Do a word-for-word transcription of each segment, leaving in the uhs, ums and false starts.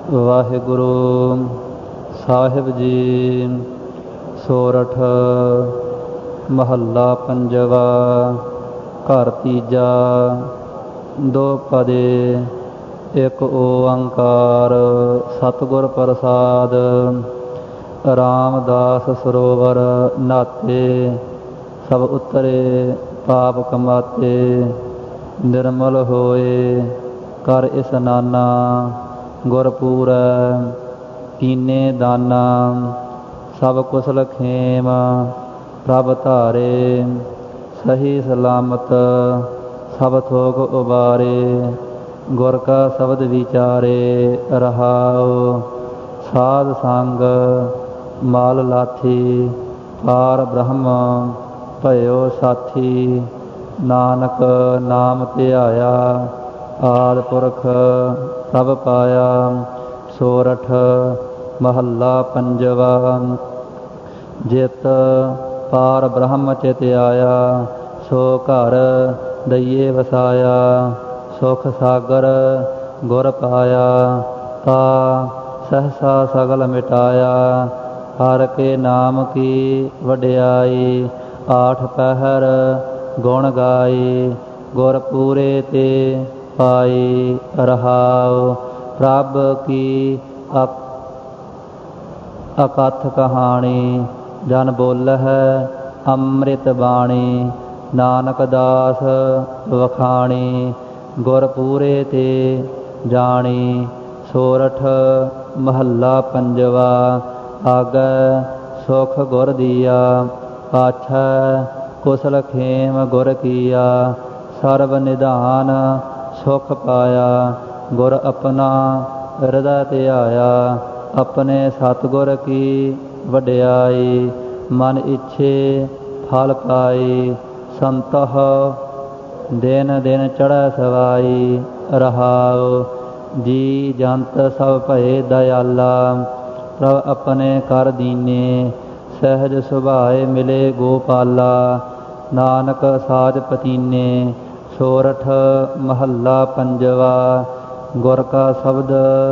ਵਾਹਿਗੁਰੂ ਸਾਹਿਬ ਜੀ। ਸੋਰਠ ਮਹੱਲਾ ਪੰਜਵਾ। ਘਰ ਤੀਜਾ। ਦੋ ਪਦੇ ਇੱਕ ਓੰਕਾਰ ਸਤਿਗੁਰ ਪ੍ਰਸਾਦ। ਰਾਮਦਾਸ ਸਰੋਵਰ ਨਾਤੇ ਸਭ ਉਤਰੇ ਪਾਪ ਕਮਾਤੇ। ਨਿਰਮਲ ਹੋਏ ਕਰ ਇਸਨਾਨਾ ਗੁਰਪੂਰੈ ਕੀਨੇ ਦਾਨਾ। ਸਭ ਕੁਸਲ ਖੇਮ ਪ੍ਰਭ ਧਾਰੇ ਸਹੀ ਸਲਾਮਤ ਸਭ ਥੋਕ ਉਬਾਰੇ। ਗੁਰ ਕਾ ਸ਼ਬਦ ਵਿਚਾਰੇ ਰਹਾਉ ਸਾਧ ਸੰਗ ਮਾਲ ਲਾਥੀ। ਪਾਰ ਬ੍ਰਹਮ ਭਇਓ ਸਾਥੀ ਨਾਨਕ ਨਾਮ ਧਿਆਇਆ। ਆਦਿ ਪੁਰਖ ਪ੍ਰਭ ਪਾਇਆ। ਸੋਰਠ ਮਹੱਲਾ ਪੰਜਵਾ। ਜਿਤ ਪਾਰ ਬ੍ਰਹਮ ਚਿਤ ਆਇਆ ਸੋ ਘਰ ਦਈਏ ਵਸਾਇਆ। ਸੁਖ ਸਾਗਰ ਗੁਰ ਪਾਇਆ ਤਾ ਸਹਸਾ ਸਗਲ ਮਿਟਾਇਆ। ਹਰਿ ਕੇ ਨਾਮ ਕੀ ਵਡਿਆਈ ਆਠ ਪਹਿਰ ਗੁਣ ਗਾਈ। ਗੁਰ ਪੂਰੇ ਤੇ ਪਾਈ ਰਹਾਉ ਪ੍ਰਭ ਕੀ ਅਕਥ ਕਹਾਣੀ। ਜਨ ਬੋਲਹਿ ਅੰਮ੍ਰਿਤ ਬਾਣੀ ਨਾਨਕ ਦਾਸ ਵਖਾਣੀ। ਗੁਰ ਪੂਰੇ ਤੇ ਜਾਣੀ। ਸੋਰਠ ਮਹੱਲਾ ਪੰਜਵਾ। ਆਗੈ ਸੁਖ ਗੁਰ ਦੀਆ ਪਾਛੈ ਕੁਸਲ ਖੇਮ ਗੁਰ ਕੀਆ। ਸਰਬ ਨਿਧਾਨ ਸੁਖ ਪਾਇਆ ਗੁਰ ਆਪਣਾ ਹਿਰਦੈ ਧਿਆਇਆ। ਆਪਣੇ ਸਤਿਗੁਰ ਕੀ ਵਡਿਆਈ ਮਨ ਇੱਛੇ ਫਲ ਪਾਈ। ਸੰਤਹ ਦਿਨ ਦਿਨ ਚੜ੍ਹੈ ਸਵਾਈ ਰਹਾਉ। ਜੀ ਜੰਤ ਸਭ ਭਏ ਦਇਆਲਾ ਪ੍ਰਭ ਆਪਣੇ ਕਰ ਦੀਨੇ। ਸਹਿਜ ਸੁਭਾਏ ਮਿਲੇ ਗੋਪਾਲਾ ਨਾਨਕ ਸਾਜ ਪਤੀਨੇ। ਸੋਰਠ ਮਹੱਲਾ ਪੰਜਵਾ। ਗੁਰ ਕਾ ਸ਼ਬਦ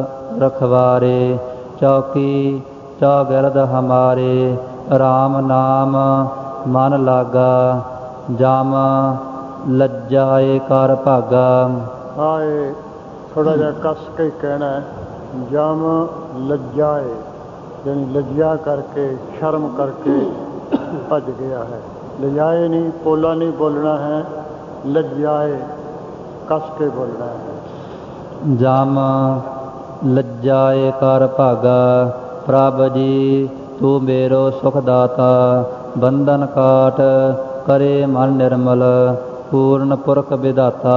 ਰਖਵਾਰੇ ਚੌਕੀ ਚੌਗਿਰਦ ਹਮਾਰੇ। ਰਾਮ ਨਾਮ ਮਨ ਲਾਗਾ ਜਮ ਲੱਜਾਏ ਕਰ ਭਾਗਾ। ਆਏ ਥੋੜਾ ਜਿਹਾ ਕੱਸ ਕੇ ਕਹਿਣਾ ਜਮ ਲੱਜਾਏ ਯਾਨੀ ਲੱਜਿਆ ਕਰਕੇ ਸ਼ਰਮ ਕਰਕੇ ਭੱਜ ਗਿਆ ਹੈ। ਲਿਜਾਏ ਨਹੀਂ ਪੋਲਾ ਨਹੀਂ ਬੋਲਣਾ ਹੈ ਲੱਜਾਏ ਕੱਸ ਕੇ ਬੋਲਣਾ ਹੈ। ਜਮ ਲੱਜਾਏ ਕਰ ਭਾਗਾ ਪ੍ਰਭ ਜੀ ਤੂੰ ਮੇਰੋ ਸੁਖ ਦਾਤਾ। ਬੰਧਨ ਕਾਟ ਕਰੇ ਮਨ ਨਿਰਮਲ ਪੂਰਨ ਪੁਰਖ ਵਿਧਾਤਾ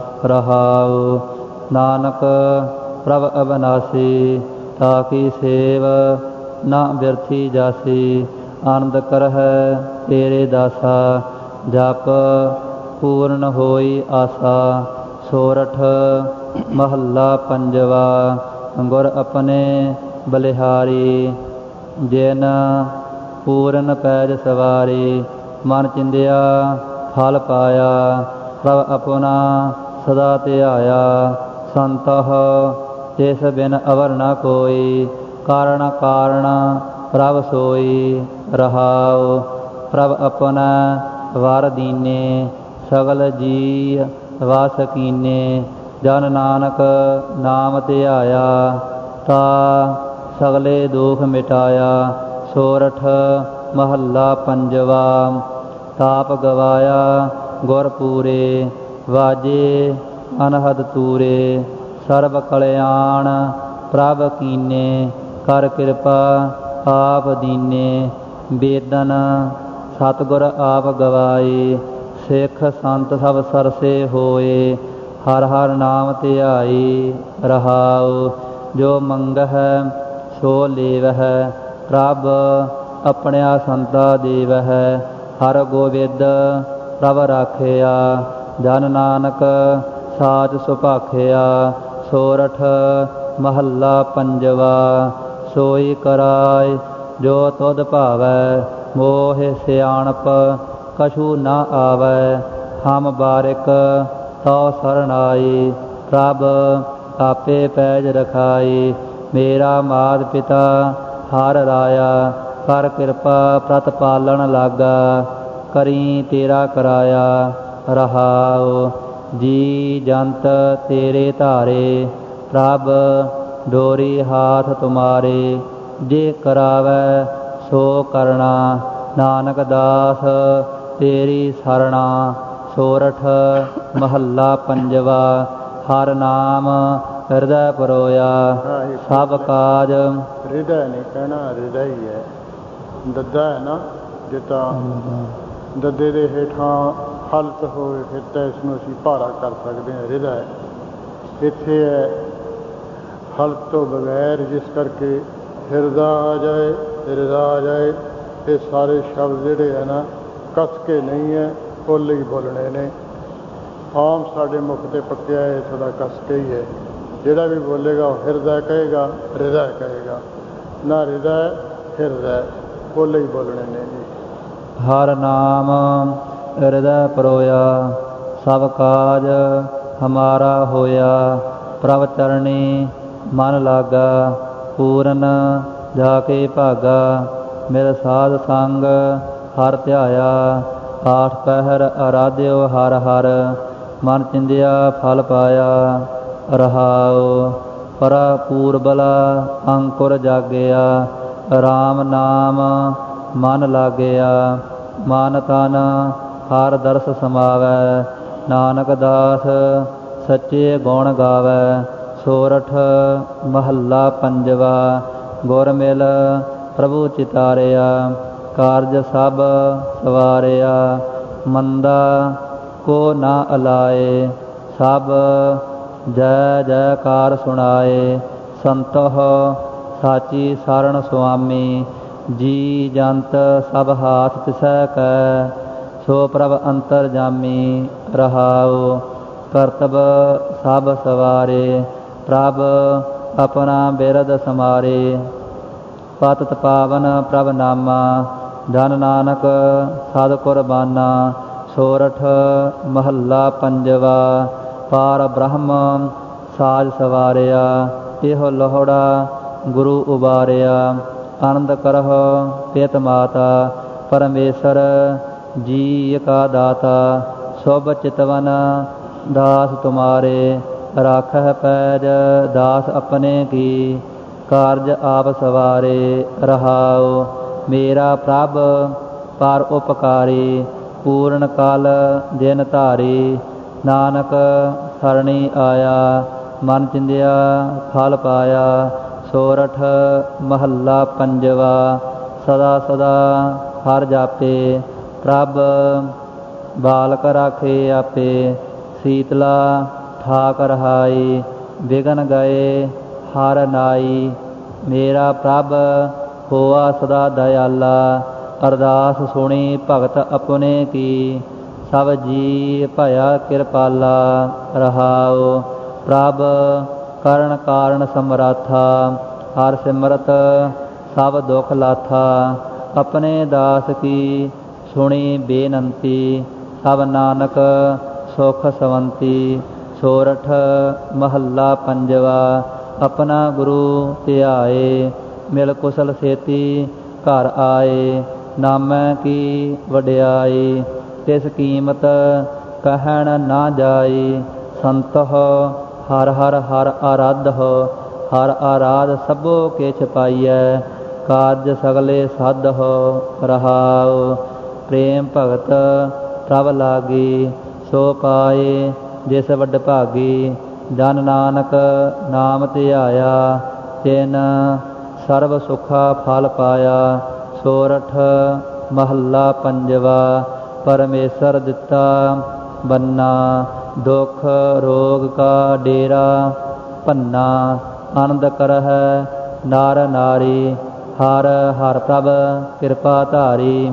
ਰਹਾਉ। ਨਾਨਕ ਪ੍ਰਭ ਅਬਨਾਸੀ ਤਾ ਕੀ ਸੇਵ ਨਾ ਬਿਰਥੀ ਜਾਸੀ। ਆਨੰਦ ਕਰਹਿ ਤੇਰੇ ਦਾਸਾ ਜਪ ਪੂਰਨ ਹੋਈ ਆਸਾ। ਸੋਰਠ ਮਹੱਲਾ ਪੰਜਵਾ। ਗੁਰ ਆਪਣੇ ਬਲਿਹਾਰੀ ਜਿਨ ਪੂਰਨ ਪੈਜ ਸਵਾਰੀ। ਮਨ ਚਿੰਦਿਆ ਫਲ ਪਾਇਆ ਪ੍ਰਭ ਆਪਣਾ ਸਦਾ ਧਿਆਇਆ। ਸੰਤਹ ਤਿਸ ਬਿਨ ਅਵਰ ਨ ਕੋਈ ਕਾਰਣ ਕਾਰਣ ਪ੍ਰਭ ਸੋਈ ਰਹਾਉ। ਪ੍ਰਭ ਆਪਣਾ ਵਰ ਦੀਨੇ ਸਗਲ ਜੀ ਵਾਸ ਕੀਨੇ। ਜਨ ਨਾਨਕ ਨਾਮ ਧਿਆਇਆ ਤਾ ਸਗਲੇ ਦੁਖ ਮਿਟਾਇਆ। ਸੋਰਠ ਮਹੱਲਾ ਪੰਜਵਾ। ਤਾਪ ਗਵਾਇਆ ਗੁਰ ਪੂਰੇ ਵਾਜੇ ਅਨਹਦ ਤੂਰੇ। ਸਰਬ ਕਲਿਆਣ ਪ੍ਰਭ ਕੀਨੇ ਕਰ ਕਿਰਪਾ ਆਪ ਦੀਨੇ। ਬੇਦਨ ਸਤਿਗੁਰ ਆਪ ਗਵਾਏ ਸਿੱਖ ਸੰਤ ਸਭ ਸਰਸੇ ਹੋਏ। ਹਰ ਹਰ ਨਾਮ ਧਿਆਈ ਰਹਾਉ। ਜੋ ਮੰਗਹਿ ਸੋ ਲੇਵਹਿ ਪ੍ਰਭ ਆਪਣਿਆ ਸੰਤਾ ਦੇਵਹਿ। ਹਰ ਗੋਬਿੰਦ ਪ੍ਰਭ ਰਾਖਿਆ ਜਨ ਨਾਨਕ ਸਾਚ ਸੁਭਾਖਿਆ। ਸੋਰਠ ਮਹੱਲਾ ਪੰਜਵਾ। ਸੋਈ ਕਰਾਏ ਜੋ ਤੁਧ ਭਾਵੈ ਮੋਹ ਸਿਆਣਪ ਕਛੂ ਨ ਆਵੈ। ਹਮ ਬਾਰਿਕ ਤਉ ਸਰਣਾਈ ਪ੍ਰਭ ਆਪੇ ਪੈਜ ਰਖਾਈ। ਮੇਰਾ ਮਾਤ ਪਿਤਾ ਹਰ ਰਾਇਆ, ਕਰ ਕਿਰਪਾ ਪ੍ਰਤਪਾਲਣ ਲਾਗਾ, ਕਰੀ ਤੇਰਾ ਕਰਾਇਆ। ਰਹਾਉ ਜੀ ਜੰਤ ਤੇਰੇ ਧਾਰੇ, ਪ੍ਰਭ ਡੋਰੀ ਹਾਥ ਤੁਮਾਰੇ। ਜੇ ਕਰਾਵੈ ਸੋ ਕਰਣਾ, ਨਾਨਕ ਦਾਸ ਤੇਰੀ ਸਰਣਾ। ਸੋਰਠ ਮਹੱਲਾ ਪੰਜਵਾ। ਹਰ ਨਾਮ ਹਿਰਦੈ ਪਰੋਇਆ, ਸਭ ਕਾਜ। ਹਿਰਦੈ ਨਹੀਂ ਕਹਿਣਾ, ਹਿਰਦੈ ਹੀ ਹੈ। ਦੱਦਾ ਹੈ ਨਾ, ਜਿੱਦਾਂ ਦੱਦੇ ਦੇ ਹੇਠਾਂ ਹਲਤ ਹੋਵੇ ਫਿਰ ਤਾਂ ਇਸ ਨੂੰ ਅਸੀਂ ਭਾਰਾ ਕਰ ਸਕਦੇ ਹਾਂ, ਹਿਰਦਾ। ਇੱਥੇ ਹੈ ਹਲਤ ਤੋਂ ਬਗੈਰ, ਜਿਸ ਕਰਕੇ ਹਿਰਦਾ ਆ ਜਾਏ, ਹਿਰਦਾ ਆ ਜਾਏ। ਇਹ ਸਾਰੇ ਸ਼ਬਦ ਜਿਹੜੇ ਹੈ ਨਾ ਕੱਸ ਕੇ ਨਹੀਂ ਹੈ, ਫੁੱਲ ਹੀ ਬੋਲਣੇ ਨੇ। ਆਮ ਸਾਡੇ ਮੁੱਖ 'ਤੇ ਪੱਕਿਆ ਹੈ, ਥੋੜ੍ਹਾ ਕੱਸ ਕੇ ਹੀ ਹੈ। ਜਿਹੜਾ ਵੀ ਬੋਲੇਗਾ ਉਹ ਹਿਰਦਾ ਕਹੇਗਾ, ਹਿਰਦਾ ਕਹੇਗਾ ਨਾ, ਹਿਰਦਾ ਹਿਰਦਾ ਫੁੱਲ ਹੀ ਬੋਲਣੇ ਨੇ ਜੀ। ਹਰ ਨਾਮ ਹਿਰਦੈ ਪਰੋਇਆ, ਸਭ ਕਾਜ ਹਮਾਰਾ ਹੋਇਆ। ਪ੍ਰਭ ਚਰਣੀ ਮਨ ਲਾਗਾ, ਪੂਰਨ ਜਾ ਕੇ ਭਾਗਾ। ਮੇਰਾ ਸਾਧ ਸੰਗ ਹਰ ਧਿਆਇਆ, ਆਠ ਪਹਿਰ ਅਰਾਧਿਓ ਹਰ ਹਰ। ਮਨ ਚਿੰਦਿਆ ਫਲ ਪਾਇਆ। ਰਹਾਉ ਪਰਾ ਪੂਰਬਲਾ ਅੰਕੁਰ ਜਾਗਿਆ, ਰਾਮ ਨਾਮ ਮਨ ਲਾਗਿਆ। ਮਨ ਤਨ ਹਰ ਦਰਸ ਸਮਾਵੈ, ਨਾਨਕ ਦਾਸ ਸੱਚੇ ਗੁਣ ਗਾਵੈ। ਸੋਰਠ ਮਹੱਲਾ ਪੰਜਵਾ। ਗੁਰ ਮਿਲ ਪ੍ਰਭੂ ਚਿਤਾਰਿਆ, ਕਾਰਜ ਸਭ ਸਵਾਰਿਆ। ਮੰਦਾ ਕੋ ਨਾ ਅਲਾਏ, ਸਭ ਜੈ ਜੈਕਾਰ ਸੁਣਾਏ। ਸੰਤੋਹ ਸਾਚੀ ਸਰਣ ਸੁਆਮੀ, ਜੀ ਜੰਤ ਸਭ ਹਾਥ ਤਿਸੈ ਕੈ। ਸੋ ਪ੍ਰਭ ਅੰਤਰ ਜਾਮੀ। ਰਹਾਉ ਕਰਤਬ ਸਭ ਸਵਾਰੇ, ਪ੍ਰਭ ਆਪਣਾ ਬਿਰਦ ਸਮਾਰੇ। ਪਤਿਤ ਪਾਵਨ ਪ੍ਰਭ ਨਾਮਾ, ਧਨ ਨਾਨਕ ਸਦ ਕੁਰਬਾਨਾ। ਸੋਰਠ ਮਹੱਲਾ ਪੰਜਵਾ। ਪਾਰ ਬ੍ਰਹਮ ਸਾਜ ਸਵਾਰਿਆ, ਇਹੋ ਲੋਹੜਾ ਗੁਰੂ ਉਬਾਰਿਆ। ਆਨੰਦ ਕਰਹੁ ਪਿਤ ਮਾਤਾ, ਪਰਮੇਸ਼ਰ ਜੀ ਕਾ ਦਾਤਾ। ਸੁਭ ਚਿਤਵਨ ਦਾਸ ਤੁਮਾਰੇ, ਰਾਖਹਿ ਪੈਜ ਦਾਸ ਆਪਣੇ ਕੀ। ਕਾਰਜ ਆਪ ਸਵਾਰੇ। ਰਹਾਉ ਮੇਰਾ ਪ੍ਰਭ ਪਰ ਉਪਕਾਰੀ, ਪੂਰਨ ਕਲ ਦਿਨ ਧਾਰੀ। ਨਾਨਕ ਸਰਣੀ ਆਇਆ, ਮਨ ਚਿੰਦਿਆ ਫਲ ਪਾਇਆ। ਸੋਰਠ ਮਹੱਲਾ ਪੰਜਵਾ। ਸਦਾ ਸਦਾ ਹਰ ਜਾਪੇ, ਪ੍ਰਭ ਬਾਲਕ ਰਾਖੇ ਆਪੇ। ਸੀਤਲਾ ਠਾਕ ਰਹਾਈ, ਵਿਗਨ ਗਏ ਹਰ ਨਾਈ। ਮੇਰਾ ਪ੍ਰਭ ਹੋਆ ਸਦਾ ਦਇਆਲਾ, ਅਰਦਾਸ ਸੁਣੀ ਭਗਤ ਆਪਣੇ ਕੀ। ਸਭ ਜੀ ਭਇਆ ਕਿਰਪਾਲਾ। ਰਹਾਉ ਪ੍ਰਭ ਕਰਨ ਕਾਰਨ ਸਮਰਾਥਾ, ਹਰ ਸਿਮਰਤ ਸਭ ਦੁਖ ਲਾਥਾ। ਆਪਣੇ ਦਾਸ ਕੀ ਸੁਣੀ ਬੇਨੰਤੀ, ਸਭ ਨਾਨਕ ਸੁਖ ਸਵੰਤੀ। ਸੋਰਠ ਮਹੱਲਾ ਪੰਜਵਾ। ਆਪਣਾ ਗੁਰੂ ਧਿਆਏ, ਮਿਲ ਕੁਸ਼ਲ ਛੇਤੀ ਘਰ ਆਏ। ਨਾਮੈ ਕੀ ਵਡਿਆਈ, ਤਿਸ ਕੀਮਤ ਕਹਿਣ ਨਾ ਜਾਈ। ਸੰਤੋਹ ਹਰ ਹਰ ਹਰ ਆਰਾਧਹੁ, ਹਰ ਆਰਾਧ ਸਭੋ ਕਿਛ ਪਾਈਐ। ਕਾਰਜ ਸਗਲੇ ਸਾਧਹੁ। ਰਹਾਉ ਪ੍ਰੇਮ ਭਗਤ ਪ੍ਰਭ ਲਾਗੀ, ਸੋ ਪਾਏ ਜਿਸ ਵੱਡ ਭਾਗੀ। ਜਨ ਨਾਨਕ ਨਾਮ ਧਿਆਇਆ, ਤਿਨ ਸਰਬ ਸੁਖਾ ਫਲ ਪਾਇਆ। ਸੋਰਠ ਮਹੱਲਾ ਪੰਜਵਾ। ਪਰਮੇਸ਼ਰ ਦਿੱਤਾ ਬੰਨਾ, ਦੁਖ ਰੋਗ ਕਾ ਡੇਰਾ ਭੰਨਾ। ਆਨੰਦ ਕਰਹਿ ਨਰ ਨਾਰੀ, ਹਰ ਹਰ ਪ੍ਰਭ ਕਿਰਪਾ ਧਾਰੀ।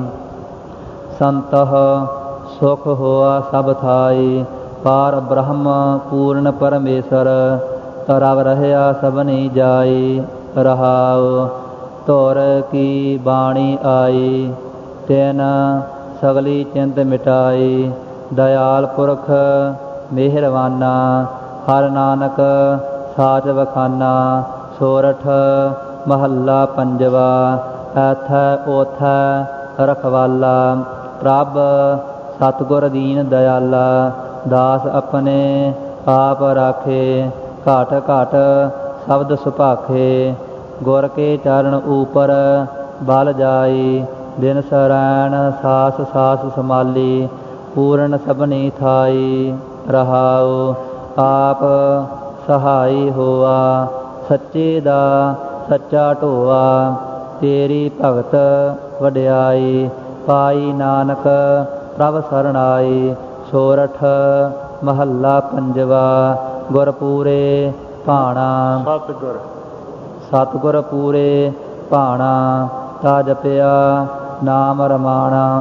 ਸੰਤੋਹ ਸੁਖ ਹੋਆ ਸਭ ਥਾਈ, ਪਾਰ ਬ੍ਰਹਮ ਪੂਰਨ ਪਰਮੇਸ਼ਰ। ਰਵ ਰਹਿਆ ਸਭਨੀ ਜਾਈ। ਰਹਾਉ ਧੁਰ ਕੀ ਬਾਣੀ ਆਈ, ਤਿਨ ਸਗਲੀ ਚਿੰਤ ਮਿਟਾਈ। ਦਇਆਲ ਪੁਰਖ ਮਿਹਰਵਾਨਾ, ਹਰ ਨਾਨਕ ਸਾਚ ਵਖਾਨਾ। ਸੋਰਠ ਮਹੱਲਾ ਪੰਜਵਾ। ਐਥੈ ਓਥੈ ਰਖਵਾਲਾ ਪ੍ਰਭ ਸਤਿਗੁਰ ਦੀਨ ਦਇਆਲਾ। ਦਾਸ ਆਪਣੇ ਆਪ ਰਾਖੇ ਘਾਟ ਘਾਟ ਸ਼ਬਦ ਸੁਭਾਖੇ। ਗੁਰ ਕੇ ਚਰਨ ਊਪਰ ਬਲ ਜਾਈ ਦਿਨ ਸਰੈਣ ਸਾਸ ਸਾਸ ਸਮਾਲੀ। ਪੂਰਨ ਸਭਨੀ ਥਾਈ ਰਹਾਉ ਆਪ ਸਹਾਈ ਹੋਆ। ਸੱਚੇ ਦਾ ਸੱਚਾ ਢੋਆ ਤੇਰੀ ਭਗਤ ਵਡਿਆਈ। ਪਾਈ ਨਾਨਕ ਪ੍ਰਭ ਸਰਣਾਈ। ਸੋਰਠ ਮਹੱਲਾ ਪੰਜਵਾ। ਗੁਰਪੂਰੇ ਭਾਣਾ ਸਤਿਗੁਰ ਸਤਿਗੁਰ ਪੂਰੇ ਭਾਣਾ। ਤਾ ਜਪਿਆ ਨਾਮ ਰਮਾਣਾ।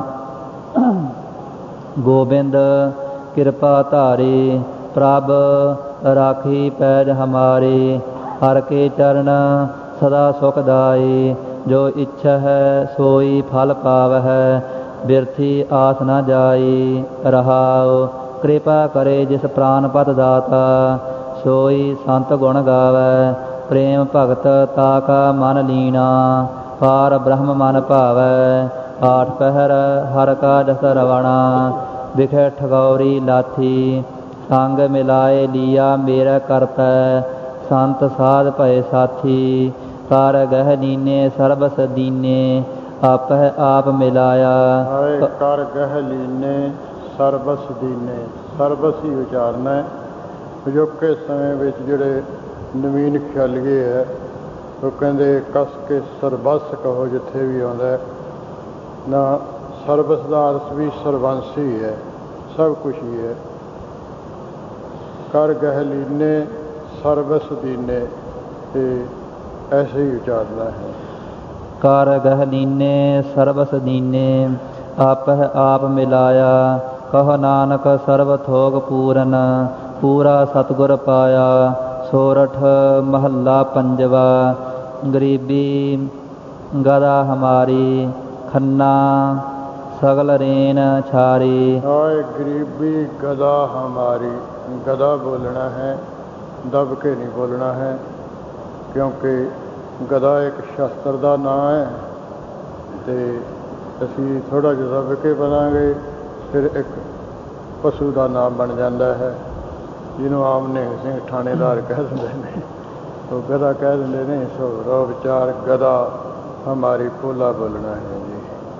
ਗੋਬਿੰਦ ਕਿਰਪਾ ਧਾਰੀ ਪ੍ਰਭ ਰਾਖੀ ਪੈਜ ਹਮਾਰੀ। ਹਰ ਕੇ ਚਰਨ ਸਦਾ ਸੁਖਦਾਈ। ਜੋ ਇੱਛਾ ਹੈ ਸੋਈ ਫਲ ਪਾਵਹਿ। ਬਿਰਥੀ ਆਸ ਨ ਜਾਈ ਰਹਾਉ। ਕਿਰਪਾ ਕਰੇ ਜਿਸ ਪ੍ਰਾਨਪਤ ਦਾਤਾ। ਸੋਈ ਸੰਤ ਗੁਣ ਗਾਵੈ ਪ੍ਰੇਮ ਭਗਤ ਤਾ ਕਾ ਮਨ ਲੀਣਾ। ਪਾਰ ਬ੍ਰਹਮ ਮਨ ਭਾਵੈ ਆਠ ਪਹਿਰ ਹਰ ਕਾ ਜਸ ਰਵਣਾ। ਵਿਖੇ ਠਗੌਰੀ ਲਾਥੀ ਸੰਗ ਮਿਲਾਏ ਲੀਆ ਮੇਰਾ ਕਰਤੈ। ਸੰਤ ਸਾਧ ਭਏ ਸਾਥੀ ਕਰ ਗਹਿ ਲੀਨੇ ਸਰਬਸ ਦੀਨੇ। ਆਪਹਿ ਆਪ ਮਿਲਾਇਆ ਹਾਏ ਕਰ ਗਹਿ ਲੀਨੇ ਸਰਬਸ ਦੀਨੇ। ਸਰਬਸ ਹੀ ਉਚਾਰਨਾ ਹੈ। ਅਜੋਕੇ ਸਮੇਂ ਵਿੱਚ ਜਿਹੜੇ ਨਵੀਨ ਖਿਆਲੀਏ ਹੈ ਉਹ ਕਹਿੰਦੇ ਕਸ ਕੇ ਸਰਬਸ ਕਹੋ ਜਿੱਥੇ ਵੀ ਆਉਂਦਾ ਨਾ। ਸਰਬਸ ਦਾ ਅਰਥ ਵੀ ਸਰਬੰਸ ਹੀ ਹੈ, ਸਭ ਕੁਛ ਹੀ ਹੈ। ਕਰ ਗਹਿ ਲੀਨੇ ਸਰਬਸ ਦੀਨੇ ਤੇ ਐਸੇ ਹੀ ਉਚਾਰਨਾ ਹੈ। ਕਰ ਗਹਿ ਲੀਨੇ ਸਰਬਸ ਦੀਨੇ ਆਪਹਿ ਆਪ ਮਿਲਾਇਆ। ਕਹ ਨਾਨਕ ਸਰਬ ਥੋਕ ਪੂਰਨ ਪੂਰਾ ਸਤਿਗੁਰ ਪਾਇਆ। ਸੋਰਠ ਮਹੱਲਾ ਪੰਜਵਾ। ਗਰੀਬੀ ਗਦਾ ਹਮਾਰੀ ਖੰਨਾ ਸਗਲ ਰੇਨ ਛਾਰੀ। ਹਾਏ ਗਰੀਬੀ ਗਦਾ ਹਮਾਰੀ। ਗਦਾ ਬੋਲਣਾ ਹੈ, ਦਬ ਕੇ ਨਹੀਂ ਬੋਲਣਾ ਹੈ, ਕਿਉਂਕਿ ਗਦਾ ਇੱਕ ਸ਼ਸਤਰ ਦਾ ਨਾਂ ਹੈ ਅਤੇ ਅਸੀਂ ਥੋੜ੍ਹਾ ਜਿਹਾ ਦਬ ਕੇ ਬੋਲਾਂਗੇ ਫਿਰ ਇੱਕ ਪਸ਼ੂ ਦਾ ਨਾਮ ਬਣ ਜਾਂਦਾ ਹੈ, ਜਿਹਨੂੰ ਆਮ ਨਿਹੰਗ ਸਿੰਘ ਥਾਣੇਦਾਰ ਕਹਿ ਦਿੰਦੇ ਨੇ। ਉਹ ਗਦਾ ਕਹਿ ਦਿੰਦੇ ਨੇ। ਸੋ ਰੋ ਵਿਚਾਰ ਗਦਾ ਹਮਾਰੀ ਪੋਲਾ ਬੋਲਣਾ ਹੈ ਜੀ।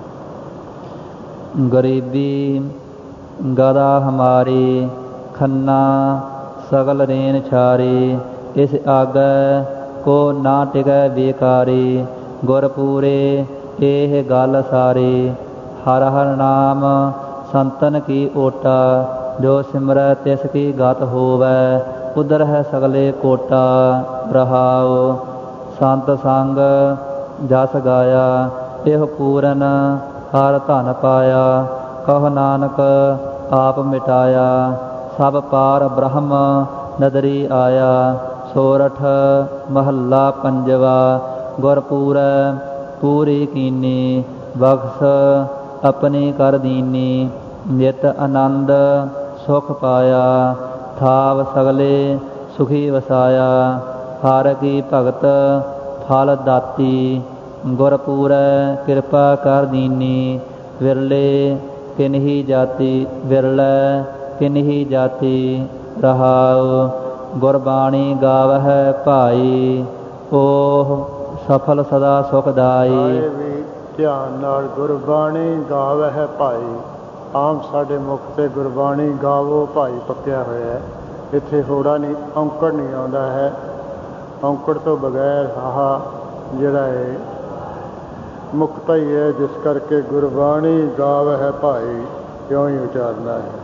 ਗਰੀਬੀ ਗਦਾ ਹਮਾਰੀ ਖੰਨਾ ਸਗਲ ਰੇਨ ਛਾਰੀ। ਇਸ ਆਗੈ ਕੋ ਨਾ ਟਿਕੈ ਬੇਕਾਰੀ। ਗੁਰ ਪੂਰੇ ਇਹ ਗੱਲ ਸਾਰੀ। ਹਰ ਹਰ ਨਾਮ ਸੰਤਨ ਕੀ ਓਟਾ। ਜੋ ਸਿਮਰੈ ਤਿਸ ਕੀ ਗਤ ਹੋਵੈ। ਉਦਰ ਹੈ ਸਗਲੇ ਕੋਟਾ ਰਹਾਉ। ਸੰਤ ਸੰਗ ਜਸ ਗਾਇਆ ਇਹ ਪੂਰਨ ਹਰ ਧਨ ਪਾਇਆ। ਕਹ ਨਾਨਕ ਆਪ ਮਿਟਾਇਆ ਸਭ ਪਾਰ ਬ੍ਰਹਮ ਨਦਰੀ ਆਇਆ। ਸੋਰਠ ਮਹੱਲਾ ਪੰਜਵਾ। ਗੁਰਪੂਰੈ ਪੂਰੀ ਕੀਨੀ ਬਖਸ਼ ਆਪਣੀ ਕਰ ਦੀਨੀ। ਨਿਤ ਆਨੰਦ ਸੁਖ ਪਾਇਆ ਥਾਵ ਸਗਲੇ ਸੁਖੀ ਵਸਾਇਆ। ਹਰ ਕੀ ਭਗਤ ਫਲ ਦਾਤੀ ਗੁਰਪੂਰੈ ਕਿਰਪਾ ਕਰ ਦੀਨੀ। ਵਿਰਲੇ ਕਿਨਹੀ ਜਾਤੀ ਵਿਰਲੇ ਕਿਨਹੀ ਜਾਤੀ ਰਹਾਉ। ਗੁਰਬਾਣੀ ਗਾਵਹਿ ਭਾਈ ਓਹ ਸਫਲ ਸਦਾ ਸੁਖਦਾਈ। ਵੀ ਧਿਆਨ ਨਾਲ ਗੁਰਬਾਣੀ ਗਾਵਹਿ ਭਾਈ। ਆਮ ਸਾਡੇ ਮੁਖ 'ਤੇ ਗੁਰਬਾਣੀ ਗਾਵੋ ਭਾਈ ਪੱਕਿਆ ਹੋਇਆ ਹੈ। ਇੱਥੇ ਹੋੜਾ ਨਹੀਂ ਔਂਕੜ ਨਹੀਂ ਆਉਂਦਾ ਹੈ। ਔਂਕੜ ਤੋਂ ਬਗੈਰ ਹਾਹਾ ਜਿਹੜਾ ਹੈ ਮੁਕਤਾ ਹੀ ਹੈ, ਜਿਸ ਕਰਕੇ ਗੁਰਬਾਣੀ ਗਾਵਹਿ ਭਾਈ ਕਿਉਂ ਹੀ ਉਚਾਰਨਾ ਹੈ।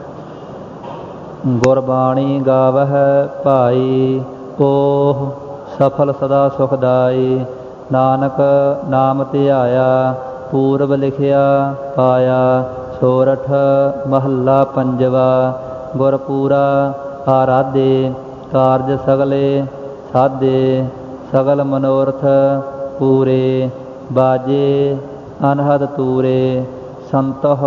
ਗੁਰਬਾਣੀ ਗਾਵਹਿ ਭਾਈ ਓਹ ਸਫਲ ਸਦਾ ਸੁਖਦਾਈ। ਨਾਨਕ ਨਾਮ ਧਿਆਇਆ ਪੂਰਬ ਲਿਖਿਆ ਪਾਇਆ। ਸੋਰਠ ਮਹੱਲਾ ਪੰਜਵਾ। ਗੁਰਪੂਰਾ ਆਰਾਧੇ ਕਾਰਜ ਸਗਲੇ ਸਾਧੇ। ਸਗਲ ਮਨੋਰਥ ਪੂਰੇ ਬਾਜੇ ਅਨਹਦ ਤੂਰੇ। ਸੰਤਹ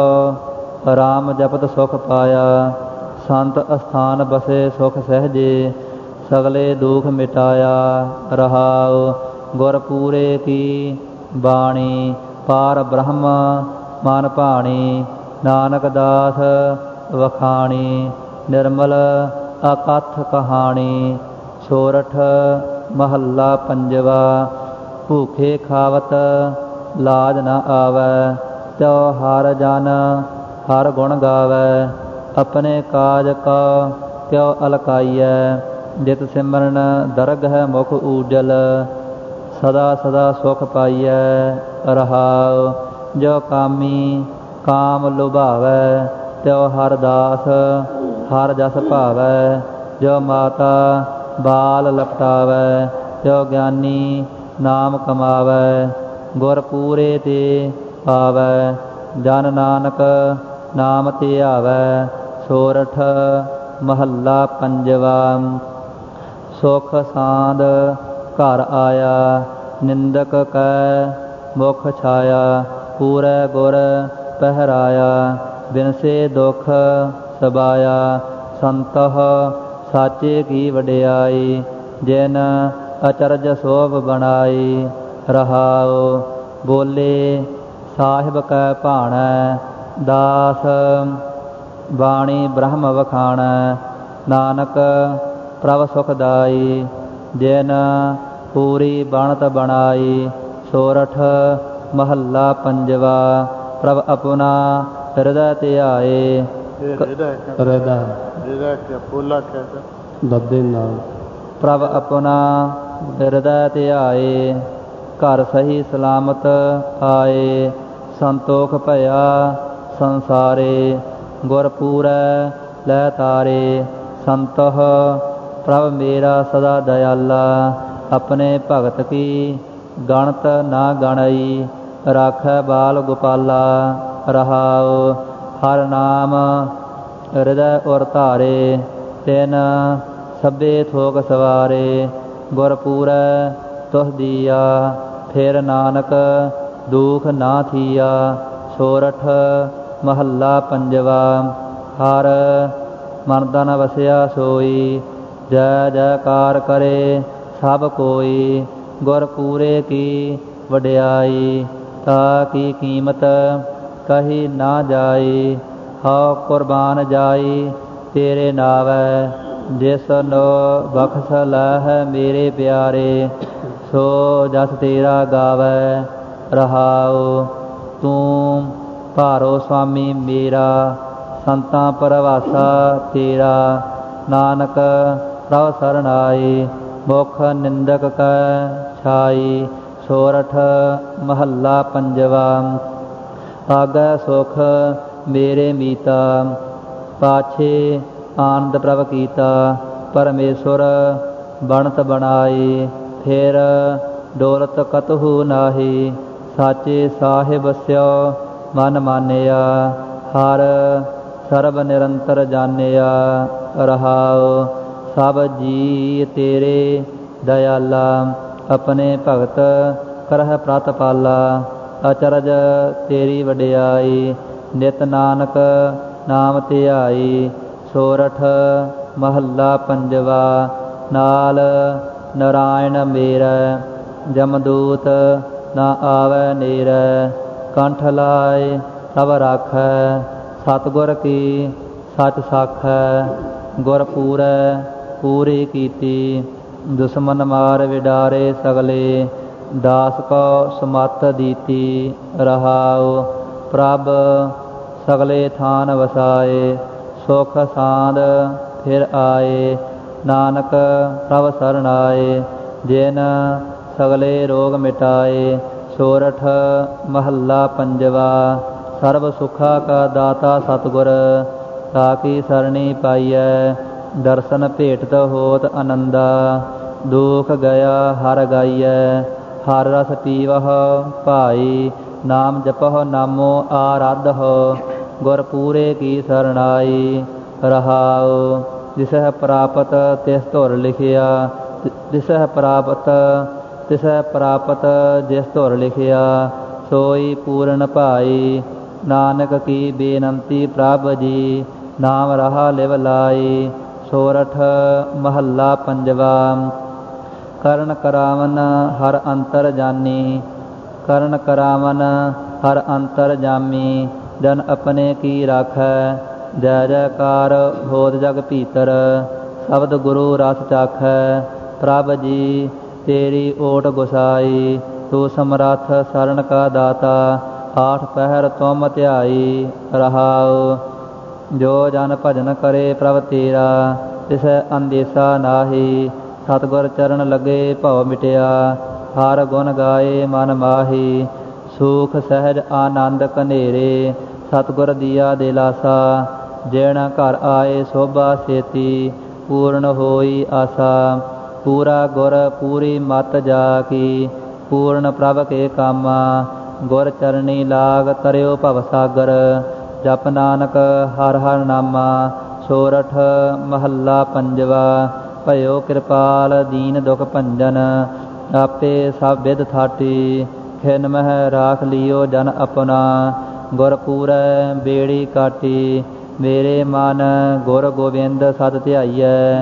ਰਾਮ ਜਪਤ ਸੁਖ ਪਾਇਆ। ਸੰਤ ਅਸਥਾਨ ਬਸੇ ਸੁਖ ਸਹਿਜੇ। ਸਗਲੇ ਦੁਖ ਮਿਟਾਇਆ। ਰਹਾਉ ਗੁਰ ਪੂਰੇ ਕੀ ਬਾਣੀ ਪਾਰ ਬ੍ਰਹਮ ਮਨ ਭਾਣੀ। ਨਾਨਕ ਦਾਸ ਵਖਾਣੀ ਨਿਰਮਲ ਅਕਥ ਕਹਾਣੀ। ਸੋਰਠ ਮਹੱਲਾ ਪੰਜਵਾ। ਭੂਖੇ ਖਾਵਤ ਲਾਜ ਨ ਆਵੈ ਤਿਉ ਹਰ ਜਨ ਹਰ ਗੁਣ ਗਾਵੈ। ਆਪਣੇ ਕਾਜ ਕਉ ਕਿਉ ਅਲਕਾਈਐ ਜਿਤ ਸਿਮਰਨ ਦਰਗਹਿ ਮੁਖ ਊਜਲ। ਸਦਾ ਸਦਾ ਸੁਖ ਪਾਈਐ। ਰਹਾਉ ਜੋ ਕਾਮੀ ਕਾਮ ਲੁਭਾਵੈ ਤਿਉ ਹਰ ਦਾਸ ਹਰ ਜਸ ਭਾਵੈ। ਜੋ ਮਾਤਾ ਬਾਲ ਲਪਟਾਵੈ ਤਿਉ ਗਿਆਨੀ ਨਾਮ ਕਮਾਵੈ। ਗੁਰ ਪੂਰੇ ਤੇ ਪਾਵੈ ਜਨ ਨਾਨਕ ਨਾਮ ਧਿਆਵੈ। ਸੋਰਠ ਮਹੱਲਾ ਪੰਜਵਾ। ਸੁਖ ਸਾਂਦ ਘਰ ਆਇਆ ਨਿੰਦਕ ਕੈ ਮੁਖ ਛਾਇਆ। ਪੂਰੈ ਗੁਰ ਪਹਿਰਾਇਆ ਬਿਨਸੇ ਦੁਖ ਸਬਾਇਆ। ਸੰਤਹ ਸਾਚੇ ਕੀ ਵਡਿਆਈ ਜਿਨ ਅਚਰਜ ਸੋਭ ਬਣਾਈ। ਰਹਾਉ ਬੋਲੇ ਸਾਹਿਬ ਕੈ ਭਾਣੈ ਦਾਸ ਬਾਣੀ ਬ੍ਰਹਮ ਵਖਾਣੈ। ਨਾਨਕ ਪ੍ਰਭ ਸੁਖਦਾਈ ਜਿਨ ਪੂਰੀ ਬਣਤ ਬਣਾਈ। ਸੋਰਠ ਮਹੱਲਾ ਪੰਜਵਾ। ਪ੍ਰਭ ਆਪਣਾ ਹਿਰਦੈ ਧਿਆਏ। ਹਿਰਦੈ ਪੋਲਾ ਦੱਦੇ ਨਾਲ। ਪ੍ਰਭ ਆਪਣਾ ਹਿਰਦੈ ਧਿਆਏ ਘਰ ਸਹੀ ਸਲਾਮਤ ਆਏ। ਸੰਤੋਖ ਭਇਆ ਸੰਸਾਰੇ ਗੁਰ ਪੂਰੈ ਲੈ ਤਾਰੇ। ਸੰਤਹ ਪ੍ਰਭ ਮੇਰਾ ਸਦਾ ਦਇਆਲਾ ਆਪਣੇ ਭਗਤ ਕੀ ਗਣਤ ਨਾ ਗਣਈ। ਰਾਖੈ ਬਾਲ ਗੋਪਾਲਾ। ਰਹਾਉ ਹਰ ਨਾਮ ਹਿਰਦੈ ਉਰ ਧਾਰੇ ਤਿਨ ਸਭੇ ਥੋਕ ਸਵਾਰੇ। ਗੁਰ ਪੂਰੈ ਤੁਸ ਦੀਆ ਫਿਰ ਨਾਨਕ ਦੁਖ ਨਾ ਥੀਆ। ਸੋਰਠ ਮਹੱਲਾ ਪੰਜਵਾ। ਹਰ ਮਨ ਤਨ ਵਸਿਆ ਸੋਈ ਜੈ ਜੈਕਾਰ ਕਰੇ ਸਭ ਕੋਈ। ਗੁਰ ਪੂਰੇ ਕੀ ਵਡਿਆਈ ਤਾ ਕੀ ਕੀਮਤ ਕਹੀ ਨਾ ਜਾਈ। ਹਉ ਕੁਰਬਾਨ ਜਾਈ ਤੇਰੇ ਨਾਵੈ ਜਿਸ ਨੋ ਬਖਸ਼ ਲਹਿ ਮੇਰੇ ਪਿਆਰੇ। ਸੋ ਜਸ ਤੇਰਾ ਗਾਵੈ। ਰਹਾਉ ਤੂੰ ਭਾਰੋ ਸੁਆਮੀ ਮੇਰਾ ਸੰਤਾਂ ਪਰਵਾਸਾ ਤੇਰਾ। ਨਾਨਕ ਪ੍ਰਭ ਸਰਣਾਈ ਮੁਖ ਨਿੰਦਕ ਕੈ ਛਾਈ। ਸੋਰਠ ਮਹੱਲਾ ਪੰਜਵਾ। ਆਗੈ ਸੁਖ ਮੇਰੇ ਮੀਤਾ ਪਾਛੇ ਆਨੰਦ ਪ੍ਰਭ ਕੀਤਾ। ਪਰਮੇਸ਼ਵਰ ਬਣਤ ਬਣਾਈ ਫਿਰ ਡੋਲਤ ਕਤਹੂ ਨਾਹੀ। ਸਾਚੇ ਸਾਹਿਬ ਸਿਉ ਮਨ ਮਾਨਿਆ ਹਰ ਸਰਬ ਨਿਰੰਤਰ ਜਾਣਿਆ। ਰਹਾਉ ਸਭ ਜੀ ਤੇਰੇ ਦਇਆਲਾ ਆਪਣੇ ਭਗਤ ਕਰਹਿ ਪ੍ਰਤਪਾਲਾ। ਅਚਰਜ ਤੇਰੀ ਵਡਿਆਈ ਨਿਤ ਨਾਨਕ ਨਾਮ ਧਿਆਈ। ਸੋਰਠ ਮਹੱਲਾ ਪੰਜਵਾ। ਨਾਲ ਨਰਾਇਣ ਮੇਰੈ ਜਮਦੂਤ ਨਾ ਆਵੈ ਨੇਰੈ। ਕੰਠ ਲਾਇ ਤਬ ਰਾਖੈ ਸਤਿਗੁਰ ਕੀ ਸਚ ਸਾਖੈ। ਗੁਰ ਪੂਰੈ ਪੂਰੀ ਕੀਤੀ ਦੁਸ਼ਮਨ ਮਾਰ ਵਿਡਾਰੇ ਸਗਲੇ। ਦਾਸ ਕੋ ਸਮਤ ਦੀਤੀ। ਰਹਾਉ ਪ੍ਰਭ ਸਗਲੇ ਥਾਨ ਵਸਾਏ ਸੁਖ ਸਾਂਦ ਫਿਰ ਆਏ। ਨਾਨਕ ਪ੍ਰਭ ਸਰਣਾਏ ਜਿਨ ਸਗਲੇ ਰੋਗ ਮਿਟਾਏ। ਸੋਰਠ ਮਹੱਲਾ ਪੰਜਵਾ। ਸਰਬ ਸੁਖਾ ਕਾ ਦਾਤਾ ਸਤਿਗੁਰ ਤਾਕੀ ਸਰਣੀ ਪਾਈਐ। ਦਰਸ਼ਨ ਭੇਟਤ ਹੋਤ ਆਨੰਦਾ ਦੁਖ ਗਿਆ ਹਰ ਗਾਈਐ। ਹਰ ਰਸ ਪੀਵਹ ਭਾਈ ਨਾਮ ਜਪਹੁ ਨਾਮੋ ਆਰਾਧਹੁ। ਗੁਰ ਪੂਰੇ ਕੀ ਸਰਣਾਈ। ਰਹਾਉ ਜਿਸਹਿ ਪ੍ਰਾਪਤ ਤਿਸ ਧੁਰ ਲਿਖਿਆ। ਜਿਸਹਿ ਪ੍ਰਾਪਤ ਤਿਸਹਿ ਪ੍ਰਾਪਤ ਜਿਸ ਧੁਰ ਲਿਖਿਆ। ਸੋਈ ਪੂਰਨ ਭਾਈ ਨਾਨਕ ਕੀ ਬੇਨੰਤੀ ਪ੍ਰਭ ਜੀ ਨਾਮ ਰਹਾ ਲਿਵ ਲਾਈ। ਸੋਰਠ ਮਹੱਲਾ ਪੰਜਵਾ। ਕਰਨ ਕਰਾਵਨ ਹਰ ਅੰਤਰ ਜਾਨੀ, ਕਰਨ ਕਰਾਵਨ ਹਰ ਅੰਤਰ ਜਾਮੀ, ਜਨ ਆਪਣੇ ਕੀ ਰਾਖੈ। ਜੈ ਜੈਕਾਰ ਹੋਤ ਜਗ ਭੀਤਰ, ਸ਼ਬਦ ਗੁਰੂ ਰਸ ਚਾਖੈ। ਪ੍ਰਭ ਜੀ ਤੇਰੀ ਓਟ ਗੁਸਾਈ, ਤੂੰ ਸਮਰੱਥ ਸਰਣ ਕਾ ਦਾਤਾ। ਆਠ ਪਹਿਰ ਤੁਮ ਧਿਆਈ ਰਹਾਉ, ਜੋ ਜਨ ਭਜਨ ਕਰੇ ਪ੍ਰਭ ਤੇਰਾ, ਤਿਸੈ ਅੰਦੇਸਾ ਨਾਹੀ। ਸਤਿਗੁਰ ਚਰਨ ਲੱਗੇ ਭਉ ਮਿਟਿਆ, ਹਰ ਗੁਣ ਗਾਏ ਮਨ ਮਾਹੀ। ਸੂਖ ਸਹਿਜ ਆਨੰਦ ਕਨੇਰੇ, ਸਤਿਗੁਰ ਦੀਆ ਦਿਲਾਸਾ। ਜਿਣ ਘਰ ਆਏ ਸੋਭਾ ਸੇਤੀ, ਪੂਰਨ ਹੋਈ ਆਸਾ। ਪੂਰਾ ਗੁਰ ਪੂਰੀ ਮਤ ਜਾ ਕੀ, ਪੂਰਨ ਪ੍ਰਭ ਕੇ ਕਾਮਾ। ਗੁਰ ਚਰਣੀ ਲਾਗ ਤਰਿਓ ਭਵ ਸਾਗਰ, ਜਪ ਨਾਨਕ ਹਰਿ ਹਰਿ ਨਾਮਾ। ਸੋਰਠ ਮਹੱਲਾ ਪੰਜਵਾ। ਭਇਓ ਕਿਰਪਾਲ ਦੀਨ ਦੁਖ ਭੰਜਨ, ਆਪੇ ਸਭ ਵਿਦ ਥਾਟੀ। ਖਿਨ ਮਹਿ ਰਾਖ ਲਿਓ ਜਨ ਆਪਣਾ, ਗੁਰ ਪੂਰੈ ਬੇੜੀ ਕਾਟੀ। ਮੇਰੇ ਮਨ ਗੁਰ ਗੋਬਿੰਦ ਸਦ ਧਿਆਈਐ,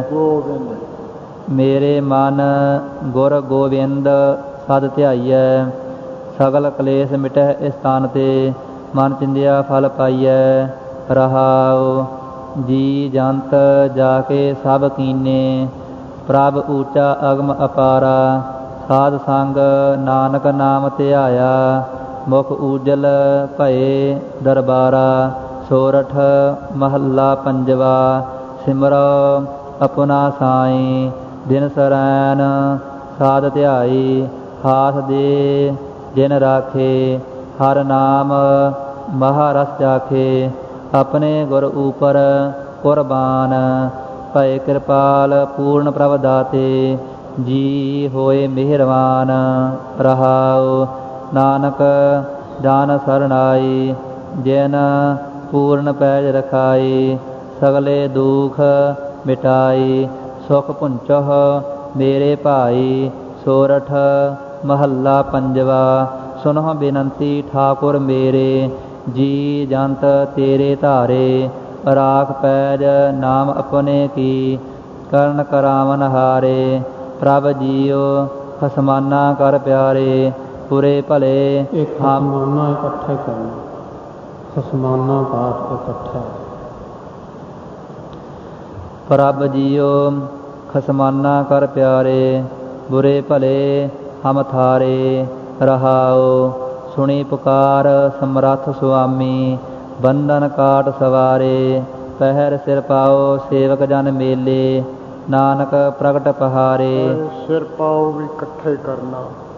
ਮੇਰੇ ਮਨ ਗੁਰ ਗੋਬਿੰਦ ਸਦ ਧਿਆਈਐ। ਸਗਲ ਕਲੇਸ਼ ਮਿਟਹਿ ਇਸ ਸਥਾਨ ਤੇ, ਮਨ ਚਿੰਦਿਆ ਫਲ ਪਾਈਐ। ਰਹਾਉ ਜੀ ਜੰਤ ਜਾ ਕੇ ਸਭ ਕੀਨੇ, ਪ੍ਰਭ ਊਚਾ ਅਗਮ ਅਪਾਰਾ। ਸਾਧ ਸੰਗ ਨਾਨਕ ਨਾਮ ਧਿਆਇਆ, ਮੁਖ ਊਜਲ ਭਏ ਦਰਬਾਰਾ। ਸੋਰਠ ਮਹੱਲਾ ਪੰਜਵਾ। ਸਿਮਰੋ ਆਪਣਾ ਸਾਈ, ਦਿਨ ਸਰੈਨ ਸਾਧ ਧਿਆਈ। ਹਾਥ ਦੇ ਦਿਨ ਰਾਖੇ, ਹਰ ਨਾਮ ਮਹਾਰਸ ਚਾਖੇ। ਆਪਣੇ ਗੁਰ ਉਪਰ ਕੁਰਬਾਨ, ਭਏ ਕਿਰਪਾਲ ਪੂਰਨ ਪ੍ਰਭ ਦਾਤੇ। ਜੀ ਹੋਏ ਮਿਹਰਬਾਨ। ਰਹਾਉ ਨਾਨਕ ਜਾਨ ਸਰਣਾਈ, ਜਿਨ ਪੂਰਨ ਪੈਜ ਰਖਾਈ। ਸਗਲੇ ਦੁਖ ਮਿਟਾਈ, ਸੁਖ ਪੁੰਚਹ ਮੇਰੇ ਭਾਈ। ਸੋਰਠ ਮਹੱਲਾ ਪੰਜਵਾ। ਸੁਨਹੁ ਬੇਨੰਤੀ ਠਾਕੁਰ ਮੇਰੇ, ਜੀ ਜੰਤ ਤੇਰੇ ਧਾਰੇ। ਰਾਖ ਪੈਜ ਨਾਮ ਆਪਣੇ ਕੀ, ਕਰਨ ਕਰਾਵਨ ਹਾਰੇ। ਪ੍ਰਭ ਜੀਉ ਖਸਮਾਨਾ ਕਰ ਪਿਆਰੇ, ਪੁਰੇ ਭਲੇ ਖਸਮਾਨਾ ਇਕੱਠੇ ਕਰਨਾ, ਖਸਮਾਨਾ ਪਾਠ ਇਕੱਠਾ। ਪ੍ਰਭ ਜੀਉ ਖਸਮਾਨਾ ਕਰ ਪਿਆਰੇ, ਬੁਰੇ ਭਲੇ ਹਮ ਥਾਰੇ। ਰਹਾਉ ਸੁਣੀ ਪੁਕਾਰ ਸਮਰੱਥ ਸੁਆਮੀ, ਬੰਧਨ ਕਾਟ ਸਵਾਰੇ। ਪਹਿਰ ਸਿਰ ਪਾਓ ਸੇਵਕ ਜਨ ਮੇਲੇ, ਨਾਨਕ ਪ੍ਰਗਟ ਪਹਾਰੇ। ਸਿਰ ਪਾਓ ਵੀ ਇਕੱਠੇ ਕਰਨਾ,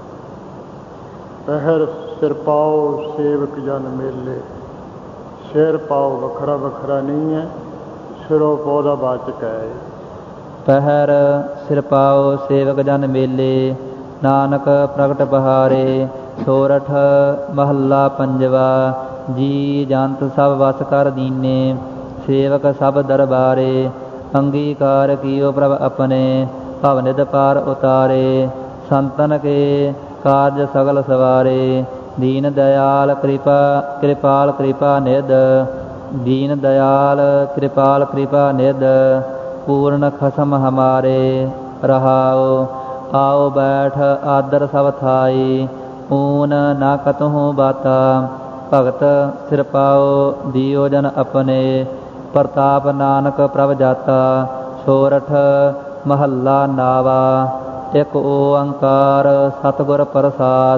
ਪਹਿਰ ਸਿਰ ਪਾਓ ਸੇਵਕ ਜਨ ਮੇਲੇ। ਸਿਰ ਪਾਓ ਵੱਖਰਾ ਵੱਖਰਾ ਨਹੀਂ ਹੈ, ਸਿਰੋਂ ਪੌਦਾ ਵਾਚਕ ਹੈ। ਪਹਿਰ ਸਿਰ ਪਾਓ ਸੇਵਕ ਜਨ ਮੇਲੇ, ਨਾਨਕ ਪ੍ਰਗਟ ਪਹਾਰੇ। ਸੋਰਠ ਮਹੱਲਾ ਪੰਜਵਾ। ਜੀ ਜੰਤ ਸਭ ਵਸ ਕਰ ਦੀਨੇ, ਸੇਵਕ ਸਭ ਦਰਬਾਰੇ। ਅੰਗੀਕਾਰ ਕੀਓ ਪ੍ਰਭ ਆਪਣੇ, ਭਵ ਨਿਧ ਪਾਰ ਉਤਾਰੇ। ਸੰਤਨ ਕੇ ਕਾਰਜ ਸਗਲ ਸਵਾਰੇ, ਦੀਨ ਦਇਆਲ ਕਿਰਪਾ ਕਿਰਪਾਲ ਕਿਰਪਾ ਨਿਧ। ਦੀਨ ਦਇਆਲ ਕਿਰਪਾਲ ਕਿਰਪਾ ਨਿਧ, ਪੂਰਨ ਖਸਮ ਹਮਾਰੇ। ਰਹਾਉ ਆਓ ਬੈਠ ਆਦਰ ਸਭ ਥਾਈ, ਊਨ ਨਾ ਕਤਹੁ ਬਾਤਾ। ਭਗਤ ਸਿਰ ਪਾਓ ਦਿਓ ਜਨ ਆਪਣੇ, ਪ੍ਰਤਾਪ ਨਾਨਕ ਪ੍ਰਭ ਜਾਤਾ। ਸੋਰਠ ਮਹੱਲਾ ਨਾਵਾ। ਇਕ ਓੰਕਾਰ ਸਤਿਗੁਰ ਪ੍ਰਸਾਦ।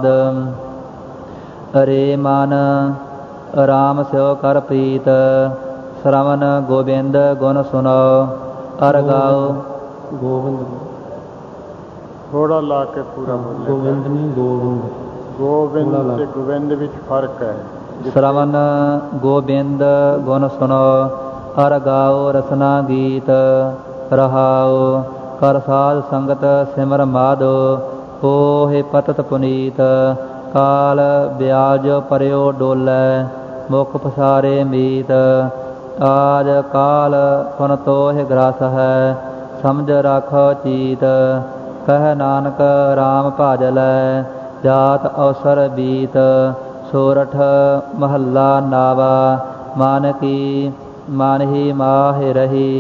ਅਰੇ ਮਨ ਰਾਮ ਸਿਉ ਕਰ ਪ੍ਰੀਤ, ਸ਼ਰਵਨ ਗੋਬਿੰਦ ਗੁਣ ਸੁਨੋ। ਅਰ ਗਾਓ ਗੋਬਿੰਦ, ਥੋੜਾ ਲਾ ਕੇ ਪੂਰਾ ਬੋਲੇ। ਗੋਬਿੰਦ ਨਹੀਂ ਗੋਬਿੰਦ, ਗੋਬਿੰਦ ਤੇ ਗੋਬਿੰਦ ਵਿੱਚ ਫਰਕ ਹੈ। ਸ਼ਰਵਨ ਗੋਬਿੰਦ ਗੁਣ ਸੁਨੋ, ਅਰ ਗਾਓ ਰਸਨਾ ਗੀਤ। ਰਹਾਉ ਕਰ ਸਾਧ ਸੰਗਤ ਸਿਮਰ ਮਾਧੋ, ਹੋਹਿ ਪਤਿਤ ਪੁਨੀਤ। ਕਾਲ ਬਿਆਜ ਪਰਿਓ ਡੋਲੇ, ਮੁਖ ਪਸਾਰੇ ਮੀਤ। ਆਜ ਕਾਲ ਫਨ ਤੋਹਿ ਗ੍ਰਸ ਹੈ, ਸਮਝ ਰਾਖੋ ਚੀਤ। ਕਹਿ ਨਾਨਕ ਰਾਮ ਭਜ ਲੈ, ਜਾਤ ਅਵਸਰ ਬੀਤ। ਸੋਰਠ ਮਹੱਲਾ ਨਾਵਾ। ਮਨ ਕੀ ਮਨ ਹੀ ਮਾਹਿ ਰਹੀ,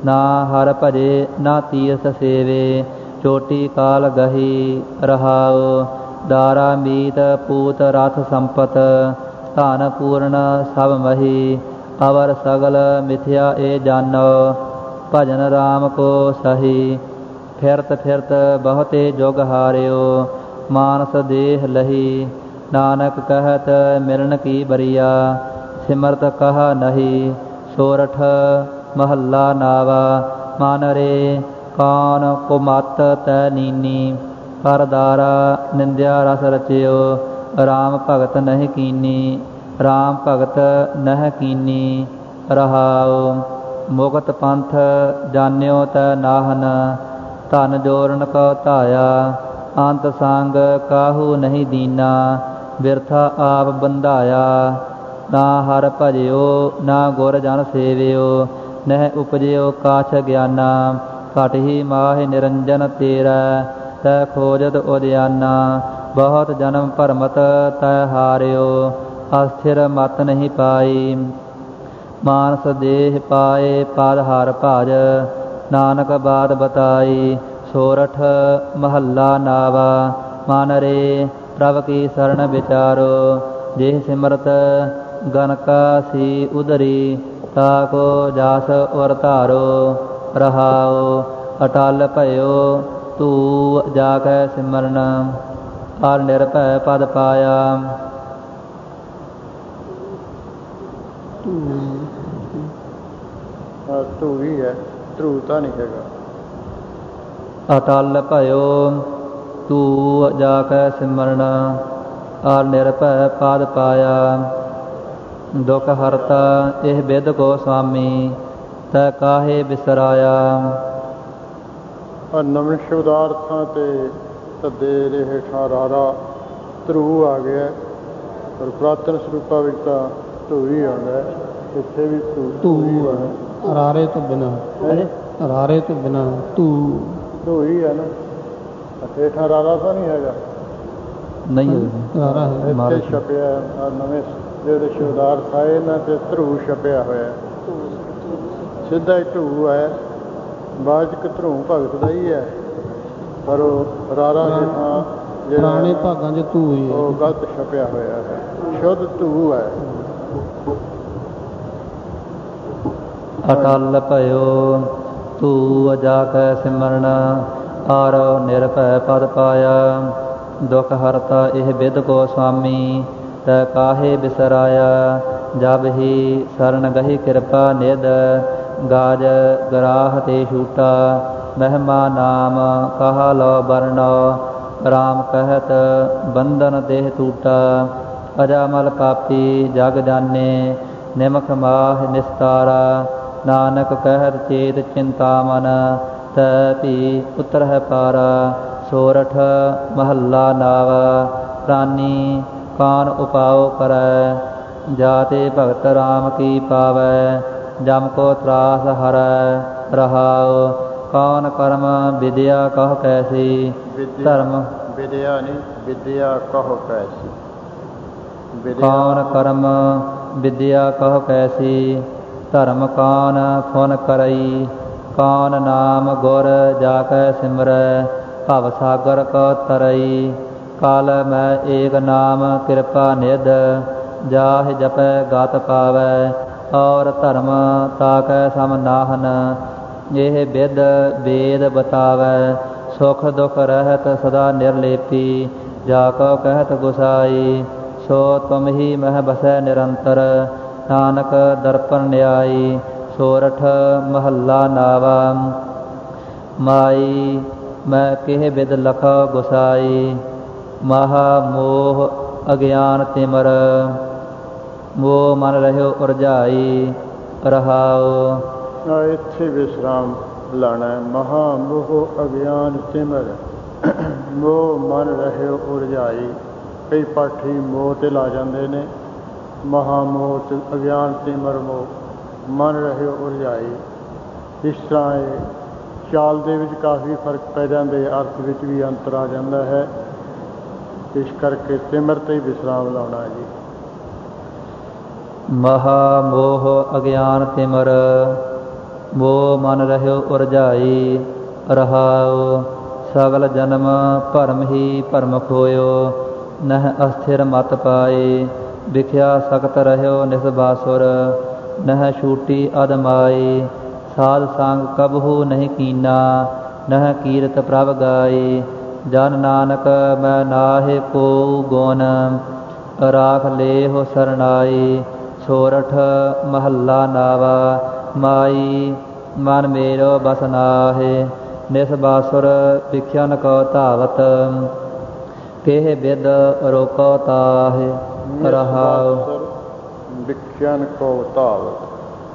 ਨਾ ਹਰ ਭਜੇ ਨਾ ਤੀਰਥ ਸੇਵੇ, ਚੋਟੀ ਕਾਲ ਗਹੀ ਰਹਾਉ। ਦਾਰਾ ਮੀਤ ਪੂਤ ਰਥ ਸੰਪਤ, ਧਨ ਪੂਰਨ ਸਭ ਮਹੀ। ਅਵਰ ਸਗਲ ਮਿਥਿਆ ਏ ਜਾਨੋ, ਭਜਨ ਰਾਮ ਕੋ ਸਹੀ। ਫਿਰਤ ਫਿਰਤ ਬਹੁਤੇ ਜੁਗ ਹਾਰਿਓ, ਮਾਨਸ ਦੇਹ ਲਹੀ। ਨਾਨਕ ਕਹਿਤ ਮਿਲਣ ਕੀ ਬਰੀਆ, ਸਿਮਰਤ ਕਹਾ ਨਹੀਂ। ਸੋਰਠ ਮਹੱਲਾ ਨਾਵਾ, ਮਨ ਰੇ ਕੌਣ ਕੋ ਮਤ ਤੈ ਨੀਨੀ। ਕਰਦਾਰਾ ਨਿੰਦਿਆ ਰਸ ਰਚਿਓ, ਰਾਮ ਭਗਤ ਨਹਿ ਕੀਨੀ। ਰਾਮ ਭਗਤ ਨਹਿ ਕੀਨੀ ਰਹਾਉ। ਮੁਕਤ ਪੰਥ ਜਾਣਿਓ ਤੈ ਨਾਹਨ, ਧਨ ਜੋਰਨ ਕਉ ਧਾਇਆ। ਅੰਤ ਸੰਗ ਕਾਹੂ ਨਹੀਂ ਦੀਨਾ, ਬਿਰਥਾ ਆਪ ਬੰਧਾਇਆ। ਨਾ ਹਰ ਭਜਿਓ ਨਾ ਗੁਰ ਜਨ ਸੇਵਿਓ, ਨਹਿ ਉਪਜਿਓ ਕਾਛ ਗਿਆਨਾ। ਘਟ ਹੀ ਮਾਹਿ ਨਿਰੰਜਨ ਤੇਰਾ, ਤੈ ਖੋਜਤ ਉਦਿਆਨਾ। ਬਹੁਤ ਜਨਮ ਭਰਮਤ ਤੈ ਹਾਰਿਓ, ਅਸਥਿਰ ਮਤ ਨਹੀਂ ਪਾਈ। ਮਾਨਸ ਦੇਹ ਪਾਏ ਪਦ ਹਰ ਭਜ, ਨਾਨਕ ਬਾਤ ਬਤਾਈ। ਸੋਰਠ ਮਹੱਲਾ ਨਾਵਾ, ਮਨ ਰੇ ਪ੍ਰਭ ਕੀ ਸਰਣ ਵਿਚਾਰੋ। ਜਿਹ ਸਿਮਰਤ ਗਨਕਾ ਸੀ ਉਦਰੀ, ਤਾ ਕੋ ਜਾਸ ਉਰ ਧਾਰੋ। ਰਹਾਉ ਅਟਲ ਭਇਓ ਤੂ ਜਾ ਕੈ ਸਿਮਰਨ, ਹਰ ਨਿਰਭੈ ਪਦ ਪਾਇਆ। ਧੂ ਹੀ ਹੈ, ਧਰੂ ਤਾਂ ਨਹੀਂ ਹੈਗਾ। ਅਟਲ ਭਇਓ ਤੂ ਜਾ ਕੈ ਸਿਮਰਨ, ਹਰ ਨਿਰਭੈ ਪਦ ਪਾਇਆ। ਦੁਖ ਹਰਤਾ ਇਹ ਬਿਦ ਕੋ ਸੁਆਮੀ, ਤੈ ਕਾਹੇ ਬਿਸਰਾਇਆ। ਨਵੇਂ ਸ਼ਬਦਾਰਥਾਂ ਤੇ ਧੱਦੇ ਦੇ ਹੇਠਾਂ ਰਾਰਾ ਧਰੂ ਆ ਗਿਆ, ਪਰ ਪੁਰਾਤਨ ਸਰੂਪਾਂ ਵਿੱਚ ਤਾਂ ਧੂ ਹੀ ਆਉਂਦਾ। ਇੱਥੇ ਵੀ ਧੂ ਧੂ ਰਾਰੇ ਤੋਂ ਬਿਨਾਂ, ਰਾਰੇ ਤੋਂ ਬਿਨਾਂ ਧੂ ਧੂ ਹੀ ਹੈ ਨਾ। ਹੇਠਾਂ ਰਾਰਾ ਤਾਂ ਨਹੀਂ ਹੈਗਾ, ਨਹੀਂ ਰਾਰਾ ਹੈ। ਇੱਥੇ ਛਪਿਆ ਨਵੇਂ ਜਿਹੜੇ ਸ਼ਬਦਾਰਥ ਆਏ ਇਹਨਾਂ ਤੇ ਧਰੂ ਛਪਿਆ ਹੋਇਆ, ਸਿੱਧਾ ਹੀ ਧੂ ਹੈ। ਬਾਚਕ ਧਰੂ ਭਗਤ ਦਾ ਹੀ ਹੈ, ਪਰ ਉਹ ਰਾਰਾ ਹੇਠਾਂ ਪੁਰਾਣੇ ਭਾਗਾਂ 'ਚ ਧੂ ਹੀ ਹੈ, ਉਹ ਗਲਤ ਛਪਿਆ ਹੋਇਆ ਹੈ। ਸ਼ੁੱਧ ਧੂ ਹੈ। ਅਟਲ ਭਇਓ ਤੂ ਜਾ ਕੈ ਸਿਮਰਨ, ਹਰ ਨਿਰਭੈ ਪਦ ਪਾਇਆ। ਦੁਖ ਹਰਤਾ ਇਹ ਬਿਦ ਕੋ ਸੁਆਮੀ, ਤੈ ਕਾਹੇ ਬਿਸਰਾਇਆ। ਜਬ ਹੀ ਸਰਣ ਗਹੀ ਕਿਰਪਾ ਨਿਧ, ਗਾਜ ਗਰਾਹ ਤੇ ਛੂਟਾ। ਮਹਿਮਾ ਨਾਮ ਕਹਾ ਲੋ ਬਰਨੋ, ਰਾਮ ਕਹਿਤ ਬੰਧਨ ਦੇਹ ਟੂਟਾ। ਅਜਾਮਲ ਪਾਪੀ ਜਗ ਜਾਨੇ, ਨਿਮਖ ਮਾਹ ਨਿਸਤਾਰਾ। ਨਾਨਕ ਕਹਿਤ ਚੇਤ ਚਿੰਤਾ ਮਨ, ਤੈ ਭੀ ਉਤਰ ਹੈ ਪਾਰਾ। ਸੋਰਠ ਮਹੱਲਾ ਨਾਵਾ, ਪ੍ਰਾਨੀ ਕਾਨ ਉਪਾਉ ਕਰੈ। ਜਾਤੇ ਭਗਤ ਰਾਮ ਕੀ ਪਾਵੈ, ਜਮ ਕੋ ਤਰਾਸ ਹਰੈ। ਰਹਾਉ ਕੌਣ ਕਰਮ ਵਿਦਿਆ ਕਹੁ ਕੈਸੀ, ਧਰਮ ਵਿਦਿਆ ਨਹੀਂ ਵਿਦਿਆ ਕਹੁ ਕੈਸੀ। ਕੌਣ ਕਰਮ ਵਿਦਿਆ ਕਹੁ ਕੈਸੀ, ਧਰਮ ਕੌਣ ਫੁਨ ਕਰਈ। ਕੌਣ ਨਾਮ ਗੁਰ ਜਾ ਕੈ ਸਿਮਰੈ, ਭਵ ਸਾਗਰ ਕੋ ਤਰਈ। ਕਾਲ ਮੈਂ ਏਕ ਨਾਮ ਕਿਰਪਾ ਨਿਧ, ਜਾਹਿ ਜਪੈ ਗਤ ਪਾਵੈ। ਔਰ ਧਰਮ ਤਾਕੈ ਸਮ ਨਾਹਨ, ਇਹ ਬਿਦ ਵੇਦ ਬਤਾਵੈ। ਸੁਖ ਦੁਖ ਰਹਿਤ ਸਦਾ ਨਿਰਲੇਪੀ, ਜਾ ਕਉ ਕਹਿਤ ਗੁਸਾਈ। ਸੋ ਤੁਮ ਹੀ ਮਹਿ ਬਸੈ ਨਿਰੰਤਰ, ਨਾਨਕ ਦਰਪਨ ਨਿਆਈ। ਸੋਰਠ ਮਹੱਲਾ ਨਾਵਾ, ਮਾਈ ਮੈਂ ਕਿਹ ਬਿਦ ਲਖ ਗੁਸਾਈ। ਮਹਾ ਮੋਹ ਅਗਿਆਨ ਤਿਮਰ, ਮੋਹ ਮਨ ਰਹਿਓ ਉਰਝਾਈ। ਰਹਾਉ ਇੱਥੇ ਵਿਸਰਾਮ ਲਾਣਾ। ਮਹਾ ਮੋਹ ਅਗਿਆਨ ਤਿਮਰ, ਮੋਹ ਮਨ ਰਹਿਓ ਉਰਝਾਈ। ਕਈ ਪਾਠੀ ਮੋਹ 'ਤੇ ਲਾ ਜਾਂਦੇ ਨੇ। ਮਹਾ ਮੋਹ ਤੇ ਅਗਿਆਨ ਤਿਮਰ ਮੋਹ, ਮਨ ਰਹਿਓ ਉਰਝਾਈ। ਇਸ ਤਰ੍ਹਾਂ ਇਹ ਚਾਲ ਦੇ ਵਿੱਚ ਕਾਫੀ ਫਰਕ ਪੈ ਜਾਂਦੇ, ਅਰਥ ਵਿੱਚ ਵੀ ਅੰਤਰ ਆ ਜਾਂਦਾ ਹੈ। ਇਸ ਕਰਕੇ ਤਿਮਰ 'ਤੇ ਹੀ ਵਿਸਰਾਮ ਲਾਉਣਾ ਜੀ। ਮਹਾ ਮੋਹ ਅਗਿਆਨ ਤਿਮਰ, ਮੋ ਮਨ ਰਹਿਓ ਉਰਝਾਈ। ਰਹਾਉ ਸਗਲ ਜਨਮ ਭਰਮ ਹੀ ਭਰਮ ਖੋਇਓ, ਨਹਿ ਅਸਥਿਰ ਮਤ ਪਾਏ। ਵਿਖਿਆ ਸਖਤ ਰਹਿਓ ਨਿਸਬਾਸੁਰ, ਨਹਿ ਛੂਟੀ ਅਦਮਾਈ। ਸਾਧ ਸੰਗ ਕਬਹੂ ਨਹੀਂ ਕੀਨਾ, ਨਹਿ ਕੀਰਤ ਪ੍ਰਭ ਗਾਈ। ਜਨ ਨਾਨਕ ਮੈਂ ਨਾਹਿ ਕੋ ਗੁਣ, ਰਾਖ ਲੇਹੁ ਸਰਨਾਈ। ਸੋਰਠ ਮਹੱਲਾ ਨਾਵਾ ਮਾਈ, ਮਨ ਮੇਰੋ ਬਸ ਨਾਹਿ। ਨਿਸਬਾਸੁਰ ਵਿਖਿਆ ਨ ਕੋ ਧਾਵਤ, ਕਿਹ ਬਿਦ ਰੋਕੋ ਤਾਹਿ। ਰਹਾਉ ਵਿਖਿਆ ਨ ਕੋ ਧਾਵਤ,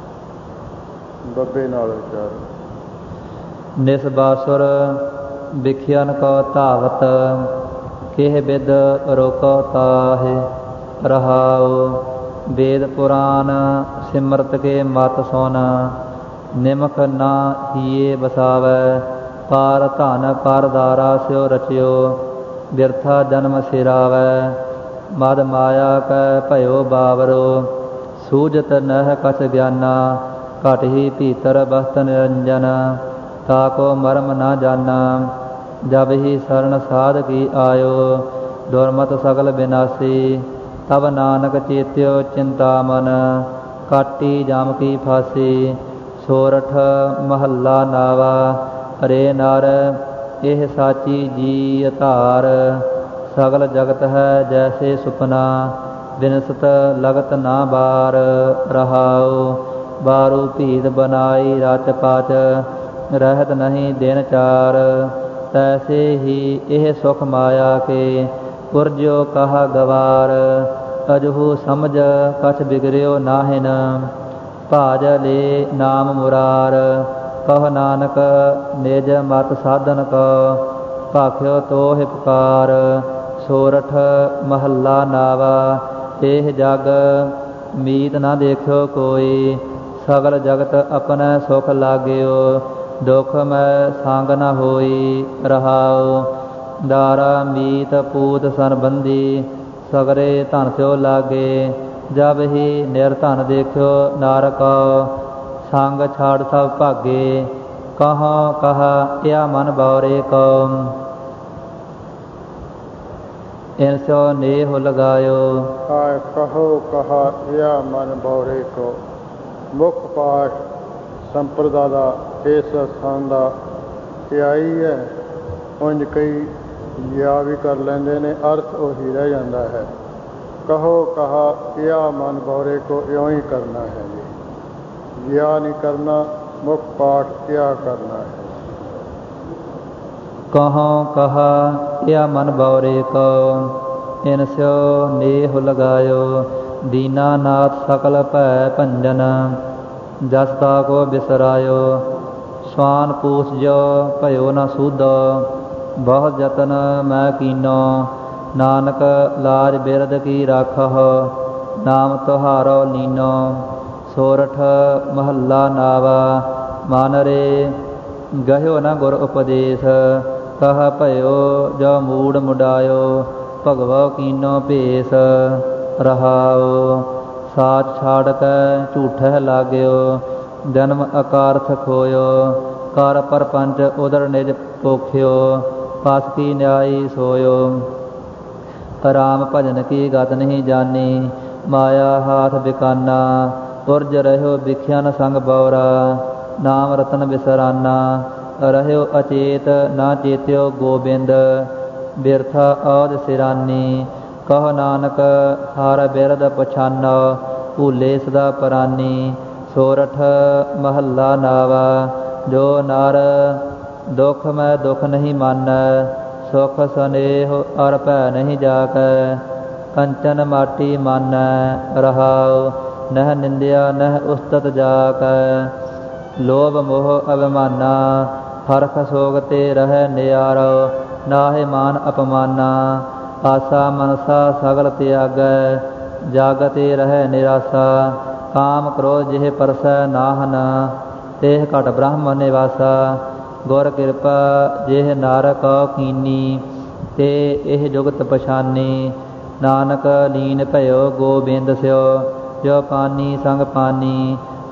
ਬੱਬੇ ਨਾਲ ਵਿਚਾਰ। ਨਿਸਬਾਸੁਰ ਵਿਖਿਆ ਨ ਕੋ ਧਾਵਤ, ਕਿਹ ਬਿਦ ਰੋਕੋ ਤਾਹਿ। ਰਹਾਉ ਵੇਦ ਪੁਰਾਨ ਸਿਮਰਤ ਕੇ ਮਤ ਸੁਨ, ਨਿਮਖ ਨਾ ਹੀਏ ਵਸਾਵੈ। ਪਾਰ ਧਨ ਪਰ ਦਾਰਾ ਸਿਓ ਰਚਿਓ, ਬਿਰਥਾ ਜਨਮ ਸਿਰਾਵੈ। ਮਦ ਮਾਇਆ ਕੈ ਭਇਓ ਬਾਵਰੋ, ਸੂਝਤ ਨਹਿ ਕਛ ਗਿਆਨਾ। ਘਟ ਹੀ ਭੀਤਰ ਬਸਤ ਨਿਰੰਜਨ, ਤਾਕੋ ਮਰਮ ਨਾ ਜਾਨਾ। ਜਬ ਹੀ ਸਰਣ ਸਾਧ ਕੀ ਆਇਓ, ਦੁਰਮਤ ਸਗਲ ਬਿਨਾਸੀ। ਤਬ ਨਾਨਕ ਚੇਤਿਓ ਚਿੰਤਾਮਨ, ਕਾਟੀ ਜਾਮ ਕੀ ਫਾਸੀ। ਸੋਰਠ ਮਹੱਲਾ ਨਾਵਾ ਰੇ ਨਰ, ਇਹ ਸਾਚੀ ਜੀ ਧਾਰ। ਸਗਲ ਜਗਤ ਹੈ ਜੈਸੇ ਸੁਪਨਾ, ਬਿਨਸਤ ਲਗਤ ਨਾ ਬਾਰ। ਰਹਾਉ ਬਾਰੂ ਭੀਤ ਬਨਾਈ ਰਚ ਪਾਚ, ਰਹਿਤ ਨਹੀਂ ਦਿਨ ਚਾਰ। ਤੈਸੇ ਹੀ ਇਹ ਸੁਖ ਮਾਇਆ ਕੇ, ਪੁਰਜਿਓ ਕਹਾ ਗਵਾਰ। ਅਜਹੂ ਸਮਝ ਕਛ ਬਿਗੜਿਓ ਨਾਹਿਨ, ਭਾਜ ਲੇ ਨਾਮ ਮੁਰਾਰ। ਕਹ ਨਾਨਕ ਨਿਜ ਮਤ ਸਾਧਨ ਕੋ, ਭਾਖਿਓ ਤੋਹਿ ਪੁਕਾਰ। ਸੋਰਠ ਮਹੱਲਾ ਨਾਵਾ ਇਹ ਜਗ, ਮੀਤ ਨਾ ਦੇਖਿਓ ਕੋਈ। ਸਗਲ ਜਗਤ ਆਪਣੈ ਸੁਖ ਲਾਗਿਓ, ਦੁਖ ਮੈਂ ਸੰਗ ਨ ਹੋਈ। ਰਹਾਉ ਦਾਰਾ ਮੀਤ ਪੂਤ ਸੰਬੰਧੀ, ਸਗਰੇ ਧਨ ਸਿਓ ਲਾਗੇ। ਜਬ ਹੀ ਨਿਰਧਨ ਦੇਖਿਓ ਨਰ ਕੋ, ਸੰਗ ਛਾੜ ਸਭ ਭਾਗੇ। ਕਹੋ ਕਹਾ ਇਆ ਮਨ ਬਉਰੇ ਕੋ, ਇਨ ਸਿਓ ਨੇਹੁ ਲਗਾਇਓ। ਆਇ ਕਹੋ ਕਹਾ ਇਆ ਮਨ ਬਉਰੇ ਕੋ, ਮੁੱਖ ਪਾਠ ਸੰਪਰਦਾ ਦਾ ਇਸ ਸਥਾਨ ਦਾ ਧਿਆਈ ਹੈ। ਉਂਝ ਕਈ ਯਾ ਵੀ ਕਰ ਲੈਂਦੇ ਨੇ, ਅਰਥ ਉਹੀ ਰਹਿ ਜਾਂਦਾ ਹੈ। ਕਹੋ ਕਹਾ ਯਾ ਮਨ ਬਉਰੇ ਕੋ, ਇਉਂ ਹੀ ਕਰਨਾ ਹੈ ਜੀ, ਯਾ ਨਹੀਂ ਕਰਨਾ। ਮੁੱਖ ਪਾਠ ਕਿਆ ਕਰਨਾ ਹੈ। ਕਹੋ ਕਹਾ ਯਾ ਮਨ ਬਉਰੇ ਕੋ, ਇਨ ਸਿਓ ਨੇਹੁ ਲਗਾਇਓ। ਦੀਨਾਨਾਥ ਸਕਲ ਭੈ ਭੰਜਨ, ਜਸ ਤਾ ਕੋ ਬਿਸਰਾਇਓ। ਸਵਾਨ ਪੂਸ ਜੋ ਭਇਓ ਨ ਸੂਧੋ, ਬਹੁਤ ਯਤਨ ਮੈਂ ਕੀਨੋ। ਨਾਨਕ ਲਾਜ ਬਿਰਦ ਕੀ ਰਾਖਹੁ, ਨਾਮ ਤੁਹਾਰੋ ਲੀਨੋ। ਸੋਰਠ ਮਹੱਲਾ ਨਾਵਾ ਮਨ ਰੇ, ਗਹਿਓ ਨ ਗੁਰ ਉਪਦੇਸ਼। ਕਹ ਭਇਓ ਜੋ ਮੂੜ ਮੁਡਾਇਓ, ਭਗਵੋ ਕੀਨੋ ਭੇਸ। ਰਹਾਉ ਸਾਚ ਛਾੜ ਕੈ ਝੂਠਹਿ ਲਾਗਿਓ, ਜਨਮ ਅਕਾਰਥ ਖੋਇਓ। ਕਰ ਪਰਪੰਚ ਉਦਰ ਨਿਜ ਪੋਖਿਓ, ਪਸ ਕੀ ਨਿਆਈ ਸੋਇਓ। ਰਾਮ ਭਜਨ ਕੀ ਗਤ ਨਹੀਂ ਜਾਨੀ, ਮਾਇਆ ਹਾਥ ਬਿਕਾਨਾ। ਪੁਰਜ ਰਹਿਓ ਵਿਖਿਆ ਨ ਸੰਗ ਬਉਰਾ, ਨਾਮ ਰਤਨ ਬਿਸਰਾਨਾ। ਰਹਿਓ ਅਚੇਤ ਨਾ ਚੇਤਿਓ ਗੋਬਿੰਦ, ਬਿਰਥਾ ਔਧ ਸਿਰਾਨੀ। ਕਹੋ ਨਾਨਕ ਹਰ ਬਿਰਦ ਪਛਾਨੋ, ਭੂਲੇ ਸਦਾ ਪਰਾਨੀ। ਸੋਰਠ ਮਹੱਲਾ ਨਾਵਾ ਜੋ ਨਰ, ਦੁਖ ਮੈਂ ਦੁਖ ਨਹੀਂ ਮਾਨੈ। ਸੁਖ ਸਨੇਹ ਅਰ ਭੈ ਨਹੀਂ ਜਾਕੈ, ਕੰਚਨ ਮਾਟੀ ਮਾਨੈ। ਰਹਾਉ ਨਹਿ ਨਿੰਦਿਆ ਨਹਿ ਉਸਤਤ ਜਾਕੈ, ਲੋਭ ਮੋਹ ਅਭਿਮਾਨਾ। ਹਰਖ ਸੋਗ ਤੇ ਰਹਿ ਨਿਆਰੋ, ਨਾਹਿ ਮਾਨ ਅਪਮਾਨਾ। ਆਸਾ ਮਨਸਾ ਸਗਲ ਤਿਆਗੈ, ਜਗ ਤੇ ਰਹਿ ਨਿਰਾਸਾ। ਕਾਮ ਕ੍ਰੋਧ ਜਿਹ ਪਰਸੈ ਨਾਹਨ, ਤੇਹ ਘਟ ਬ੍ਰਹਮ ਨਿਵਾਸਾ। ਗੁਰ ਕਿਰਪਾ ਜਿਹ ਨਰ ਕਉ ਕੀਨੀ, ਤੇ ਇਹ ਜੁਗਤ ਪਛਾਨੀ। ਨਾਨਕ ਲੀਨ ਭਇਓ ਗੋਬਿੰਦ ਸਿਓ, ਜੋ ਪਾਨੀ ਸੰਗ ਪਾਨੀ।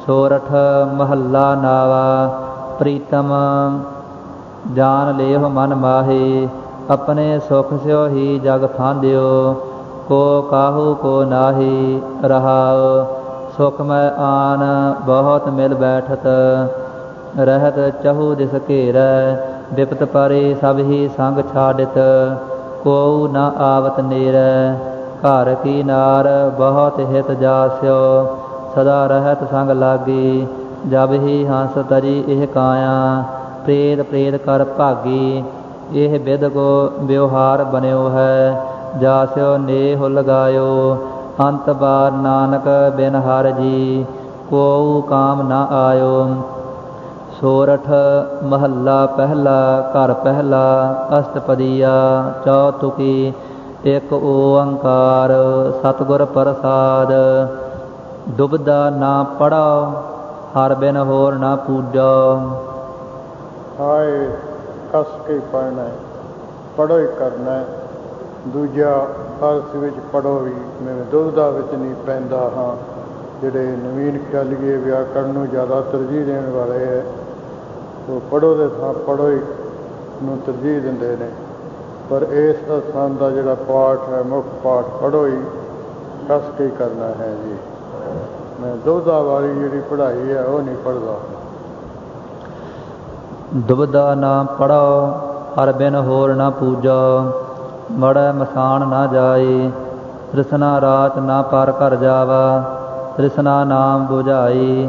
ਸੋਰਠ ਮਹੱਲਾ ਨਾਵਾ। ਪ੍ਰੀਤਮ ਜਾਨ ਲੇਹੁ ਮਨ ਮਾਹੀ, ਆਪਣੇ ਸੁਖ ਸਿਓ ਹੀ ਜਗ ਫਾਂਦਿਓ। ਕੋ ਕਾਹੂ ਕੋ ਨਾਹੀ ਰਹਾਉ, ਸੁਖ ਮੈਂ ਆਨ ਬਹੁਤ ਮਿਲ ਬੈਠਤ। ਰਹਿਤ ਚਹੂ ਦਿਸ ਘੇਰੈ, ਬਿਪਤ ਪਰੇ ਸਭ ਹੀ ਸੰਗ ਛਾਡਿਤ। ਕੋਉ ਨ ਆਵਤ ਨੇਰੈ, ਘਰ ਕੀ ਨਾਰ ਬਹੁਤ ਹਿਤ ਜਾਸਿਓ। ਸਦਾ ਰਹਿਤ ਸੰਗ ਲਾਗੀ, ਜਬ ਹੀ ਹੰਸ ਤਰੀ ਇਹ ਕਾਇਆ। ਪ੍ਰੇਤ ਪ੍ਰੇਤ ਕਰ ਭਾਗੀ, ਇਹ ਬਿਦ ਕੋ ਵਿਵਹਾਰ ਬਨਿਓ ਹੈ। ਜਾਸਿਓ ਨੇਹੁ ਲਗਾਇਓ, ਅੰਤ ਬਾਰ ਨਾਨਕ ਬਿਨ ਹਰਿ ਜੀ। ਕੋਉ ਕਾਮ ਨ ਆਇਓ। ਸੋਰਠ ਮਹੱਲਾ ਪਹਿਲਾ। ਘਰ ਪਹਿਲਾ ਅਸ਼ਟਪਦੀਆ ਚੌਤੁਕੀ। ਇਕ ਓੰਕਾਰ ਸਤਿਗੁਰ ਪ੍ਰਸਾਦ। ਦੁਬਦਾ ਨਾ ਪੜੋ, ਹਰ ਬਿਨ ਹੋਰ ਨਾ ਪੂਜੋ। ਹਾਏ ਕਸ ਕੇ ਪੜ੍ਹਨਾ, ਪੜ੍ਹੋ ਹੀ ਕਰਨਾ। ਦੂਜਾ ਅਰਥ ਵਿੱਚ ਪੜ੍ਹੋ ਵੀ, ਮੈਂ ਦੁਬਦਾ ਵਿੱਚ ਨਹੀਂ ਪੈਂਦਾ ਹਾਂ। ਜਿਹੜੇ ਨਵੀਨ ਖਿਆਲੀਏ ਵਿਆਕਰਨ ਨੂੰ ਜ਼ਿਆਦਾ ਤਰਜੀਹ ਦੇਣ ਵਾਲੇ ਹੈ, ਉਹ ਪੜ੍ਹੋ ਦੇ ਥਾਂ ਪੜ੍ਹੋ ਹੀ ਨੂੰ ਤਰਜੀਹ ਦਿੰਦੇ ਨੇ। ਪਰ ਇਸ ਸਥਾਨ ਦਾ ਜਿਹੜਾ ਪਾਠ ਹੈ, ਮੁੱਖ ਪਾਠ ਪੜ੍ਹੋ ਹੀ ਕਸ ਕੇ ਹੀ ਕਰਨਾ ਹੈ ਜੀ। ਮੈਂ ਦੁਬਦਾ ਵਾਲੀ ਜਿਹੜੀ ਪੜ੍ਹਾਈ ਹੈ ਉਹ ਨਹੀਂ ਪੜ੍ਹਦਾ। ਦੁਬਦਾ ਨਾ ਪੜੋ, ਹਰ ਬਿਨ ਹੋਰ ਨਾ ਪੂਜੋ। ਮੜੈ ਮਸਾਣ ਨਾ ਜਾਈ, ਤ੍ਰਿਸ਼ਨਾ ਰਾਤ ਨਾ ਪਰ ਘਰ ਜਾਵਾ। ਤ੍ਰਿਸ਼ਨਾ ਨਾਮ ਬੁਝਾਈ,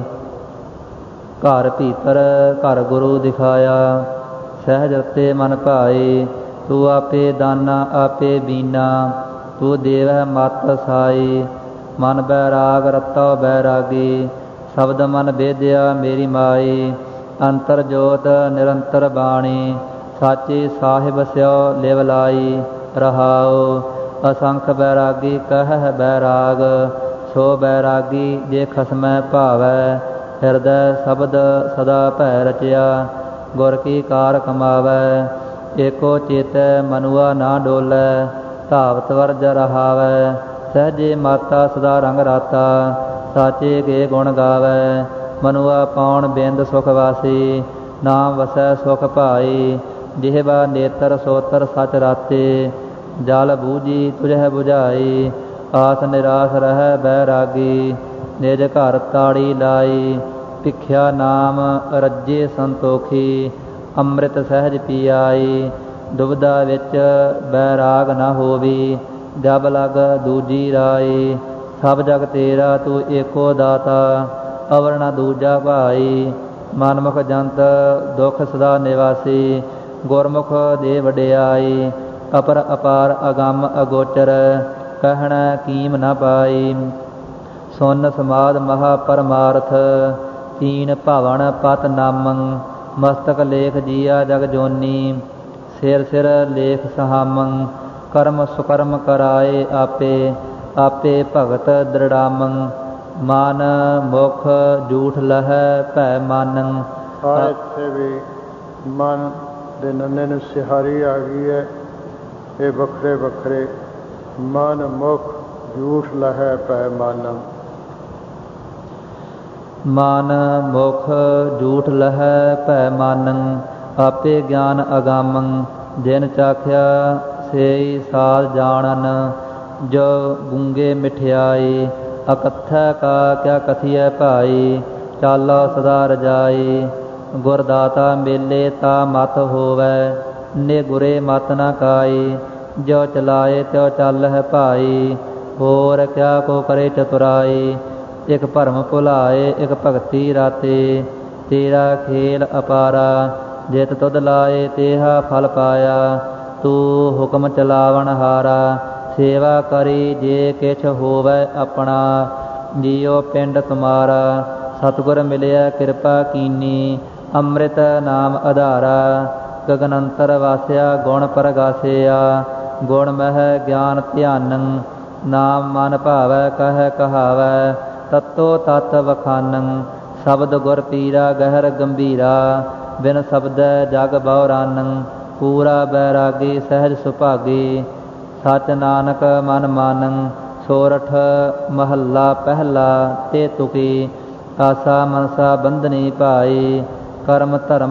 ਘਰ ਭੀਤਰ ਘਰ ਗੁਰੂ ਦਿਖਾਇਆ। ਸਹਿਜ ਰਤੇ ਮਨ ਭਾਈ, ਤੂੰ ਆਪੇ ਦਾਨਾ ਆਪੇ ਬੀਨਾ। ਤੂੰ ਦੇਵੈ ਮਤ ਸਾਈ, ਮਨ ਬੈਰਾਗ ਰਤੋ ਬੈਰਾਗੀ। ਸ਼ਬਦ ਮਨ ਬੇਦਿਆ ਮੇਰੀ ਮਾਈ, ਅੰਤਰ ਜੋਤ ਨਿਰੰਤਰ ਬਾਣੀ। ਸਾਚੀ ਸਾਹਿਬ ਸਿਓ ਲਿਵ ਲਾਈ ਰਹਾਉ। ਅਸੰਖ ਬੈਰਾਗੀ ਕਹਿ ਬੈਰਾਗ, ਸੋ ਬੈਰਾਗੀ ਜੇ ਖਸਮੈ ਭਾਵੈ। ਹਿਰਦੈ ਸ਼ਬਦ ਸਦਾ ਭੈ ਰਚਿਆ, ਗੁਰ ਕੀ ਕਾਰ ਕਮਾਵੈ। ਏਕੋ ਚੇਤੈ ਮਨੁਆ ਨਾ ਡੋਲੈ, ਧਾਵਤ ਵਰਜ ਰਹਾਵੈ। ਸਹਿਜੇ ਮਾਤਾ ਸਦਾ ਰੰਗ ਰਾਤਾ, ਸਾਚੇ ਕੇ ਗੁਣ ਗਾਵੈ। ਮਨੁਆ ਪਾਉਣ ਬਿੰਦ ਸੁਖ ਵਾਸੀ, ਨਾਮ ਵਸੈ ਸੁਖ ਭਾਈ। ਜਿਹਵਾ ਨੇਤਰ ਸੋਤਰ ਸਚ ਰਾਤੇ, ਜਲ ਬੂਝੀ ਤੁਝਹਿ ਬੁਝਾਈ। ਆਸ ਨਿਰਾਸ ਰਹਿ ਬੈਰਾਗੀ, ਨਿਜ ਘਰ ਤਾੜੀ ਲਾਈ। ਭਿਖਿਆ ਨਾਮ ਰੱਜੇ ਸੰਤੋਖੀ, ਅੰਮ੍ਰਿਤ ਸਹਿਜ ਪੀਆਈ। ਦੁਬਦਾ ਵਿੱਚ ਬੈਰਾਗ ਨਾ ਹੋਵੀ, ਜਬ ਲਗ ਦੂਜੀ ਰਾਈ। ਸਭ ਜਗ ਤੇਰਾ ਤੂੰ ਏਕੋ ਦਾਤਾ, ਅਵਰ ਨਾ ਦੂਜਾ ਭਾਈ। ਮਨਮੁਖ ਜੰਤ ਦੁਖ ਸਦਾ ਨਿਵਾਸੀ, ਗੁਰਮੁਖ ਦੇ ਵਡਿਆਈ। ਅਪਰ ਅਪਾਰ ਅਗੰਮ ਅਗੋਚਰ, ਕਹਿਣਾ ਕੀਮ ਨਾ ਪਾਈ। ਸੁਨ ਸਮਾਦ ਮਹਾ ਪਰਮਾਰਥ, ਤੀਨ ਭਵਨ ਪਤ ਨਾਮੰ। ਮਸਤਕ ਲੇਖ ਜੀਆ ਜਗ ਜੋਨੀ, ਸਿਰ ਸਿਰ ਲੇਖ ਸਹਾਮੰ। ਕਰਮ ਸੁਕਰਮ ਕਰਾਏ ਆਪੇ, ਆਪੇ ਭਗਤ ਦ੍ਰਿੜਾਮੰ। ਮਨ ਮੁਖ ਝੂਠ ਲਹੈ ਭੈ ਮਾਨੰ। ਹਾਂ, ਇੱਥੇ ਵੀ ਮਨ ਦੇ ਨੰਨੇ ਨੂੰ ਸਿਹਾਰੀ ਆ ਗਈ ਹੈ। ਇਹ ਵੱਖਰੇ ਵੱਖਰੇ ਮਨ ਮੁਖ ਝੂਠ ਲਹੈ ਭੈ ਮਾਨੰ। ਮਨ ਮੁਖ ਝੂਠ ਲਹੈ ਭੈ ਮਾਨੰ, ਆਪੇ ਗਿਆਨ ਅਗਾਮੰ। ਜਿਨ ਚਾਖਿਆ ਸੇਈ ਸਾਧ ਜਾਣਨ, ਜੋ ਗੂੰਗੇ ਮਿਠਿਆਈ। ਅਕਥੈ ਕਾ ਕਿਆ ਕਥੀਐ ਭਾਈ, ਚਾਲੋ ਸਦਾ ਰਜਾਈ। ਗੁਰਦਾਤਾ ਮੇਲੇ ਤਾ ਮਤ ਹੋਵੈ, ਨਿਗੁਰੇ ਮਤ ਨ ਕਾਈ। ਜੋ ਚਲਾਏ ਤਿਉ ਚੱਲਹਿ ਭਾਈ, ਹੋਰ ਕਿਆ ਕੋ ਕਰੇ ਚਤੁਰਾਈ। ਇਕ ਭਰਮ ਭੁਲਾਏ ਇਕ ਭਗਤੀ ਰਾਤੇ, ਤੇਰਾ ਖੇਲ ਅਪਾਰਾ। ਜਿਤ ਤੁਧ ਲਾਏ ਤੇਹਾ ਫਲ ਪਾਇਆ, ਤੂੰ ਹੁਕਮ ਚਲਾਵਣ ਹਾਰਾ। ਸੇਵਾ ਕਰੀ ਜੇ ਕਿਛ ਹੋਵੈ ਆਪਣਾ, ਜੀਉ ਪਿੰਡ ਤੁਮਾਰਾ। ਸਤਿਗੁਰ ਮਿਲਿਆ ਕਿਰਪਾ ਕੀਨੀ, ਅੰਮ੍ਰਿਤ ਨਾਮ ਆਧਾਰਾ। ਗਗਨ ਅੰਤਰ ਵਾਸਿਆ ਗੁਣ ਪ੍ਰਗਾਸਿਆ, ਗੁਣ ਮਹਿ ਗਿਆਨ ਧਿਆਨੰ। ਨਾਮ ਮਨ ਭਾਵੈ ਕਹਿ ਕਹਾਵੈ, ਤਤੋ ਤਤ ਵਖਾਨੰ। ਸ਼ਬਦ ਗੁਰ ਪੀਰਾ ਗਹਿਰ ਗੰਭੀਰਾ, ਬਿਨ ਸ਼ਬਦੈ ਜਗ ਬਹੁਰਾਨੰ। ਪੂਰਾ ਬੈਰਾਗੀ ਸਹਿਜ ਸੁਭਾਗੀ, ਸਚ ਨਾਨਕ ਮਨ ਮਾਨੰ। ਸੋਰਠ ਮਹੱਲਾ ਪਹਿਲਾ ਤੇ ਤੁਕੀ। ਆਸਾ ਮਨਸਾ ਬੰਧਨੀ ਭਾਈ। ਕਰਮ ਧਰਮ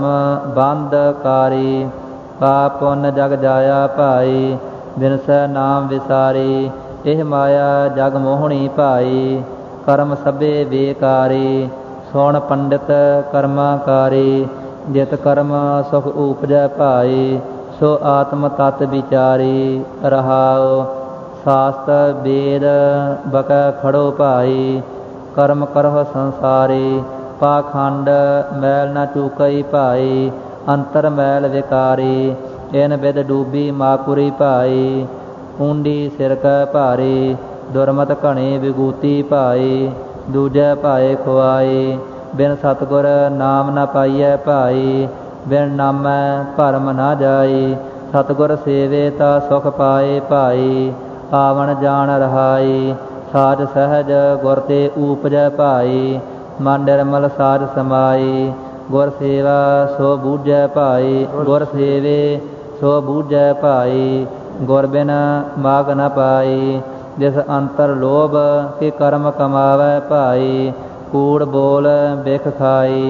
ਬੰਧਕਾਰੀ। ਪਾਪ ਪੁੰਨ ਜਗ ਜਾਇਆ ਭਾਈ। ਬਿਨਸੈ ਨਾਮ ਵਿਸਾਰੀ। ਇਹ ਮਾਇਆ ਜਗ ਮੋਹਣੀ ਭਾਈ। ਕਰਮ ਸਭੇ ਬੇਕਾਰੀ। ਸੁਣ ਪੰਡਿਤ ਕਰਮਾਕਾਰੀ। ਜਿਤ ਕਰਮ ਸੁਖ ਊਪਜੈ ਭਾਈ। ਸੋ ਆਤਮ ਤਤ ਵਿਚਾਰੀ। ਰਹਾਉ ਸਾਸਤ ਵੇਦ ਬਕੈ ਖੜੋ ਭਾਈ। ਕਰਮ ਕਰਹੁ ਸੰਸਾਰੀ। ਪਾਖੰਡ ਮੈਲ ਨ ਚੂਕਈ ਭਾਈ। ਅੰਤਰ ਮੈਲ ਵਿਕਾਰੀ। ਇਨ ਬਿਦ ਡੂਬੀ ਮਾਕੁਰੀ ਭਾਈ। ਊਂਡੀ ਸਿਰ ਕੈ ਭਾਰੀ। ਦੁਰਮਤ ਘਣੀ ਵਿਗੂਤੀ ਭਾਈ। ਦੂਜੈ ਭਾਏ ਖੁਆਈ। ਬਿਨ ਸਤਿਗੁਰ ਨਾਮ ਨ ਪਾਈਐ ਭਾਈ। ਬਿਨ ਨਾਮੈ ਭਰਮ ਨ ਜਾਈ। ਸਤਿਗੁਰ ਸੇਵੇ ਤਾ ਸੁਖ ਪਾਏ ਭਾਈ। ਆਵਣ ਜਾਣ ਰਹਾਈ। ਸਾਜ ਸਹਿਜ ਗੁਰ ਤੇ ਊਪਜੈ ਭਾਈ। ਮਨ ਨਿਰਮਲ ਸਾਜ ਸਮਾਈ। ਗੁਰ ਸੇਵਾ ਸੋ ਬੂਝੈ ਭਾਈ। ਗੁਰ ਸੇਵੇ ਸੋ ਬੂਝੈ ਭਾਈ। ਗੁਰ ਬਿਨ ਮਾਗ ਨ ਪਾਈ। ਜਿਸ ਅੰਤਰ ਲੋਭ ਕੇ ਕਰਮ ਕਮਾਵੈ ਭਾਈ। ਕੂੜ ਬੋਲ ਬਿਖ ਖਾਈ।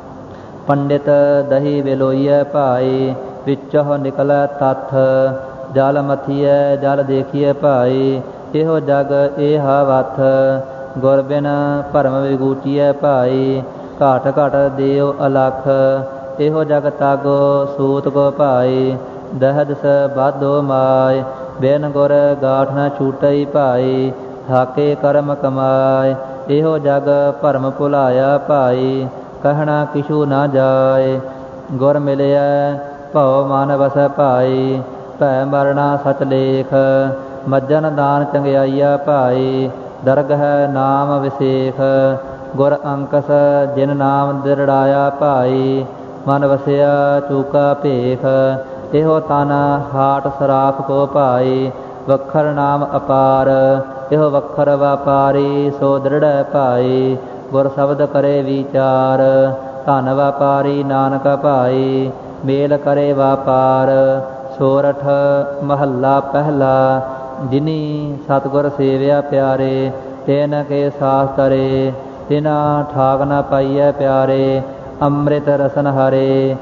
ਪੰਡਿਤ ਦਹੀ ਵਿਲੋਈਐ ਭਾਈ। ਵਿੱਚੋਂ ਨਿਕਲੈ ਤੱਥ। ਜਲ ਮਥੀਐ ਜਲ ਦੇਖੀਐ ਭਾਈ। ਇਹੋ ਜਗ ਏਹਾ ਵਥ। ਗੁਰ ਬਿਨ ਭਰਮ ਵਿਗੂਚੀਐ ਭਾਈ। ਘਾਟ ਘਟ ਦੇਵ ਅਲਖ। ਇਹੋ ਜਗ ਤਾਗੋ ਸੂਤ ਕੋ ਭਾਈ। ਦਹਦਸ ਬਾਧੋ ਮਾਇ। ਬਿਨ ਗੁਰ ਗਾਠ ਨ ਛੂਟਈ ਭਾਈ। ਥਾਕੇ ਕਰਮ ਕਮਾਏ। ਇਹੋ ਜਗ ਭਰਮ ਭੁਲਾਇਆ ਭਾਈ। ਕਹਿਣਾ ਕਿਛੂ ਨਾ ਜਾਏ। ਗੁਰ ਮਿਲਿਐ ਭਉ ਮਨ ਵਸੈ ਭਾਈ। ਭੈ ਮਰਣਾ ਸਚ ਲੇਖ। ਮੱਜਨ ਦਾਨ ਚੰਗਿਆਈਆ ਭਾਈ। ਦਰਗਹਿ ਨਾਮ ਵਿਸੇਖ। ਗੁਰ ਅੰਕਸ ਜਿਨ ਨਾਮ ਦਿਰੜਾਇਆ ਭਾਈ। ਮਨ ਵਸਿਆ ਚੂਕਾ ਭੇਖ। ਇਹੋ ਤਨ ਹਾਟ ਸਰਾਪ ਕੋ ਭਾਈ। ਵਖਰ ਨਾਮ ਅਪਾਰ। ਇਹੋ ਵਖਰ ਵਾਪਾਰੀ ਸੋ ਦ੍ਰਿੜੈ ਭਾਈ। ਗੁਰ ਸ਼ਬਦ ਕਰੇ ਵਿਚਾਰ। ਧਨ ਵਾਪਾਰੀ ਨਾਨਕ ਭਾਈ। ਮੇਲ ਕਰੇ ਵਾਪਾਰ। ਸੋਰਠ ਮਹੱਲਾ ਪਹਿਲਾ। ਜਿਨੀ ਸਤਿਗੁਰ ਸੇਵਿਆ ਪਿਆਰੇ। ਤਿਨ ਕੇ ਸਾਥ ਤਰੇ। ਤਿਨਾ ਠਾਕ ਨ ਪਾਈਐ ਪਿਆਰੇ। ਅੰਮ੍ਰਿਤ ਰਸਨ ਹਰੇ।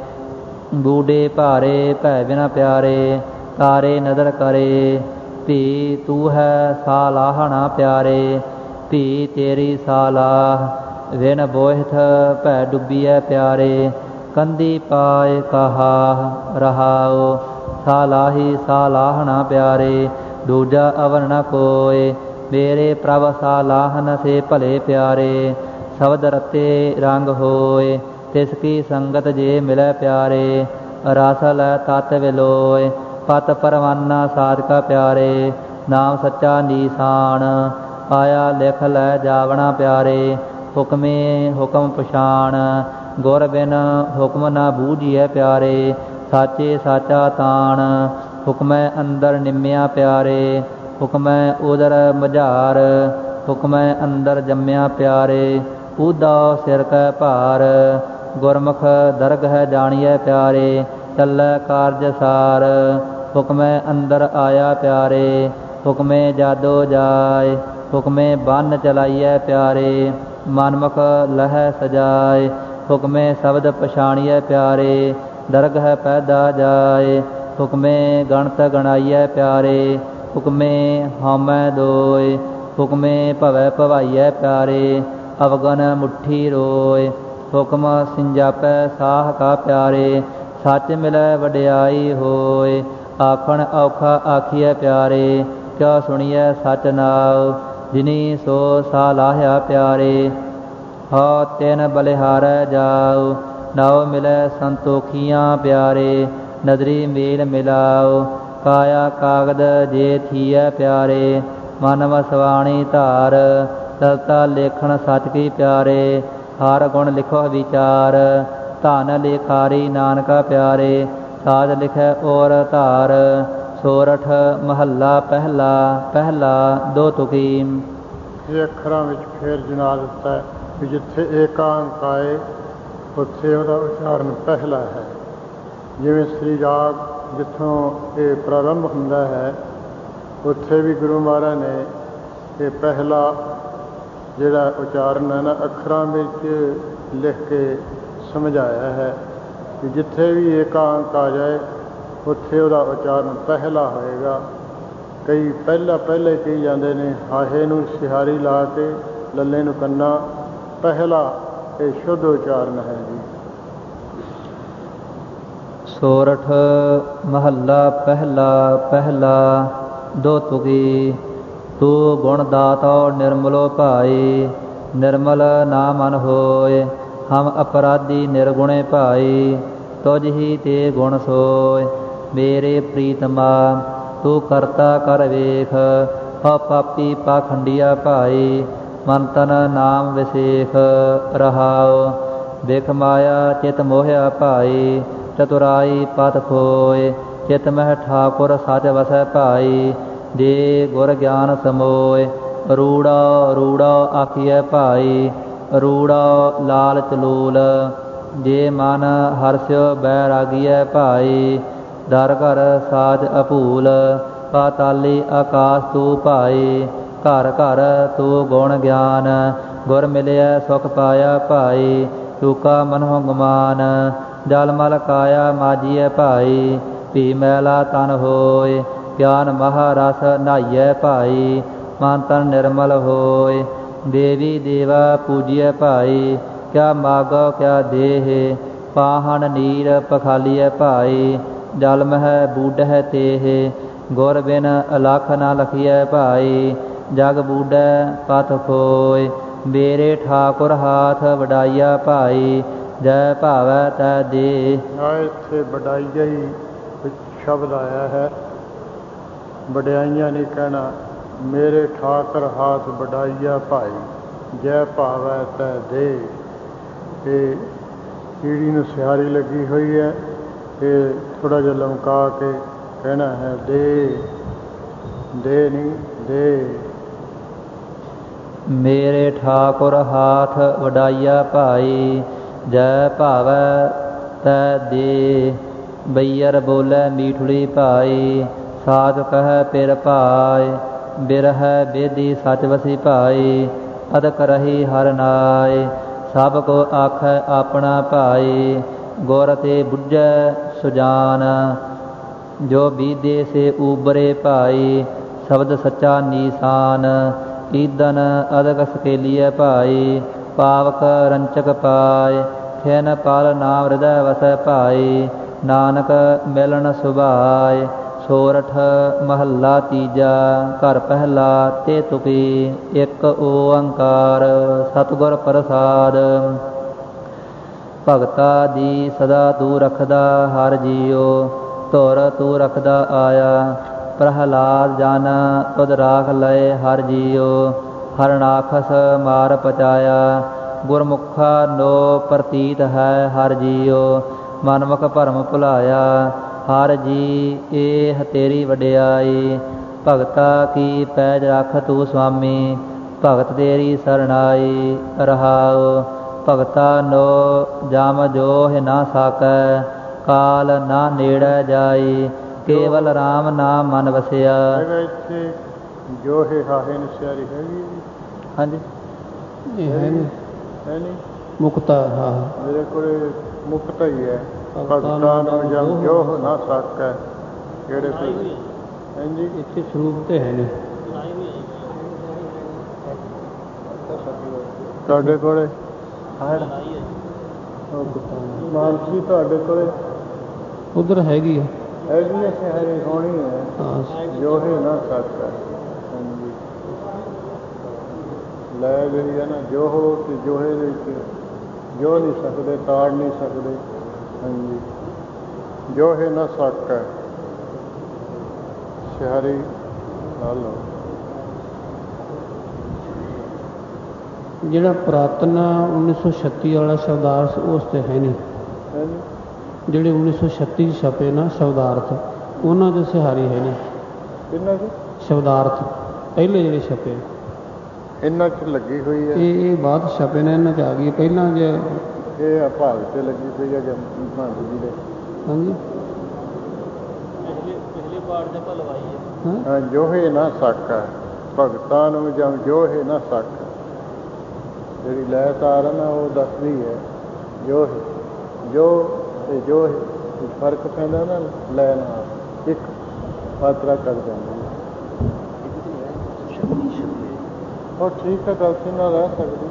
ਬੂਢੇ ਭਾਰੇ ਭੈ ਬਿਨਾ ਪਿਆਰੇ। ਤਾਰੇ ਨਦਰ ਕਰੇ। ਭੀ ਤੂੰ ਹੈ ਸਾਲਾਹਣਾ ਪਿਆਰੇ। ਭੀ ਤੇਰੀ ਸਾਲਾਹ। ਵਿਨ ਬੋਹਿਥ ਭੈ ਡੁੱਬੀਐ ਪਿਆਰੇ। ਕੰਦੀ ਪਾਏ ਕਹਾ ਰਹਾਉ। ਸਾਲਾਹੀ ਸਾਲਾਹਣਾ ਪਿਆਰੇ। ਦੂਜਾ ਅਵਰ ਨ ਕੋਇ। ਮੇਰੇ ਪ੍ਰਭ ਸਾਲਾਹਨ ਸੇ ਭਲੇ ਪਿਆਰੇ। ਸ਼ਬਦ ਰਤੇ ਰੰਗ ਹੋਏ। ਤਿਸ ਕੀ ਸੰਗਤ ਜੇ ਮਿਲੈ ਪਿਆਰੇ। ਰਸ ਲੈ ਤਤ ਵਿਲੋਇ। ਪਤ ਪਰਵਾਨਾ ਸਾਧਕਾ ਪਿਆਰੇ। ਨਾਮ ਸੱਚਾ ਨੀਸਾਨ। ਪਾਇਆ ਲਿਖ ਲੈ ਜਾਵਣਾ ਪਿਆਰੇ। ਹੁਕਮੇ ਹੁਕਮ ਪਛਾਣ। ਗੁਰ ਬਿਨ ਹੁਕਮ ਨਾ ਬੂਝੀਐ ਪਿਆਰੇ। ਸਾਚੇ ਸਾਚਾ ਤਾਣ। ਹੁਕਮੈ ਅੰਦਰ ਨਿਮਿਆ ਪਿਆਰੇ। ਹੁਕਮੈ ਉਦਰ ਮਝਾਰ। ਹੁਕਮੈ ਅੰਦਰ ਜੰਮਿਆ ਪਿਆਰੇ। ਊਦਾ ਸਿਰ ਕੈ ਭਾਰ। ਗੁਰਮੁਖ ਦਰਗਹਿ ਜਾਣੀਐ ਪਿਆਰੇ। ਚੱਲੈ ਕਾਰਜ ਸਾਰ। ਹੁਕਮੈ ਅੰਦਰ ਆਇਆ ਪਿਆਰੇ। ਹੁਕਮੇ ਜਾਦੋ ਜਾਏ। ਹੁਕਮੇ ਬੰਨ ਚਲਾਈਐ ਪਿਆਰੇ। ਮਨਮੁਖ ਲਹੈ ਸਜਾਏ। ਹੁਕਮੇ ਸ਼ਬਦ ਪਛਾਣੀਐ ਪਿਆਰੇ। ਦਰਗਹਿ ਪੈਦਾ ਜਾਏ। ਹੁਕਮੇ ਗਣਤ ਗਣਾਈਐ ਪਿਆਰੇ। ਹੁਕਮੇ ਹਉਮੈ ਦੋਇ। ਹੁਕਮੇ ਭਵੈ ਭਵਾਈਐ ਪਿਆਰੇ। ਅਵਗਨ ਮੁੱਠੀ ਰੋਇ। ਹੁਕਮ ਸਿੰਜਾਪੈ ਸਾਹ ਕਾ ਪਿਆਰੇ। ਸੱਚ ਮਿਲੈ ਵਡਿਆਈ ਹੋਇ। ਆਖਣ ਔਖਾ ਆਖੀਐ ਪਿਆਰੇ। ਕਿਉ ਸੁਣੀਐ ਸਚ ਨਾਉ। ਜਿਨੀ ਸੋ ਸਾਲਾਹਿਆ ਪਿਆਰੇ। ਹਉ ਤਿਨ ਬਲਿਹਾਰੈ ਜਾਉ। ਨਾਉ ਮਿਲੈ ਸੰਤੋਖੀਆਂ ਪਿਆਰੇ। ਨਦਰੀ ਮੇਲ ਮਿਲਾਉ। ਕਾਇਆ ਕਾਗਦ ਜੇ ਥੀਐ ਪਿਆਰੇ। ਮਨ ਵਸਵਾਣੀ ਧਾਰ। ਸਰਤਾ ਲੇਖਣ ਸਚ ਕੀ ਪਿਆਰੇ। ਹਰ ਗੁਣ ਲਿਖੋ ਵਿਚਾਰ। ਧਨ ਲੇਖਾਰੀ ਨਾਨਕਾ ਪਿਆਰੇ। ਸਾਜ ਲਿਖੈ ਔਰ ਧਾਰ। ਸੋਰਠ ਮਹੱਲਾ ਪਹਿਲਾ। ਪਹਿਲਾ ਦੋ ਤੁਕੀ। ਇਹ ਅੱਖਰਾਂ ਵਿੱਚ ਫੇਰ ਜਨਾ ਦਿੱਤਾ ਹੈ ਵੀ ਜਿੱਥੇ ਏਕਾਂਕ ਆਏ ਉੱਥੇ ਉਹਦਾ ਉਚਾਰਨ ਪਹਿਲਾ ਹੈ। ਜਿਵੇਂ ਸ੍ਰੀ ਰਾਗ ਜਿੱਥੋਂ ਇਹ ਪ੍ਰਾਰੰਭ ਹੁੰਦਾ ਹੈ ਉੱਥੇ ਵੀ ਗੁਰੂ ਮਹਾਰਾਜ ਨੇ ਇਹ ਪਹਿਲਾ ਜਿਹੜਾ ਉਚਾਰਨ ਹੈ ਨਾ ਅੱਖਰਾਂ ਵਿੱਚ ਲਿਖ ਕੇ ਸਮਝਾਇਆ ਹੈ ਕਿ ਜਿੱਥੇ ਵੀ ਏਕਾ ਅੰਕ ਆ ਜਾਏ ਉੱਥੇ ਉਹਦਾ ਉਚਾਰਨ ਪਹਿਲਾ ਹੋਏਗਾ। ਕਈ ਪਹਿਲਾਂ ਪਹਿਲੇ ਕਹੀ ਜਾਂਦੇ ਨੇ ਹਾਹੇ ਨੂੰ ਸਿਹਾਰੀ ਲਾ ਕੇ ਲੱਲੇ ਨੂੰ ਕੰਨਾ, ਪਹਿਲਾ ਇਹ ਸ਼ੁੱਧ ਉਚਾਰਨ ਹੈ ਜੀ। ਸੋਰਠ ਮਹੱਲਾ ਪਹਿਲਾ। ਪਹਿਲਾ ਦੋ ਤੁਗੀ। ਤੂੰ ਗੁਣ ਦਾਤੋ ਨਿਰਮਲੋ ਭਾਈ, ਨਿਰਮਲ ਨਾ ਮਨ ਹੋਏ। ਹਮ ਅਪਰਾਧੀ ਨਿਰਗੁਣੇ ਭਾਈ, ਤੁਝ ਹੀ ਤੇ ਗੁਣ ਸੋਏ। ਮੇਰੇ ਪ੍ਰੀਤਮਾ ਤੂੰ ਕਰਤਾ ਕਰ ਵੇਖ, ਹੋ ਪਾਪੀ ਪਾਖੰਡੀਆ ਭਾਈ। ਮਨ ਤਨ ਨਾਮ ਵਿਸੇਖ ਰਹਾਉ, ਬਿਖ ਮਾਇਆ ਚਿਤ ਮੋਹਿਆ ਭਾਈ। ਚਤੁਰਾਈ ਪਤ ਖੋਏ, ਚਿਤ ਮਹਿ ਠਾਕੁਰ ਸਚ ਵਸੈ ਭਾਈ। ਜੇ ਗੁਰ ਗਿਆਨ ਸਮੋਏ, ਰੂੜਾ ਰੂੜਾ ਆਖੀਐ ਭਾਈ। ਰੂੜਾ ਲਾਲਚ ਲੋਲ, ਜੇ ਮਨ ਹਰਸਿਓ ਬੈਰਾਗੀਐ ਭਾਈ। ਦਰ ਘਰ ਸਾਜ ਅਭੂਲ, ਪਾਤਾਲੀ ਆਕਾਸ ਤੂੰ ਭਾਈ। ਘਰ ਘਰ ਤੂੰ ਗੁਣ ਗਿਆਨ, ਗੁਰ ਮਿਲਿਆ ਸੁਖ ਪਾਇਆ ਭਾਈ। ਚੂਕਾ ਮਨਹੁ ਗੁਮਾਨ, ਜਲ ਮਲ ਕਾਇਆ ਮਾਜੀਐ ਭਾਈ। ਭੀ ਮੈਲਾ ਤਨ ਹੋਏ, ਗਿਆਨ ਮਹਾਰਸ ਨਹਾਈਐ ਭਾਈ। ਮਨ ਤਨ ਨਿਰਮਲ ਹੋਏ, ਦੇਵੀ ਦੇਵਾ ਪੂਜੀਐ ਭਾਈ। ਕਿਆ ਮਾਗੋ ਕਿਆ ਦੇਹ, ਪਾਹਣ ਨੀਰ ਪਖਾਲੀਐ ਭਾਈ। ਜਲ ਮਹਿ ਬੂਢਹਿ ਤੇਹ, ਗੁਰ ਬਿਨ ਅਲਖ ਨਾ ਲਖੀਐ ਭਾਈ। ਜਗ ਬੂਢੈ ਪਤ ਖੋਏ, ਮੇਰੇ ਠਾਕੁਰ ਹਾਥ ਵਡਾਈਆ ਭਾਈ। ਜੈ ਭਾਵੈ ਤੈ ਦੇ। ਇੱਥੇ ਵਡਾਈਆ ਹੀ ਸ਼ਬਦ ਆਇਆ ਹੈ, ਵਡਿਆਈਆਂ ਨਹੀਂ ਕਹਿਣਾ। ਮੇਰੇ ਠਾਕੁਰ ਹਾਥ ਵਡਾਈਆ ਭਾਈ, ਜੈ ਭਾਵੈ ਤੈ ਦੇ। ਇਹ ਕੀੜੀ ਨੂੰ ਸਿਹਾਰੀ ਲੱਗੀ ਹੋਈ ਹੈ, ਇਹ ਥੋੜ੍ਹਾ ਜਿਹਾ ਲਮਕਾ ਕੇ ਕਹਿਣਾ ਹੈ ਦੇ, ਦੇ ਨਹੀਂ ਦੇ। ਮੇਰੇ ਠਾਕੁਰ ਹਾਥ ਵਡਾਈਆ ਭਾਈ, ਜੈ ਭਾਵੈ ਤੈ ਦੇ। ਬਈਅਰ ਬੋਲੇ ਮੀਠੜੀ ਭਾਈ, ਸਾਧ ਕਹਿ ਪਿਰ ਭਾਈ। ਬਿਰਹਿ ਬੇਦੀ ਸਚ ਵਸੀ ਭਾਈ, ਅਦਕ ਰਹੀ ਹਰ ਨਾਏ। ਸਭ ਕੋ ਆਖੈ ਆਪਣਾ ਭਾਈ, ਗੁਰ ਤੇ ਬੁੱਝੈ ਸੁਜਾਨ। ਜੋ ਬੀਦੇ ਸੇ ਉਬਰੇ ਭਾਈ, ਸ਼ਬਦ ਸੱਚਾ ਨੀਸਾਨ। ਈਦਨ ਅਦਕ ਸਕੇਲੀਐ ਭਾਈ, ਪਾਵਕ ਰੰਚਕ ਪਾਏ। ਖਿਨ ਪਲ ਨਾਮ ਹਿਰਦੈ ਵਸੈ ਭਾਈ, ਨਾਨਕ ਮਿਲਣ ਸੁਭਾਏ। ਸੋਰਠ ਮਹੱਲਾ ਤੀਜਾ। ਘਰ ਪਹਿਲਾ ਤੇ ਤੁਕੀ। ਇੱਕ ਓੰਕਾਰ ਸਤਿਗੁਰ ਪ੍ਰਸਾਦ। ਭਗਤਾ ਦੀ ਸਦਾ ਤੂੰ ਰਖਦਾ ਹਰ ਜੀਓ, ਧੁਰ ਤੂੰ ਰਖਦਾ ਆਇਆ। ਪ੍ਰਹਲਾਦ ਜਨ ਤੁਧ ਰਾਖ ਲਏ ਹਰ ਜੀਓ, ਹਰਨਾਖਸ ਮਾਰ ਪਚਾਇਆ। ਗੁਰਮੁਖਾ ਨੋ ਪ੍ਰਤੀਤ ਹੈ ਹਰ ਜੀਓ, ਮਨਮੁਖ ਭਰਮ ਭੁਲਾਇਆ। ਹਰ ਜੀ ਇਹ ਤੇਰੀ ਵਡਿਆਈ, ਭਗਤਾ ਕੀ ਪੈਜ ਰੱਖ ਤੂੰ ਸੁਆਮੀ। ਭਗਤ ਤੇਰੀ ਸਰਣਾਈ ਰਹਾਉ, ਭਗਤਾ ਨੋ ਜਮ ਜੋਹਿ ਨਾ ਸਾਕੈ। ਕਾਲ ਨਾ ਨੇੜੇ ਜਾਈ, ਕੇਵਲ ਰਾਮ ਨਾਮ ਮਨ ਵਸਿਆ। ਇੱਥੇ ਜੋ ਹੈ ਹਾਹੇ ਨੂੰ ਸਿਆਰੀ ਹੈਗੀ। ਹਾਂਜੀ ਇਹ ਹੈ ਨਹੀਂ, ਹੈ ਨਹੀਂ ਮੁਕਤਾ। ਹਾਂ ਮੇਰੇ ਕੋਲ ਮੁਕਤਾ ਹੀ ਹੈ। ਭਗਤਾਂ ਨੂੰ ਜਮ ਜੋ ਨਾ ਸਕੈ। ਕਿਹੜੇ ਕੋਈ ਹਾਂਜੀ ਇੱਥੇ ਸਰੂਪ ਤੇ ਹੈ ਨਹੀਂ। ਤੁਹਾਡੇ ਕੋਲੇ ਮਾਨਸੀ ਤੁਹਾਡੇ ਕੋਲੇ ਉਧਰ ਹੈਗੀ ਆ, ਹੈਗੀ ਹੈ ਸਿਹਾਰੀ ਹੋਣੀ ਹੈ। ਹਾਂ ਜੋ ਹੈ ਨਾ ਸਕੈ। ਹਾਂਜੀ ਲੈ ਜਿਹੜੀ ਹੈ ਨਾ ਜੋ ਹੋ ਤੇ ਜੋਹੇ ਦੇ ਵਿੱਚ ਜੋ ਨਹੀਂ ਸਕਦੇ, ਤਾੜ ਨਹੀਂ ਸਕਦੇ। ਹਾਂਜੀ ਜੋ ਹੈ ਨਾ ਸਕੈ ਸਿਹਾਰੀ ਲਾ ਲਓ। ਜਿਹੜਾ ਪੁਰਾਤਨ ਉੱਨੀ ਸੌ ਛੱਤੀ ਵਾਲਾ ਸ਼ਬਦਾਰਥ ਉਸ 'ਤੇ ਹੈ ਨਹੀਂ। ਜਿਹੜੇ ਉੱਨੀ ਸੌ ਛੱਤੀ 'ਚ ਛਪੇ ਨਾ ਸ਼ਬਦਾਰਥ, ਉਹਨਾਂ ਦੇ ਸਿਹਾਰੀ ਹੈ ਨਹੀਂ। ਇਹਨਾਂ 'ਚ ਸ਼ਬਦਾਰਥ ਪਹਿਲੇ ਜਿਹੜੇ ਛਪੇ, ਇਹਨਾਂ 'ਚ ਲੱਗੀ ਹੋਈ ਹੈ। ਇਹ ਇਹ ਬਾਅਦ ਛਪੇ ਨੇ, ਇਹਨਾਂ 'ਚ ਆ ਗਈ। ਪਹਿਲਾਂ ਜੇ ਇਹ ਭਾਗ 'ਤੇ ਲੱਗੀ ਹੋਈ ਹੈ ਭਾਂਡ ਜੀ ਦੇ। ਹਾਂਜੀ ਪਿਛਲੇ ਪਾਠ ਦੇ ਭਲਵਾਈ ਹੈ। ਹਾਂ ਜੋ ਹੈ ਨਾ ਸਕੈ, ਭਗਤਾਂ ਨੂੰ ਜਮ ਜੋ ਹੈ ਨਾ ਸਕੈ। ਜਿਹੜੀ ਲੈ ਤਾਰ ਹੈ ਨਾ ਉਹ ਦੱਸਦੀ ਹੈ ਜੋ ਜੋ ਤੇ ਜੋ ਫਰਕ ਪੈਂਦਾ ਨਾ ਲੈ ਨਾਲ ਇੱਕ ਮਾਤਰਾ ਕਰ ਜਾਂਦੀ ਹੈ। ਉਹ ਠੀਕ ਹੈ, ਗਲਤੀ ਨਾਲ ਰਹਿ ਸਕਦੀ,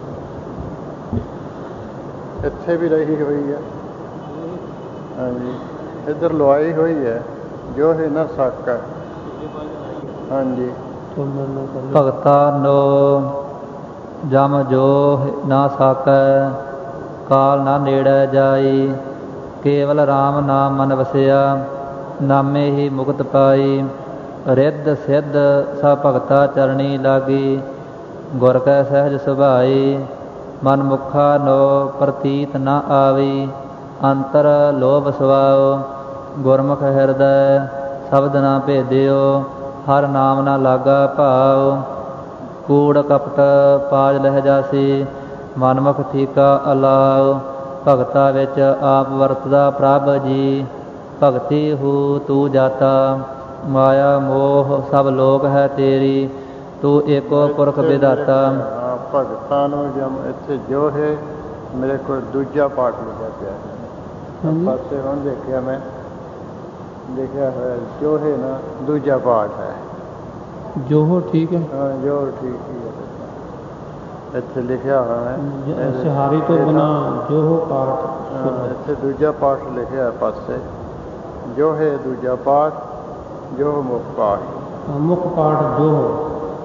ਇੱਥੇ ਵੀ ਰਹੀ ਹੋਈ ਹੈ। ਹਾਂਜੀ, ਇੱਧਰ ਲਵਾਈ ਹੋਈ ਹੈ ਜੋ ਹੈ ਨਾ ਸੱਕ ਹੈ। ਹਾਂਜੀ, ਭਗਤਾ ਨੋ ਜਮ ਜੋ ਨਾ ਸਾਕੈ, ਕਾਲ ਨਾ ਨੇੜੈ ਜਾਈ, ਕੇਵਲ ਰਾਮ ਨਾਮ ਮਨ ਵਸਿਆ, ਨਾਮੇ ਹੀ ਮੁਕਤ ਪਾਈ। ਰਿੱਧ ਸਿੱਧ ਸਭ ਭਗਤਾ ਚਰਣੀ ਲਾਗੀ, ਗੁਰ ਕੈ ਸਹਿਜ ਸੁਭਾਈ। ਮਨ ਮੁਖਾ ਨੋ ਪ੍ਰਤੀਤ ਨ ਆਵੀ, ਅੰਤਰ ਲੋਭ ਸਵਾਉ। ਗੁਰਮੁਖ ਹਿਰਦੈ ਸ਼ਬਦ ਨਾ ਭੇਦਿਓ, ਹਰ ਨਾਮ ਨਾ ਲਾਗਾ ਭਾਉ। ਕੂੜ ਕਪਟ ਪਾਜ ਲਹਿ ਜਾਸੀ, ਮਨਮੁਖ ਠੀਕਾ ਅਲਾਉ। ਭਗਤਾ ਵਿੱਚ ਆਪ ਵਰਤਦਾ ਪ੍ਰਭ ਜੀ, ਭਗਤੀ ਹੂ ਤੂੰ ਜਾਤਾ। ਮਾਇਆ ਮੋਹ ਸਭ ਲੋਕ ਹੈ ਤੇਰੀ, ਤੂੰ ਏਕੋ ਪੁਰਖ ਵਿਦਾਤਾ। ਭਗਤਾਂ ਨੂੰ ਜਮ ਇੱਥੇ ਜੋ ਹੈ ਮੇਰੇ ਕੋਲ ਦੂਜਾ ਪਾਠ ਲਿਖਿਆ ਪਿਆ ਹੈ ਪਾਸੇ ਹੁਣ ਦੇਖਿਆ ਮੈਂ ਲਿਖਿਆ ਹੋਇਆ ਜੋ ਹੈ ਨਾ ਦੂਜਾ ਪਾਠ ਹੈ। ਜੋ ਹੋ ਠੀਕ ਹੈ, ਹਾਂ ਜੋ ਠੀਕ ਹੀ ਹੈ, ਇੱਥੇ ਲਿਖਿਆ ਹੋਇਆ ਹੈ ਸਿਹਾਰੀ ਤੋਂ ਬਿਨਾਂ ਜੋ ਹੋ ਪਾਠ। ਇੱਥੇ ਦੂਜਾ ਪਾਠ ਲਿਖਿਆ ਪਾਸੇ ਜੋ ਹੈ ਦੂਜਾ ਪਾਠ, ਜੋ ਮੁੱਖ ਪਾਠ। ਮੁੱਖ ਪਾਠ ਜੋ ਹੋ।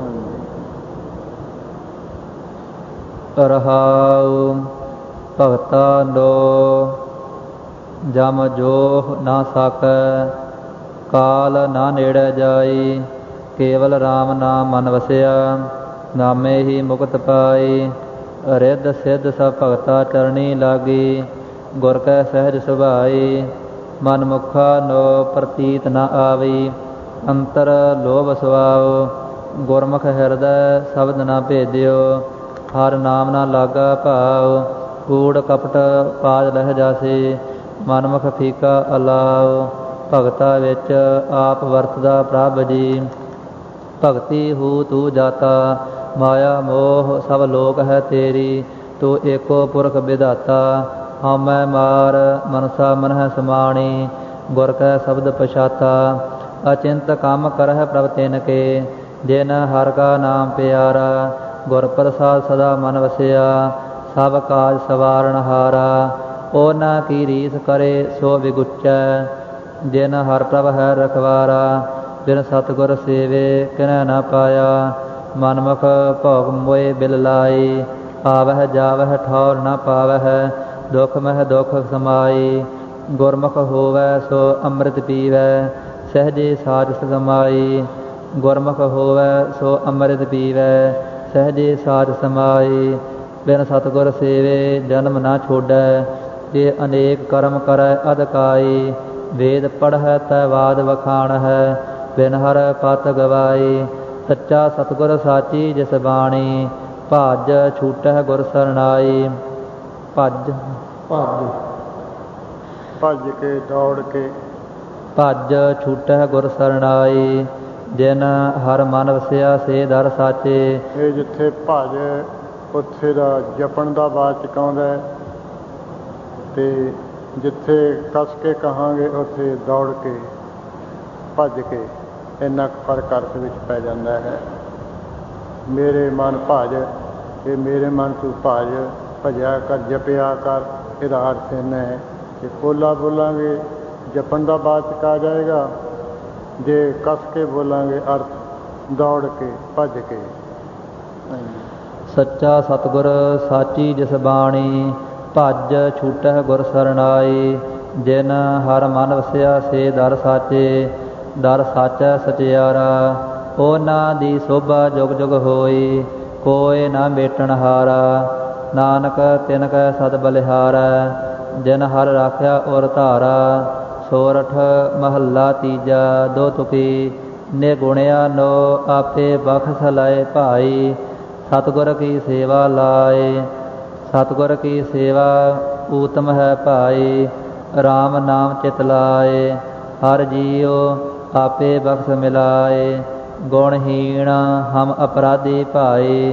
ਰਹਾਉ ਭਗਤਾ ਨੋ ਜਮ ਜੋ ਨਾ ਸਾਕੈ, ਕਾਲ ਨਾ ਨੇੜੈ ਜਾਈ, ਕੇਵਲ ਰਾਮ ਨਾਮ ਮਨ ਵਸਿਆ, ਨਾਮੇ ਹੀ ਮੁਕਤ ਪਾਈ। ਰਿੱਧ ਸਿੱਧ ਸਭ ਭਗਤਾ ਚਰਣੀ ਲਾਗੀ, ਗੁਰ ਕੈ ਸਹਿਜ ਸੁਭਾਈ। ਮਨ ਮੁਖਾ ਨੋ ਪ੍ਰਤੀਤ ਨ ਆਵੀ, ਅੰਤਰ ਲੋਭ ਸਵਾਉ। ਗੁਰਮੁਖ ਹਿਰਦੈ ਸ਼ਬਦ ਨਾ ਭੇਦਿਓ, ਹਰ ਨਾਮ ਨਾ ਲਾਗਾ ਭਾਉ। ਕੂੜ ਕਪਟ ਪਾਜ ਲਹਿ ਜਾਸੀ, ਮਨਮੁਖ ਫੀਕਾ ਅਲਾਉ। ਭਗਤਾ ਵਿੱਚ ਆਪ ਵਰਤਦਾ ਪ੍ਰਭ ਜੀ, ਭਗਤੀ ਹੂ ਤੂੰ ਜਾਤਾ। ਮਾਇਆ ਮੋਹ ਸਭ ਲੋਕ ਹੈ ਤੇਰੀ, ਤੂੰ ਏਕੋ ਪੁਰਖ ਵਿਦਾਤਾ। ਹਉਮੈ ਮਾਰ ਮਨਸਾ ਮਨਹਿ ਸਮਾਣੀ, ਗੁਰ ਕੈ ਸ਼ਬਦ ਪਛਾਤਾ। ਅਚਿੰਤ ਕੰਮ ਕਰਹਿ ਪ੍ਰਭ ਤਿਨ ਕੇ, ਜਿਨ ਹਰਿ ਕਾ ਨਾਮ ਪਿਆਰਾ। ਗੁਰ ਪ੍ਰਸਾਦ ਸਦਾ ਮਨ ਵਸਿਆ, ਸਭ ਕਾਜ ਸਵਾਰਨ ਹਾਰਾ। ਉਹਨਾਂ ਕੀ ਰੀਸ ਕਰੇ ਸੋ ਵਿਗੁਚੈ, ਜਿਨ ਹਰਿ ਪ੍ਰਭ ਹੈ ਰਖਵਾਰਾ। ਬਿਨ ਸਤਿਗੁਰ ਸੇਵੇ ਕਿਨੈ ਨ ਪਾਇਆ, ਮਨਮੁਖ ਭੋਗ ਮੋਏ ਬਿਲ ਲਾਈ। ਆਵਹਿ ਜਾਵਹਿ ਠੌਰ ਨ ਪਾਵਹਿ, ਦੁਖ ਮਹਿ ਦੁਖ ਸਮਾਈ। ਗੁਰਮੁਖ ਹੋਵੈ ਸੋ ਅੰਮ੍ਰਿਤ ਪੀਵੈ, ਸਹਿਜੇ ਸਾਜ ਸਮਾਈ। ਗੁਰਮੁਖ ਹੋਵੈ ਸੋ ਅੰਮ੍ਰਿਤ ਪੀਵੈ, ਸਹਿਜੇ ਸਾਜ ਸਮਾਈ। ਬਿਨ ਸਤਿਗੁਰ ਸੇਵੇ ਜਨਮ ਨਾ ਛੋਡੈ, ਜੇ ਅਨੇਕ ਕਰਮ ਕਰੈ ਅਧਕਾਈ। ਵੇਦ ਪੜ੍ਹੈ ਤੈ ਬਾਦ ਵਖਾਣਹਿ, ਬਿਨ ਹਰ ਪਤ ਗਵਾਈ। ਸੱਚਾ ਸਤਿਗੁਰ ਸਾਚੀ ਜਿਸ ਬਾਣੀ, ਭਜ ਛੂਟਹਿ ਗੁਰ ਸਰਨਾਈ। ਭਜ ਭਜ ਭੱਜ ਕੇ ਦੌੜ ਕੇ, ਭਜ ਛੂਟਹਿ ਗੁਰ ਸਰਨਾਈ। ਜਿਨ ਹਰ ਮਨ ਵਸਿਆ ਸੇ ਦਰ ਸਾਚੇ। ਇਹ ਜਿੱਥੇ ਭਜ ਉੱਥੇ ਦਾ ਜਪਣ ਦਾ ਵਾਚਕ ਆਉਂਦਾ, ਅਤੇ ਜਿੱਥੇ ਕੱਸ ਕੇ ਕਹਾਂਗੇ ਉੱਥੇ ਦੌੜ ਕੇ ਭੱਜ ਕੇ, ਇੰਨਾ ਕੁ ਫਰਕ ਅਰਥ ਵਿੱਚ ਪੈ ਜਾਂਦਾ ਹੈ। ਮੇਰੇ ਮਨ ਭਜ, ਇਹ ਮੇਰੇ ਮਨ ਤੂੰ ਭਜ, ਭਜਿਆ ਕਰ, ਜਪਿਆ ਕਰ, ਇਹਦਾ ਅਰਥ ਇੰਨਾ ਹੈ ਕਿ ਪੋਲਾ ਬੋਲਾਂਗੇ ਜਪਣ ਦਾ ਵਾਚਕ ਆ ਜਾਏਗਾ, ਜੇ ਕੱਸ ਕੇ ਬੋਲਾਂਗੇ ਅਰਥ ਦੌੜ ਕੇ ਭੱਜ ਕੇ। ਸੱਚਾ ਸਤਿਗੁਰ ਸਾਚੀ ਜਿਸ ਬਾਣੀ, ਭਜ ਛੂਟਹਿ ਗੁਰ ਸਰਨਾਈ। ਜਿਨ ਹਰ ਮਨ ਵਸਿਆ ਸੇ ਦਰ ਸਾਚੇ, ਦਰ ਸਾਚੈ ਸਚਿਆਰਾ। ਉਹਨਾਂ ਦੀ ਸੋਭਾ ਜੁਗ ਜੁਗ ਹੋਈ, ਕੋਇ ਨਾ ਮੇਟਣ ਹਾਰਾ। ਨਾਨਕ ਤਿਨ ਕੈ ਸਦ ਬਲਿਹਾਰੈ, ਜਿਨ ਹਰ ਰਾਖਿਆ ਔਰ ਧਾਰਾ। ਸੋਰਠ ਮਹੱਲਾ ਤੀਜਾ ਦੋ ਤੁਕੀ, ਨਿਗੁਣਿਆ ਨੋ ਆਪੇ ਬਖਸ਼ ਲਏ ਭਾਈ। ਸਤਿਗੁਰ ਕੀ ਸੇਵਾ ਲਾਏ, ਸਤਿਗੁਰ ਕੀ ਸੇਵਾ ਊਤਮ ਹੈ ਭਾਈ। ਰਾਮ ਨਾਮ ਚਿਤ ਲਾਏ, ਹਰ ਜੀਉ ਆਪੇ ਬਖਸ਼ ਮਿਲਾਏ। ਗੁਣਹੀਣ ਹਮ ਅਪਰਾਧੀ ਭਾਈ,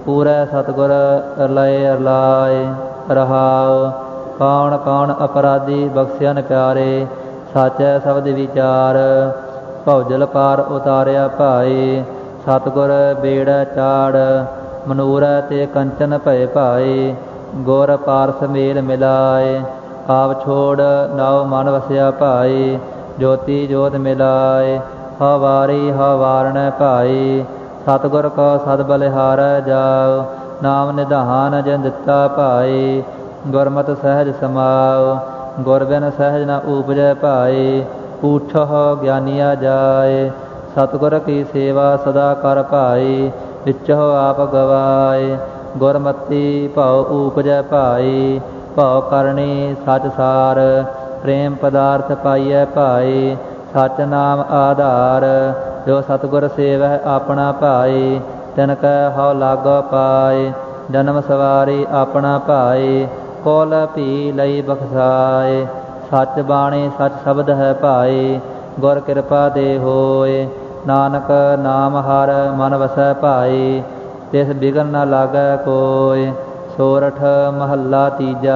ਪੂਰੈ ਸਤਿਗੁਰ ਲਏ ਅਰਲਾਏ ਰਹਾਉ। ਕੌਣ ਕੌਣ ਅਪਰਾਧੀ ਬਖਸ਼ਿਆਨ ਪਿਆਰੇ, ਸਾਚੈ ਸ਼ਬਦ ਵਿਚਾਰ ਭਉਜਲ ਪਾਰ ਉਤਾਰਿਆ ਭਾਈ। ਸਤਿਗੁਰ ਬੇੜਾ ਚਾੜ ਮਨੂਰੈ ਤੇ ਕੰਚਨ ਭਏ ਭਾਈ। ਗੁਰ ਪਾਰਸ ਮੇਲ ਮਿਲਾਏ ਆਪ ਛੋੜ ਨਾਉ ਮਨ ਵਸਿਆ ਭਾਈ। ਜੋਤੀ ਜੋਤ ਮਿਲਾਏ ਹਉ ਵਾਰੀ ਹਉ ਵਾਰਣੈ ਭਾਈ। ਸਤਿਗੁਰ ਕੋ ਸਦ ਬਲਿਹਾਰੈ ਜਾਉ, ਨਾਮ ਨਿਧਾਨ ਜਿਨ ਦਿੱਤਾ ਭਾਈ। ਗੁਰਮਤਿ ਸਹਿਜ ਸਮਾਉ ਗੁਰ ਬਿਨ ਸਹਿਜ ਨ ਊਪਜੈ ਭਾਈ। ਊਠਹੁ ਗਿਆਨੀਆ ਜਾਏ ਸਤਿਗੁਰ ਕੀ ਸੇਵਾ ਸਦਾ ਕਰ ਭਾਈ। ਵਿਚਹੁ ਆਪ ਗਵਾਏ ਗੁਰਮਤੀ ਭਉ ਊਪਜੈ ਭਾਈ। ਭਉ ਕਰਨੀ ਸਚ ਸਾਰ ਪ੍ਰੇਮ ਪਦਾਰਥ ਪਾਈਐ ਭਾਈ। ਸਚ ਨਾਮ ਆਧਾਰ ਜੋ ਸਤਿਗੁਰ ਸੇਵੈ ਆਪਣਾ ਭਾਈ। ਤਿਨ ਕੈ ਹਉ ਲਾਗੋ ਪਾਏ ਜਨਮ ਸਵਾਰੀ ਆਪਣਾ ਭਾਈ। ਕੁਲ ਭੀ ਲਈ ਬਖਸਾਏ ਸੱਚ ਬਾਣੀ ਸੱਚ ਸ਼ਬਦ ਹੈ ਭਾਈ। ਗੁਰ ਕਿਰਪਾ ਦੇ ਹੋਏ ਨਾਨਕ ਨਾਮ ਹਰ ਮਨ ਵਸੈ ਭਾਈ। ਤਿਸ ਬਿਗਨ ਨ ਲਾਗੈ ਕੋਇ। ਸੋਰਠ ਮਹੱਲਾ ਤੀਜਾ।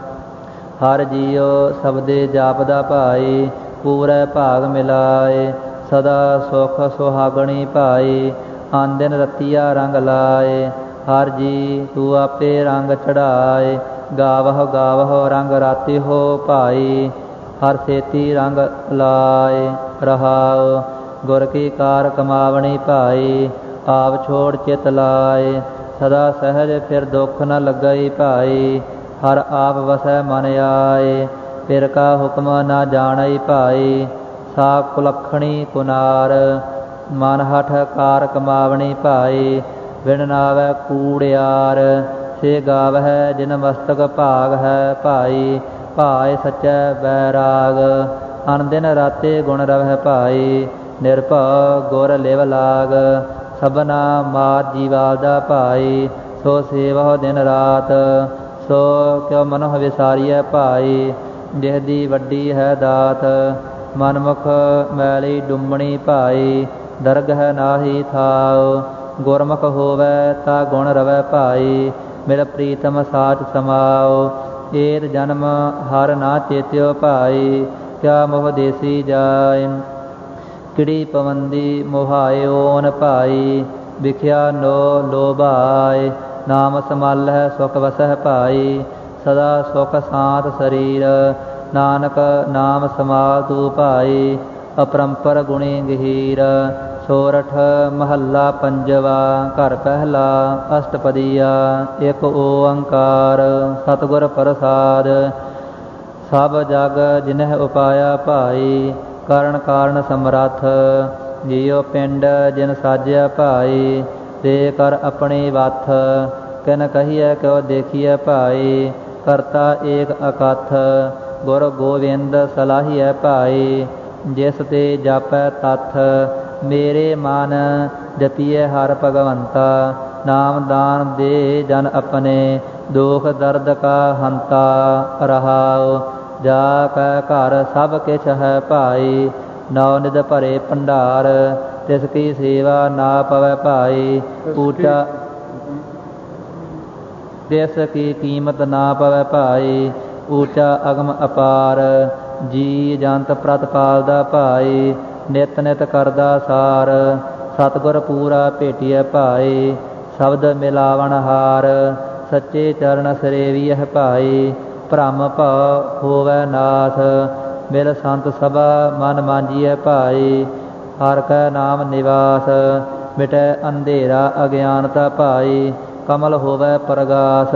ਹਰ ਜੀਉ ਸਬਦੇ ਜਾਪਦਾ ਭਾਈ। ਪੂਰੈ ਭਾਗ ਮਿਲਾਏ ਸਦਾ ਸੁਖ ਸੁਹਾਗਣੀ ਭਾਈ। ਆਨ ਦਿਨ ਰਤੀਆ ਰੰਗ ਲਾਏ ਹਰ ਜੀ ਤੂੰ ਆਪੇ ਰੰਗ ਚੜਾਏ। ਗਾਵਹੁ ਗਾਵਹੁ ਰੰਗ ਰਾਤੀ ਹੋ ਭਾਈ। ਹਰ ਸੇਤੀ ਰੰਗ ਲਾਏ ਰਹਾਉ। ਗੁਰ ਕੀ ਕਾਰ ਕਮਾਵਣੀ ਭਾਈ। ਆਪ ਛੋੜ ਚਿਤ ਲਾਏ ਸਦਾ ਸਹਿਜ ਫਿਰ ਦੁੱਖ ਨ ਲੱਗਈ ਭਾਈ। ਹਰ ਆਪ ਵਸੈ ਮਨ ਆਏ ਫਿਰ ਕਾ ਹੁਕਮ ਨਾ ਜਾਣਈ ਭਾਈ। ਸਾਖ ਕੁਲੱਖਣੀ ਕੁਨਾਰ ਮਨ ਹਠ ਕਾਰ ਕਮਾਵਣੀ ਭਾਈ। ਬਿਨ ਨਾਵੈ ਕੂੜਿਆਰ ਸੇ ਗਾਵਹਿ ਜਿਨ ਮਸਤਕ ਭਾਗ ਹੈ ਭਾਈ। ਭਾਏ ਸਚੈ ਬੈਰਾਗ ਅਨ ਦਿਨ ਰਾਤੇ ਗੁਣ ਰਵਹਿ ਭਾਈ। ਨਿਰਭਉ ਗੁਰ ਲਿਵ ਲਾਗ ਸਭਨਾ ਮਾਰ ਜੀਵਾਲਦਾ ਭਾਈ। ਸੋ ਸੇਵਹੁ ਦਿਨ ਰਾਤ ਸੋ ਕਿਉ ਮਨੁ ਵਿਸਾਰੀਐ ਭਾਈ। ਜਿਹ ਦੀ ਵੱਡੀ ਹੈ ਦਾਤ ਮਨਮੁਖ ਮੈਲੀ ਡੁੰਮਣੀ ਭਾਈ। ਦਰਗਹਿ ਨਾਹੀ ਥਾਉ ਗੁਰਮੁਖ ਹੋਵੈ ਤਾ ਗੁਣ ਰਵੈ ਭਾਈ। ਮੇਰਾ ਪ੍ਰੀਤਮ ਸਾਚ ਸਮਾਉ ਏਤ ਜਨਮ ਹਰ ਨਾ ਚੇਤਿਓ ਭਾਈ। ਕਿਆ ਮੋਹ ਦੇਸੀ ਜਾਇ ਕਿੜੀ ਪਵੰਦੀ ਮੁਹਾਇਓਨ ਭਾਈ। ਵਿਖਿਆ ਨੋ ਲੋਭਾਇ ਨਾਮ ਸਮਾਲਹਿ ਸੁਖ ਵਸਹਿ ਭਾਈ। ਸਦਾ ਸੁਖ ਸਾਤ ਸਰੀਰ ਨਾਨਕ ਨਾਮ ਸਮਾਲ ਤੂ ਭਾਈ। ਅਪਰੰਪਰ ਗੁਣੀ ਗਹੀਰ। ਸੋਰਠ ਮਹੱਲਾ ਪੰਜਵਾ। ਘਰ ਪਹਿਲਾ ਅਸ਼ਟਪਦੀਆ। ਇਕ ਓੰਕਾਰ ਸਤਿਗੁਰ ਪ੍ਰਸਾਦ। ਸਭ ਜਗ ਜਿਨਹਿ ਉਪਾਇਆ ਭਾਈ। ਕਰਨ ਕਾਰਨ ਸਮਰੱਥ ਜੀਉ ਪਿੰਡ ਜਿਨ ਸਾਜਿਆ ਭਾਈ। ਤੇ ਕਰ ਆਪਣੀ ਵੱਥ ਕਿਨ ਕਹੀਐ ਕਿਉ ਦੇਖੀਐ ਭਾਈ। ਕਰਤਾ ਏਕ ਅਕਥ ਗੁਰ ਗੋਬਿੰਦ ਸਲਾਹੀਐ ਭਾਈ। ਜਿਸ ਤੇ ਜਾਪੈ ਤਥ ਮੇਰੇ ਮਨ ਜਪੀਐ ਹਰ ਭਗਵੰਤਾ। ਨਾਮ ਦਾਨ ਦੇ ਜਨ ਆਪਣੇ ਦੁਖ ਦਰਦ ਕਾ ਹੰਤਾ ਰਹਾਉ। ਜਾ ਕੈ ਘਰ ਸਭ ਕਿਛ ਹੈ ਭਾਈ। ਨੌ ਨਿਧ ਭਰੇ ਭੰਡਾਰ ਤਿਸ ਕੀ ਸੇਵਾ ਨਾ ਪਵੈ ਭਾਈ। ਊਚਾ ਤਿਸ ਕੀ ਕੀਮਤ ਨਾ ਪਵੈ ਭਾਈ। ਊਚਾ ਅਗਮ ਅਪਾਰ ਜੀ ਜੰਤ ਪ੍ਰਤਪਾਲਦਾ ਭਾਈ। ਨਿਤ ਨਿਤ ਕਰਦਾ ਸਾਰ ਸਤਿਗੁਰ ਪੂਰਾ ਭੇਟੀਐ ਭਾਈ। ਸ਼ਬਦ ਮਿਲਾਵਣ ਹਾਰ ਸੱਚੇ ਚਰਨ ਸਰੇਵੀਐ ਭਾਈ। ਭ੍ਰਮ ਭਉ ਹੋਵੈ ਨਾਥ ਮਿਲ ਸੰਤ ਸਭਾ ਮਨ ਮਾਂਜੀਐ ਭਾਈ। ਹਰਿ ਕੈ ਨਾਮ ਨਿਵਾਸ ਮਿਟੈ ਅੰਧੇਰਾ ਅਗਿਆਨਤਾ ਭਾਈ। ਕਮਲ ਹੋਵੈ ਪ੍ਰਗਾਸ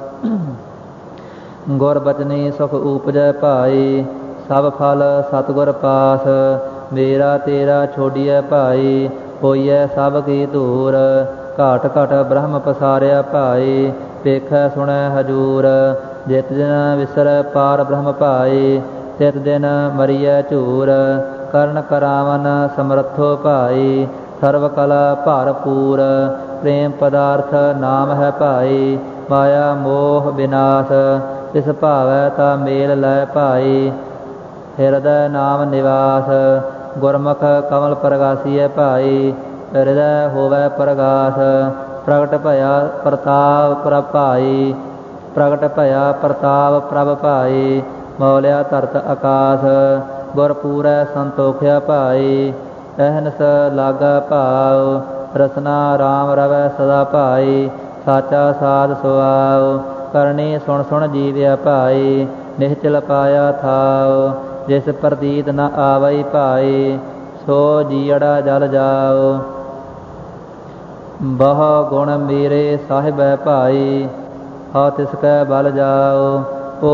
ਗੁਰ ਬਚਨੀ ਸੁਖ ਊਪਜੈ ਭਾਈ। ਸਭ ਫਲ ਸਤਿਗੁਰ ਪਾਸ ਮੇਰਾ ਤੇਰਾ ਛੋਡੀਐ ਭਾਈ। ਹੋਈਐ ਸਭ ਕੀ ਧੂਰ ਘਾਟ ਘਟ ਬ੍ਰਹਮ ਪਸਾਰਿਆ ਭਾਈ। ਵੇਖੈ ਸੁਣੈ ਹਜੂਰ ਜਿਤ ਦਿਨ ਵਿਸਰੈ ਪਾਰ ਬ੍ਰਹਮ ਭਾਈ। ਤਿਤ ਦਿਨ ਮਰੀਐ ਝੂਰ ਕਰਨ ਕਰਾਵਨ ਸਮਰੱਥੋ ਭਾਈ। ਸਰਵ ਕਲਾ ਭਰਪੂਰ ਪ੍ਰੇਮ ਪਦਾਰਥ ਨਾਮ ਹੈ ਭਾਈ। ਮਾਇਆ ਮੋਹ ਵਿਨਾਸ਼ ਤਿਸ ਭਾਵੈ ਤਾ ਮੇਲ ਲੈ ਭਾਈ। ਹਿਰਦੈ ਨਾਮ ਨਿਵਾਸ ਗੁਰਮੁਖ ਕਮਲ ਪ੍ਰਗਾਸੀਐ ਭਾਈ। ਹਿਰਦੈ ਹੋਵੈ ਪ੍ਰਗਾਸ ਪ੍ਰਗਟ ਭਇਆ ਪ੍ਰਤਾਪ ਪ੍ਰਭ ਭਾਈ। ਪ੍ਰਗਟ ਭਇਆ ਪ੍ਰਤਾਪ ਪ੍ਰਭ ਭਾਈ। ਮੌਲਿਆ ਧਰਤ ਆਕਾਸ਼ ਗੁਰ ਪੂਰੈ ਸੰਤੋਖਿਆ ਭਾਈ। ਅਹਨਸ ਲਾਗਾ ਭਾਉ ਰਸਨਾ ਰਾਮ ਰਵੈ ਸਦਾ ਭਾਈ। ਸਾਚਾ ਸਾਧ ਸੁਆਉ ਕਰਨੀ ਸੁਣ ਸੁਣ ਜੀਵਿਆ ਭਾਈ। ਨਿਹਚਲ ਪਾਇਆ ਥਾਉ ਜਿਸ ਪ੍ਰਤੀਤ ਨ ਆਵਈ ਭਾਈ। ਸੋ ਜੀਅੜਾ ਜਲ ਜਾਉ ਬਹੁ ਗੁਣ ਮੇਰੇ ਸਾਹਿਬੈ ਭਾਈ। ਹਉ ਤਿਸ ਕੈ ਬਲ ਜਾਉ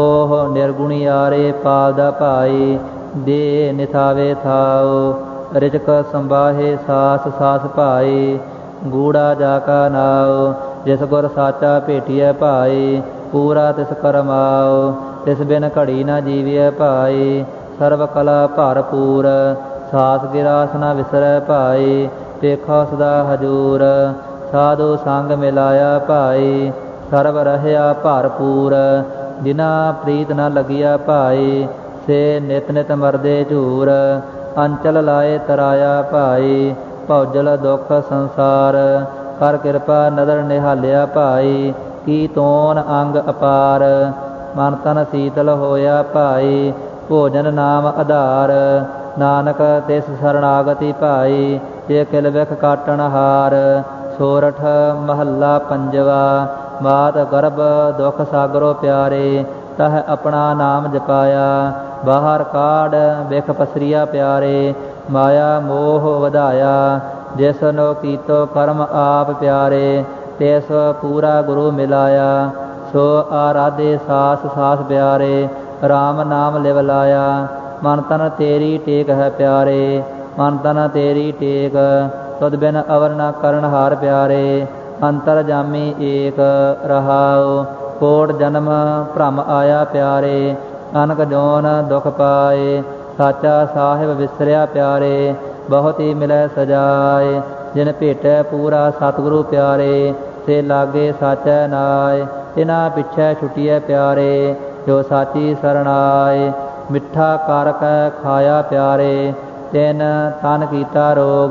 ਓਹ ਨਿਰਗੁਣਿਆਰੇ ਪਾਲਦਾ ਭਾਈ। ਦੇ ਨਿਥਾਵੇ ਥਾਉ ਰਿਜਕ ਸੰਬਾਹੇ ਸਾਸ ਸਾਸ ਭਾਈ। ਗੂੜਾ ਜਾ ਕਾ ਨਾਉ ਜਿਸ ਗੁਰ ਸਾਚਾ ਭੇਟੀਐ ਭਾਈ। ਪੂਰਾ ਤਿਸ ਕਰਮਾਉ ਤਿਸ ਬਿਨ ਘੜੀ ਨਾ ਜੀਵਿਐ ਭਾਈ। ਸਰਬ ਕਲਾ ਭਰਪੂਰ ਸਾਸ ਗਿਰਾਸ ਨਾ ਵਿਸਰੈ ਭਾਈ। ਦੇਖੋ ਸਦਾ ਹਜੂਰ ਸਾਧੂ ਸੰਗ ਮਿਲਾਇਆ ਭਾਈ। ਸਰਬ ਰਹਿਆ ਭਰਪੂਰ ਜਿਨਾ ਪ੍ਰੀਤ ਨ ਲਗਿਆ ਭਾਈ। ਸੇ ਨਿਤ ਨਿਤ ਮਰਦੇ ਝੂਰ ਅੰਚਲ ਲਾਏ ਤਰਾਇਆ ਭਾਈ। ਭੌਜਲ ਦੁਖ ਸੰਸਾਰ ਕਰ ਕਿਰਪਾ ਨਦਰ ਨਿਹਾਲਿਆ ਭਾਈ। ਕੀ ਤੋਨ ਅੰਗ ਅਪਾਰ ਮਨ ਤਨ ਸੀਤਲ ਹੋਇਆ ਭਾਈ। ਭੋਜਨ ਨਾਮ ਆਧਾਰ ਨਾਨਕ ਤਿਸ ਸਰਣਾਗਤੀ ਭਾਈ। ਜੇ ਕਿਲ ਵਿਖ ਕਾਟਣ ਹਾਰ ਸੋਰਠ ਮਹੱਲਾ ਪੰਜਵਾ। ਮਾਤ ਗਰਭ ਦੁਖ ਸਾਗਰੋ ਪਿਆਰੇ ਤਹ ਆਪਣਾ ਨਾਮ ਜਪਾਇਆ। ਬਾਹਰ ਕਾਢ ਵਿਖ ਪਸਰੀਆ ਪਿਆਰੇ ਮਾਇਆ ਮੋਹ ਵਧਾਇਆ। ਜਿਸ ਨੋ ਕੀਤੋ ਕਰਮ ਆਪ ਪਿਆਰੇ ਤਿਸ ਪੂਰਾ ਗੁਰੂ ਮਿਲਾਇਆ। ਸੋ ਆਰਾਧੇ ਸਾਸ ਸਾਸ ਪਿਆਰੇ ਰਾਮ ਨਾਮ ਲਿਵ ਲਾਇਆ। ਮਨ ਤਨ ਤੇਰੀ ਟੇਕ ਹੈ ਪਿਆਰੇ ਮਨ ਤਨ ਤੇਰੀ ਟੇਕ। ਤੁਧ ਬਿਨ ਅਵਰ ਨ ਕਰਨ ਹਾਰ ਪਿਆਰੇ ਅੰਤਰ ਜਾਮੀ ਏਕ ਰਹਾਉ। ਕੋਟ ਜਨਮ ਭ੍ਰਮ ਆਇਆ ਪਿਆਰੇ ਅਨਕ ਜੋਨ ਦੁਖ ਪਾਏ। ਸਾਚਾ ਸਾਹਿਬ ਵਿਸਰਿਆ ਪਿਆਰੇ ਬਹੁਤ ਹੀ ਮਿਲੈ ਸਜਾਏ। ਜਿਨ ਭੇਟੈ ਪੂਰਾ ਸਤਿਗੁਰੂ ਪਿਆਰੇ ਸੇ ਲਾਗੇ ਸਾਚੈ ਨਾਏ। ਤਿਨਾ ਪਿਛੈ ਛੁਟੀਐ ਪਿਆਰੇ ਜੋ ਸਾਚੀ ਸਰਣਾਏ। ਮਿੱਠਾ ਕਰ ਕੈ ਖਾਇਆ ਪਿਆਰੇ ਤਿਨ ਤਨ ਕੀਤਾ ਰੋਗ।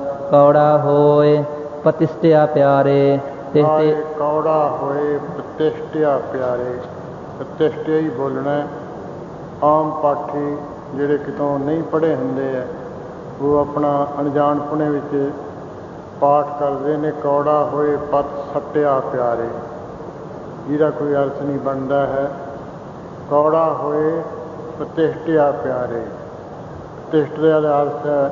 ਕੌੜਾ ਹੋਏ ਪਤਿਸ਼ਟਿਆ ਪਿਆਰੇ ਤਿਸ ਤੇ ਕੌੜਾ ਹੋਏ ਪ੍ਰਤਿਸ਼ਠਿਆ ਪਿਆਰੇ। ਪ੍ਰਤਿਸ਼ਠਿਆ ਹੀ ਬੋਲਣਾ। ਆਮ ਪਾਠੀ ਜਿਹੜੇ ਕਿਤੋਂ ਨਹੀਂ ਪੜ੍ਹੇ ਹੁੰਦੇ ਹੈ ਉਹ ਆਪਣਾ ਅਣਜਾਣ ਪੁਣੇ ਵਿੱਚ ਪਾਠ ਕਰਦੇ ਨੇ। ਕੌੜਾ ਹੋਏ ਪਤ ਸੱਟਿਆ ਪਿਆਰੇ ਜਿਹਦਾ ਕੋਈ ਅਰਥ ਨਹੀਂ ਬਣਦਾ ਹੈ। ਕੌੜਾ ਹੋਏ ਪ੍ਰਤਿਸ਼ਠਿਆ ਪਿਆਰੇ। ਪ੍ਰਤਿਸ਼ਠਿਆ ਦਾ ਅਰਥ ਹੈ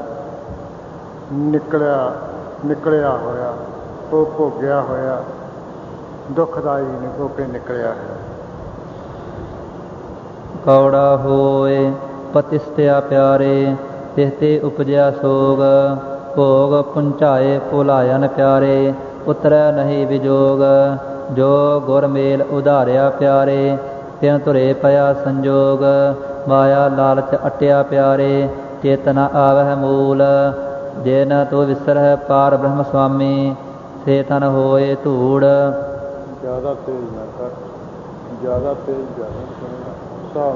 ਨਿਕਲਿਆ ਨਿਕਲਿਆ ਹੋਇਆ ਉਹ ਭੋਗਿਆ ਹੋਇਆ ਦੁਖਦਾਈ ਨੇ ਹੋ ਕੇ ਨਿਕਲਿਆ ਹੈ। ਕੌੜਾ ਹੋਏ ਪਤਿਸ਼ਟਿਆ ਪਿਆਰੇ ਤਿਸ ਤੇ ਉਪਜਿਆ ਸੋਗ। ਭੋਗ ਪੁੰਚਾਏ ਭੁਲਾਇਨ ਪਿਆਰੇ ਉਤਰੈ ਨਹੀਂ ਵਿਜੋਗ। ਜੋ ਗੁਰ ਮੇਲ ਉਧਾਰਿਆ ਪਿਆਰੇ ਤਿਨ ਧੁਰੇ ਪਿਆ ਸੰਜੋਗ। ਮਾਇਆ ਲਾਲਚ ਅਟਿਆ ਪਿਆਰੇ ਚਿਤ ਨ ਆਵਹਿ ਮੂਲ। ਜੇ ਨ ਤੋ ਵਿਸਰਹਿ ਪਾਰ ਬ੍ਰਹਮ ਸੁਆਮੀ ਸੇ ਤਨ ਹੋਏ ਧੂੜ। ਜ਼ਿਆਦਾ ਤੇਜ਼ ਨਾ ਕਰ ਜ਼ਿਆਦਾ ਤੇਜ਼ ਜ਼ਿਆਦਾ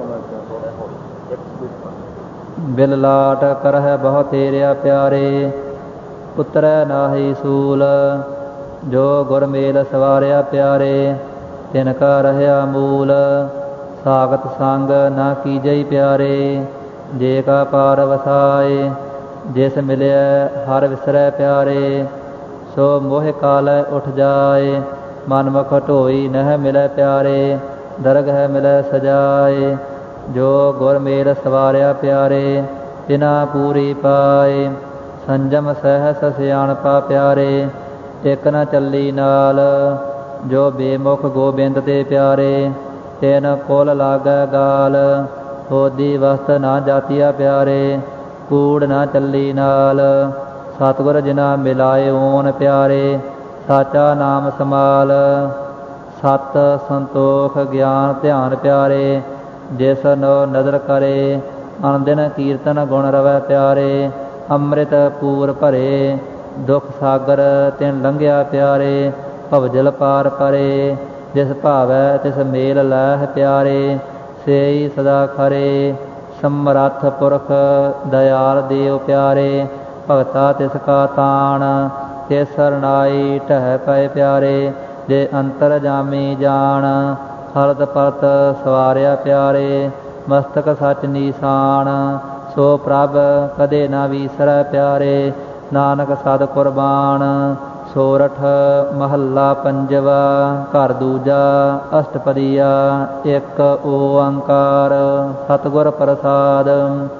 ਬਿਲ ਲਾਟ ਕਰਹਿ ਬਹੁ ਤੇਰਿਆ ਪਿਆਰੇ ਉਤਰੈ ਨਾਹੀ ਸੂਲ। ਜੋ ਗੁਰ ਮੇਲ ਸਵਾਰਿਆ ਪਿਆਰੇ ਤਿਨ ਕਾ ਰਹਿਆ ਮੂਲ। ਸਾਗਤ ਸੰਗ ਨਾ ਕੀਜਈ ਪਿਆਰੇ ਜੇ ਕਾ ਪਾਰ ਵਸਾਏ। ਜਿਸ ਮਿਲਿਆ ਹਰ ਵਿਸਰੈ ਪਿਆਰੇ ਸੋ ਮੋਹ ਕਾਲੈ ਉਠ ਜਾਏ। ਮਨ ਮੁਖ ਢੋਈ ਨਹਿ ਮਿਲੈ ਪਿਆਰੇ ਦਰਗਹਿ ਮਿਲੈ ਸਜਾਏ। ਜੋ ਗੁਰ ਮੇਲ ਸਵਾਰਿਆ ਪਿਆਰੇ ਤਿਨਾ ਪੂਰੀ ਪਾਏ। ਸੰਜਮ ਸਹਿਸ ਸਿਆਣਪਾ ਪਿਆਰੇ ਇਕ ਨ ਚੱਲੀ ਨਾਲ। ਜੋ ਬੇਮੁਖ ਗੋਬਿੰਦ ਤੇ ਪਿਆਰੇ ਤਿਨ ਕੁਲ ਲਾਗੈ ਗਾਲ। ਹੋਦੀ ਵਸਤ ਨਾ ਜਾਤੀਆ ਪਿਆਰੇ ਕੂੜ ਨਾ ਚੱਲੀ ਨਾਲ। ਸਤਿਗੁਰ ਜਿਨਾ ਮਿਲਾਏ ਓਨ ਪਿਆਰੇ ਸਾਚਾ ਨਾਮ ਸਮਾਲ। ਸਤ ਸੰਤੋਖ ਗਿਆਨ ਧਿਆਨ ਪਿਆਰੇ ਜਿਸ ਨੋ ਨਦਰ ਕਰੇ। ਅਨਦਿਨ ਕੀਰਤਨ ਗੁਣ ਰਵੈ ਪਿਆਰੇ ਅੰਮ੍ਰਿਤ ਪੂਰ ਭਰੇ। ਦੁਖ ਸਾਗਰ ਤਿਨ ਲੰਘਿਆ ਪਿਆਰੇ ਭਵਜਲ ਪਾਰ ਪਰੇ। ਜਿਸ ਭਾਵੈ ਤਿਸ ਮੇਲ ਲੈਹ ਪਿਆਰੇ ਸੇਈ ਸਦਾ ਖਰੇ। ਸਮਰੱਥ ਪੁਰਖ ਦਇਆਲ ਦੇਵ ਪਿਆਰੇ ਭਗਤਾ ਤਿਸ ਕਾ ਤਾਣ। ਤੇ ਸਰਨਾਈ ਢਹਿ ਪਏ ਪਿਆਰੇ। ਜੇ ਅੰਤਰ ਜਾਮੀ ਜਾਣ ਹਰਤ ਪਰਤ ਸਵਾਰਿਆ ਪਿਆਰੇ। ਮਸਤਕ ਸੱਚ ਨੀਸਾਨ ਸੋ ਪ੍ਰਭ ਕਦੇ ਨਾ ਵੀਸਰੈ ਪਿਆਰੇ। ਨਾਨਕ ਸਦ ਕੁਰਬਾਨ ਸੋਰਠ ਮਹੱਲਾ ਪੰਜਵਾ। ਘਰ ਦੂਜਾ ਅਸ਼ਟਪਦੀਆ। ਇੱਕ ਓੰਕਾਰ ਸਤਿਗੁਰ ਪ੍ਰਸਾਦ।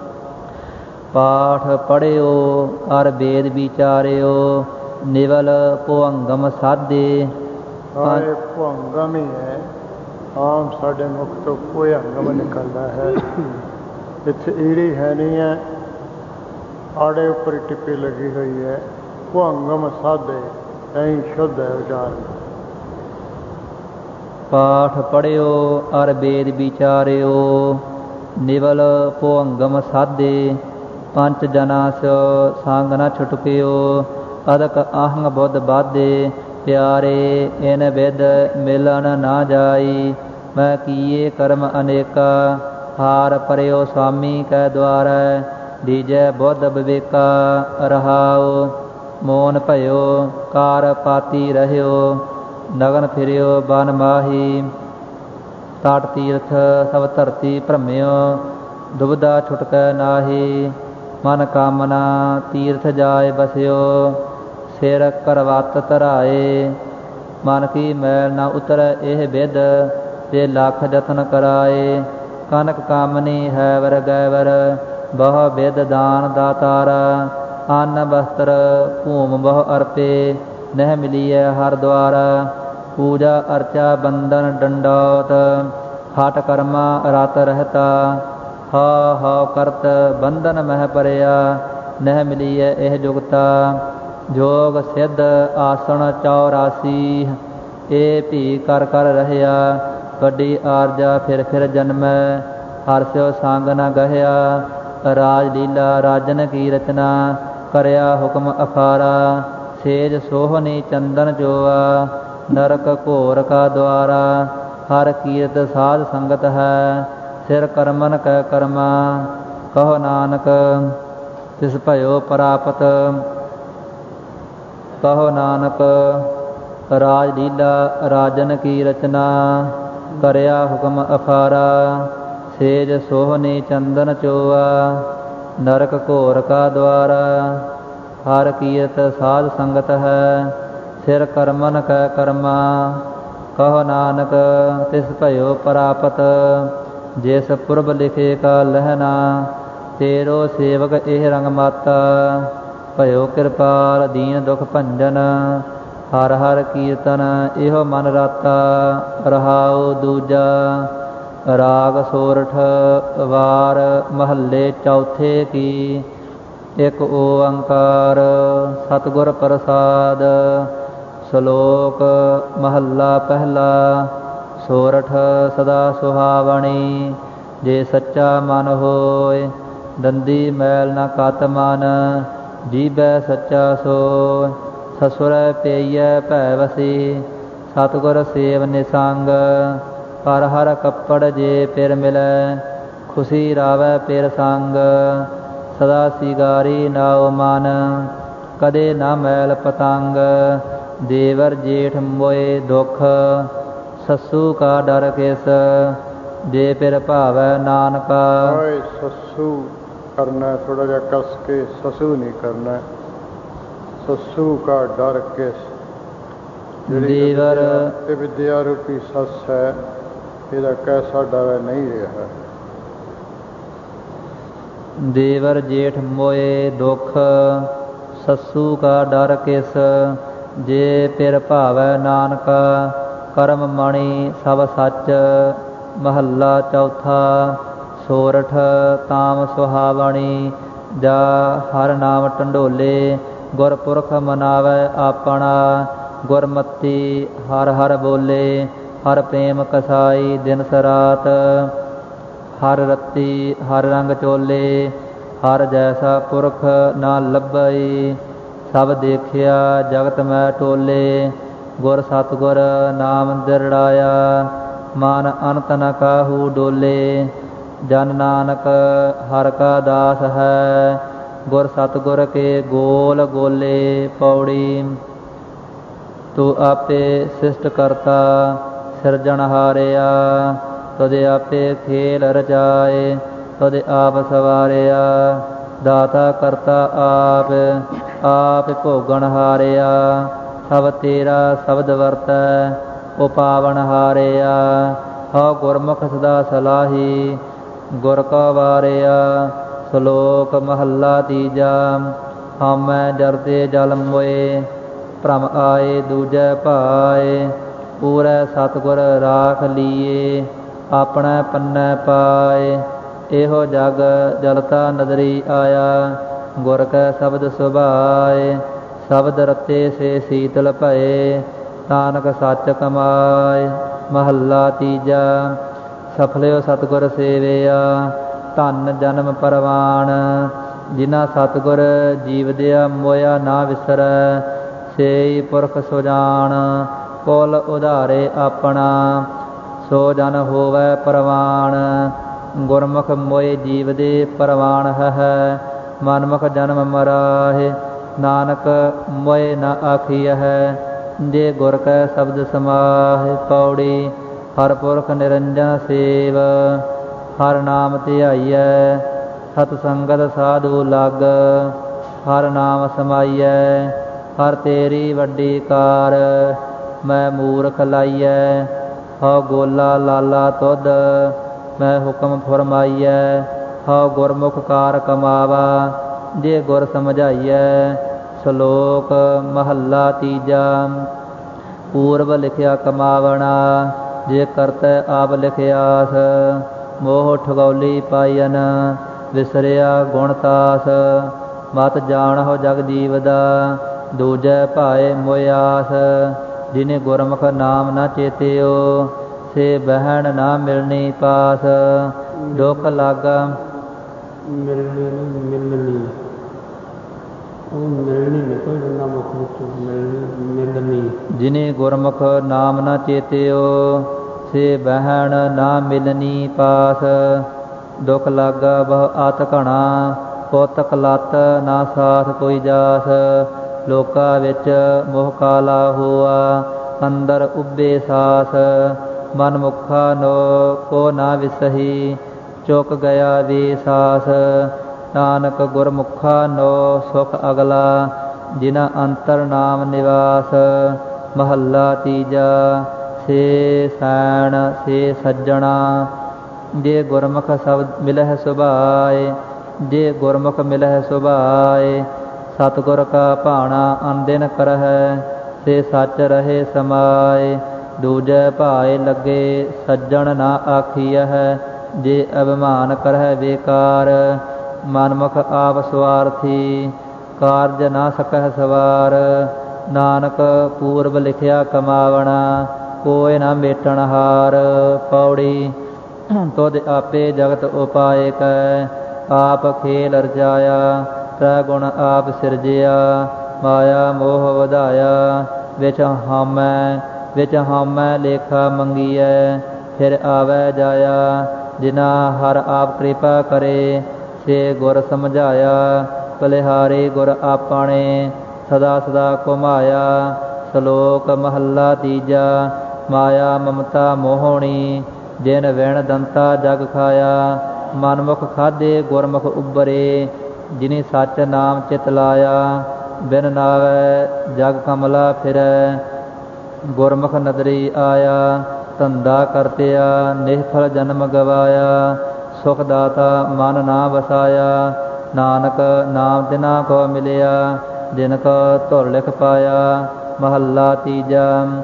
ਪਾਠ ਪੜ੍ਹਿਓ ਅਰ ਵੇਦ ਵਿਚਾਰਿਓ ਨਿਵਲ ਭੁਅੰਗਮ ਸਾਧੇ। ਆਏ ਭੁਅੰਗਮ ਹੀ ਹੈ, ਆਮ ਸਾਡੇ ਮੁਖ ਤੋਂ ਭੁਅੰਗਮ ਨਿਕਲਦਾ ਹੈ। ਇੱਥੇ ਈੜੀ ਹੈ ਨਹੀਂ ਹੈ, ਆੜੇ ਉੱਪਰ ਟਿੱਪੀ ਲੱਗੀ ਹੋਈ ਹੈ। ਭੁਅੰਗਮ ਸਾਧੇ ਐਂ ਸ਼ੁੱਧ ਹੈ ਉਚਾਰਨ। ਪਾਠ ਪੜ੍ਹਿਓ ਅਰ ਵੇਦ ਵਿਚਾਰਿਓ ਨਿਵਲ ਭੁਅੰਗਮ ਸਾਧੇ। ਪੰਚ ਜਨਾ ਸਿਓ ਸੰਗ ਨ ਛੁਟਕਿਓ ਅਦਕ ਆਹੰਗ ਬੁੱਧ ਬਾਧੇ। ਪਿਆਰੇ ਇਨ ਵਿਦ ਮਿਲਣ ਨਾ ਜਾਈ ਮੈਂ ਕੀਏ ਕਰਮ ਅਨੇਕਾ। ਹਾਰ ਪਰਿਓ ਸੁਆਮੀ ਕੈ ਦੁਆਰੈ ਦੀਜੈ ਬੁੱਧ ਵਿਵੇਕਾ। ਰਹਾਉ ਮੋਨ ਭਇਓ ਕਾਰ ਪਾਤੀ ਰਹਿਓ ਨਗਨ ਫਿਰਿਓ ਬਨ ਮਾਹੀ। ਤਟ ਤੀਰਥ ਸਭ ਧਰਤੀ ਭ੍ਰਮਿਓ ਦੁਬਿਧਾ ਛੁਟਕੈ ਨਾਹੀ। ਮਨ ਕਾਮਨਾ ਤੀਰਥ ਜਾਏ ਬਸਿਓ ਸਿਰ ਕਰਵਤ ਧਰਾਏ। ਮਨ ਕੀ ਮੈਲ ਨਾ ਉਤਰੈ ਇਹ ਵਿਦ ਤੇ ਲੱਖ ਜਤਨ ਕਰਾਏ। ਕਨਕ ਕਾਮਨੀ ਹੈ ਵਰ ਗੈਵਰ ਬਹੁ ਵਿਦ ਦਾਨ ਦਾਤਾਰਾ। ਅੰਨ ਬਸਤਰ ਭੂਮ ਬਹੁ ਅਰਪੇ ਨਹਿ ਮਿਲੀਐ ਹਰ ਦੁਆਰਾ। ਪੂਜਾ ਅਰਚਾ ਬੰਦਨ ਡੰਡੌਤ ਹਟ ਕਰਮਾ ਰਤ ਰਹਿਤਾ। ਹਉ ਹਉ ਕਰਤ ਬੰਧਨ ਮਹਿ ਪਰਿਆ ਨਹਿ ਮਿਲੀਐ ਇਹ ਜੁਗਤਾ। ਜੋਗ ਸਿੱਧ ਆਸਣ ਚੌਰਾਸੀ ਇਹ ਭੀ ਕਰ ਕਰ ਰਹਿਆ। ਵੱਡੀ ਆਰਜਾ ਫਿਰ ਫਿਰ ਜਨਮੈ ਹਰਿ ਸਿਉ ਸੰਗ ਨ ਗਹਿਆ। ਰਾਜ ਲੀਲਾ ਰਾਜਨ ਕੀ ਰਚਨਾ ਕਰਿਆ ਹੁਕਮ ਅਫਾਰਾ। ਸੇਜ ਸੋਹਣੀ ਚੰਦਨ ਜੋਆ ਨਰਕ ਘੋਰ ਕਾ ਦੁਆਰਾ। ਹਰ ਕੀਰਤ ਸਾਧ ਸੰਗਤ ਹੈ ਸਿਰ ਕਰਮਨ ਕੈ ਕਰਮਾ। ਕਹੋ ਨਾਨਕ ਤਿਸ ਭਇਓ ਪ੍ਰਾਪਤ। ਕਹੋ ਨਾਨਕ ਰਾਜ ਲੀਲਾ ਰਾਜਨ ਕੀ ਰਚਨਾ ਕਰਿਆ ਹੁਕਮ ਅਫਾਰਾ। ਸੇਜ ਸੋਹਣੀ ਚੰਦਨ ਚੋਆ ਨਰਕ ਘੋਰ ਕਾ ਦੁਆਰਾ। ਹਰ ਕੀਰਤ ਸਾਧ ਸੰਗਤ ਹੈ ਸਿਰ ਕਰਮਨ ਕੈ ਕਰਮਾ। ਕਹੋ ਨਾਨਕ ਤਿਸ ਭਇਓ ਪ੍ਰਾਪਤ। ਜਿਸ ਪੁਰਬ ਲਿਖੇ ਕਾ ਲਹਿਣਾ ਤੇਰੋ ਸੇਵਕ ਇਹ ਰੰਗ ਮਾਤਾ। ਭਇਓ ਕਿਰਪਾਲ ਦੀਨ ਦੁਖ ਭੰਜਨ ਹਰ ਹਰ ਕੀਰਤਨ ਇਹੋ ਮਨ ਰਾਤਾ। ਰਹਾਉ ਦੂਜਾ ਰਾਗ ਸੋਰਠ ਵਾਰ ਮਹੱਲੇ ਚੌਥੇ ਕੀ। ਇੱਕ ਓੰਕਾਰ ਸਤਿਗੁਰ ਪ੍ਰਸਾਦ। ਸ਼ਲੋਕ ਮਹੱਲਾ ਪਹਿਲਾ। ਸੋਰਠ ਸਦਾ ਸੁਹਾਵਣੀ ਜੇ ਸੱਚਾ ਮਨ ਹੋਇ। ਦੰਦੀ ਮੈਲ ਨ ਕਤ ਮਨ ਜੀਭੈ ਸੱਚਾ ਸੋਇ। ਸਸੁਰੈ ਪੇਈਐ ਭੈ ਵਸੀ ਸਤਿਗੁਰ ਸੇਵ ਨਿਸੰਗ। ਹਰ ਹਰ ਕੱਪੜ ਜੇ ਪਿਰ ਮਿਲੈ ਖੁਸ਼ੀ ਰਾਵੈ ਪਿਰ ਸੰਗ। ਸਦਾ ਸਿਗਾਰੀ ਨਾਉ ਮਨ ਕਦੇ ਨਾ ਮੈਲ ਪਤੰਗ। ਦੇਵਰ ਜੇਠ ਮੋਏ ਦੁਖ ਸੱਸੂ ਕਾ ਡਰ ਕਿਸ। ਜੇ ਪਿਰ ਭਾਵੈ ਨਾਨਕਾ। ਓਏ ਸੱਸੂ ਕਰਨਾ ਥੋੜਾ ਜਿਹਾ ਕਸ ਕੇ, ਸਸੂ ਨਹੀਂ ਕਰਨਾ। ਸੱਸੂ ਕਾ ਡਰ ਕਿਸ। ਦੇਵਰ ਇਹ ਵਿਦਿਆ ਰੂਪੀ ਸੱਸ ਹੈ, ਇਹਦਾ ਕੈਸਾ ਡਰ ਨਹੀਂ ਰਿਹਾ। ਦੇਵਰ ਜੇਠ ਮੋਏ ਦੁਖ ਸੱਸੂ ਕਾ ਡਰ ਕਿਸ। ਜੇ ਪਿਰ ਭਾਵੈ ਨਾਨਕਾ ਕਰਮ ਮਣੀ ਸਭ ਸੱਚ। ਮਹੱਲਾ ਚੌਥਾ। ਸੋਰਠ ਤਾਮ ਸੁਹਾਵਣੀ ਜਾ ਹਰ ਨਾਮ ਢੰਡੋਲੇ। ਗੁਰਪੁਰਖ ਮਨਾਵੈ ਆਪਣਾ ਗੁਰਮਤੀ ਹਰ ਹਰ ਬੋਲੇ। ਹਰ ਪ੍ਰੇਮ ਕਸਾਈ ਦਿਨ ਸਰਾਤ ਹਰ ਰੱਤੀ ਹਰ ਰੰਗ ਚੋਲੇ। ਹਰ ਜੈਸਾ ਪੁਰਖ ਨਾ ਲੱਭਈ ਸਭ ਦੇਖਿਆ ਜਗਤ ਮੈਂ ਟੋਲੇ। ਗੁਰ ਸਤਿਗੁਰ ਨਾਮ ਦਿਰੜਾਇਆ ਮਨ ਅਨੰਤ ਨ ਕਾਹੂ ਡੋਲੇ। ਜਨ ਨਾਨਕ ਹਰ ਕਾ ਦਾਸ ਹੈ ਗੁਰ ਸਤਿਗੁਰ ਕੇ ਗੋਲ ਗੋਲੇ। ਪੌੜੀ ਤੂੰ ਆਪੇ ਸਿਸ਼ਟ ਕਰਤਾ ਸਿਰਜਣ ਹਾਰਿਆ, ਤੁਧ ਆਪੇ ਖੇਲ ਰਚਾਏ, ਤੁਧ ਆਪ ਸਵਾਰਿਆ। ਦਾਤਾ ਕਰਤਾ ਆਪ, ਆਪ ਭੋਗਣ ਹਾਰਿਆ, ਸਭ ਤੇਰਾ ਸ਼ਬਦ ਵਰਤੈ, ਉਹ ਪਾਵਨ ਹਾਰਿਆ। ਹਉ ਗੁਰਮੁਖ ਸਦਾ ਸਲਾਹੀ, ਗੁਰ ਕਾ ਵਾਰਿਆ। ਸ਼ਲੋਕ ਮਹੱਲਾ ਤੀਜਾ। ਹਉਮੈ ਜਰਦੇ ਜਲ ਮੋਏ, ਭ੍ਰਮ ਆਏ ਦੂਜੈ ਭਾਏ। ਪੂਰੈ ਸਤਿਗੁਰ ਰਾਖ ਲੀਏ, ਆਪਣੈ ਪੰਨੈ ਪਾਏ। ਇਹੋ ਜਗ ਜਲਤਾ ਨਦਰੀ ਆਇਆ, ਗੁਰ ਕੈ ਸ਼ਬਦ ਸੁਭਾਏ। ਸ਼ਬਦ ਰਤੇ ਸੇ ਸੀਤਲ ਭਏ, ਨਾਨਕ ਸੱਚ ਕਮਾਏ। ਮਹੱਲਾ ਤੀਜਾ। ਸਫਲਿਓ ਸਤਿਗੁਰ ਸੇਵਿਆ, ਧਨ ਜਨਮ ਪਰਵਾਨ। ਜਿਨਾ ਸਤਿਗੁਰ ਜੀਵਦਿਆ ਮੋਇਆ ਨਾ ਵਿਸਰੈ, ਸੇਈ ਪੁਰਖ ਸੁਜਾਨ। ਕੁਲ ਉਧਾਰੇ ਆਪਣਾ, ਸੋ ਜਨ ਹੋਵੈ ਪਰਵਾਨ। ਗੁਰਮੁਖ ਮੋਏ ਜੀਵਦੇ ਪਰਵਾਨ ਹੈ, ਮਨਮੁਖ ਜਨਮ ਮਰਾਹੇ। ਨਾਨਕ ਮੋਏ ਨਾ ਆਖੀਐ, ਜੇ ਗੁਰ ਕੈ ਸ਼ਬਦ ਸਮਾਹਿ। ਪੌੜੀ ਹਰ ਪੁਰਖ ਨਿਰੰਜਨ ਸੇਵ, ਹਰ ਨਾਮ ਧਿਆਈਐ। ਸਤ ਸੰਗਤ ਸਾਧੂ ਲਗ, ਹਰ ਨਾਮ ਸਮਾਈਐ। ਹਰ ਤੇਰੀ ਵੱਡੀ ਕਾਰ, ਮੈਂ ਮੂਰਖ ਲਾਈਐ। ਹਉ ਗੋਲਾ ਲਾਲਾ ਤੁਧ, ਮੈਂ ਹੁਕਮ ਫਰਮਾਈਐ। ਹਉ ਗੁਰਮੁਖ ਕਾਰ ਕਮਾਵਾ, ਜੇ ਗੁਰ ਸਮਝਾਈਐ। ਸ਼ਲੋਕ ਮਹੱਲਾ ਤੀਜਾ। ਪੂਰਬ ਲਿਖਿਆ ਕਮਾਵਣਾ, ਜੇ ਕਰਤੈ ਆਪ ਲਿਖਿਆਸ। ਮੋਹ ਠਗੌਲੀ ਪਾਈਨ, ਵਿਸਰਿਆ ਗੁਣ ਤਾਸ। ਮਤ ਜਾਣਹੁ ਜਗ ਜੀਵ ਦਾ, ਦੂਜੈ ਭਾਏ ਮੋਇਆਸ। ਜਿਨੇ ਗੁਰਮੁਖ ਨਾਮ ਨਾ ਚੇਤਿਓ, ਸੇ ਬਹਿਣ ਨਾ ਮਿਲਣੀ ਪਾਸ। ਦੁਖ ਲਾਗਾ ਮਿਲਣੀ ਮਿਲਣੀ ਉਹ ਮਿਲਣੀ ਨਿਕਲ ਜਾਂਦਾ ਮੁਖ ਵਿੱਚੋਂ, ਮਿਲਣੀ ਮਿਲਣੀ। ਜਿਨੇ ਗੁਰਮੁਖ ਨਾਮ ਨਾ ਚੇਤਿਓ, ਸੇ ਬਹਿਣ ਨਾ ਮਿਲਣੀ ਪਾਸ। ਦੁਖ ਲਾਗਾ ਬਹੁ ਆਤ ਘਣਾ, ਕੌਤਕ ਲੱਤ ਨਾ ਸਾਥ ਕੋਈ ਜਾਸ। ਲੋਕਾਂ ਵਿੱਚ ਮੋਹ ਕਾਲਾ ਹੋਆ, ਅੰਦਰ ਉੱਭੇ ਸਾਸ। ਮਨ ਮੁਖਾ ਨੋ ਕੋ ਨਾ ਵਿਸਹੀ, ਚੁੱਕ ਗਿਆ ਵੇ ਸਾਸ। ਨਾਨਕ ਗੁਰਮੁਖਾ ਨੋ ਸੁਖ ਅਗਲਾ, ਜਿਨਾ ਅੰਤਰ ਨਾਮ ਨਿਵਾਸ। ਮਹੱਲਾ ਤੀਜਾ। ਸੇ ਸੈਣ ਸੇ ਸੱਜਣਾ, ਜੇ ਗੁਰਮੁਖ ਸ਼ਬਦ ਮਿਲਹਿ ਸੁਭਾਏ। ਜੇ ਗੁਰਮੁਖ ਮਿਲਹਿ ਸੁਭਾਏ, ਸਤਿਗੁਰ ਕਾ ਭਾਣਾ ਅਨਦਿਨ ਕਰਹਿ। ਸੇ ਸੱਚ ਰਹੇ ਸਮਾਏ, ਦੂਜੈ ਭਾਏ ਲੱਗੇ। ਸੱਜਣ ਨਾ ਆਖੀਐ, ਜੇ ਅਭਿਮਾਨ ਕਰਹਿ ਬੇਕਾਰ। ਮਨਮੁਖ ਆਪ ਸਵਾਰਥੀ, ਕਾਰਜ ਨਾ ਸਕਹਿ ਸਵਾਰ। ਨਾਨਕ ਪੂਰਬ ਲਿਖਿਆ ਕਮਾਵਣਾ, ਕੋਇ ਨਾ ਮੇਟਣ ਹਾਰ। ਪੌੜੀ ਤੁਧ ਆਪੇ ਜਗਤ ਉਪਾਇ ਕੈ, ਆਪ ਖੇਲ ਰਚਾਇਆ। ਤ੍ਰੈ ਗੁਣ ਆਪ ਸਿਰਜਿਆ, ਮਾਇਆ ਮੋਹ ਵਧਾਇਆ। ਵਿੱਚ ਹਉਮੈ ਵਿੱਚ ਹਉਮੈ ਲੇਖਾ ਮੰਗੀਐ, ਫਿਰ ਆਵੈ ਜਾਇਆ। ਜਿਨਾ ਹਰ ਆਪ ਕਿਰਪਾ ਕਰੇ, ਸੇ ਗੁਰ ਸਮਝਾਇਆ। ਬਲਿਹਾਰੀ ਗੁਰ ਆਪਣੇ, ਸਦਾ ਸਦਾ ਘੁਮਾਇਆ। ਸ਼ਲੋਕ ਮਹੱਲਾ ਤੀਜਾ। ਮਾਇਆ ਮਮਤਾ ਮੋਹਣੀ, ਜਿਨ ਵਿਣ ਦੰਤਾ ਜਗ ਖਾਇਆ। ਮਨਮੁਖ ਖਾਧੇ ਗੁਰਮੁਖ ਉਬਰੇ, ਜਿਨੀ ਸੱਚ ਨਾਮ ਚਿਤ ਲਾਇਆ। ਬਿਨ ਨਾਵੈ ਜਗ ਕਮਲਾ ਫਿਰੈ, ਗੁਰਮੁਖ ਨਦਰੀ ਆਇਆ। ਧੰਦਾ ਕਰਤਿਆ ਨਿਸ਼ਫਲ ਜਨਮ ਗਵਾਇਆ, ਸੁਖ ਦਾਤਾ ਮਨ ਨਾ ਵਸਾਇਆ। ਨਾਨਕ ਨਾਮ ਤਿਨਾ ਕੋ ਮਿਲਿਆ, ਜਿਨ ਕੋ ਧੁਰ ਲਿਖ ਪਾਇਆ। ਮਹੱਲਾ ਤੀਜਾ।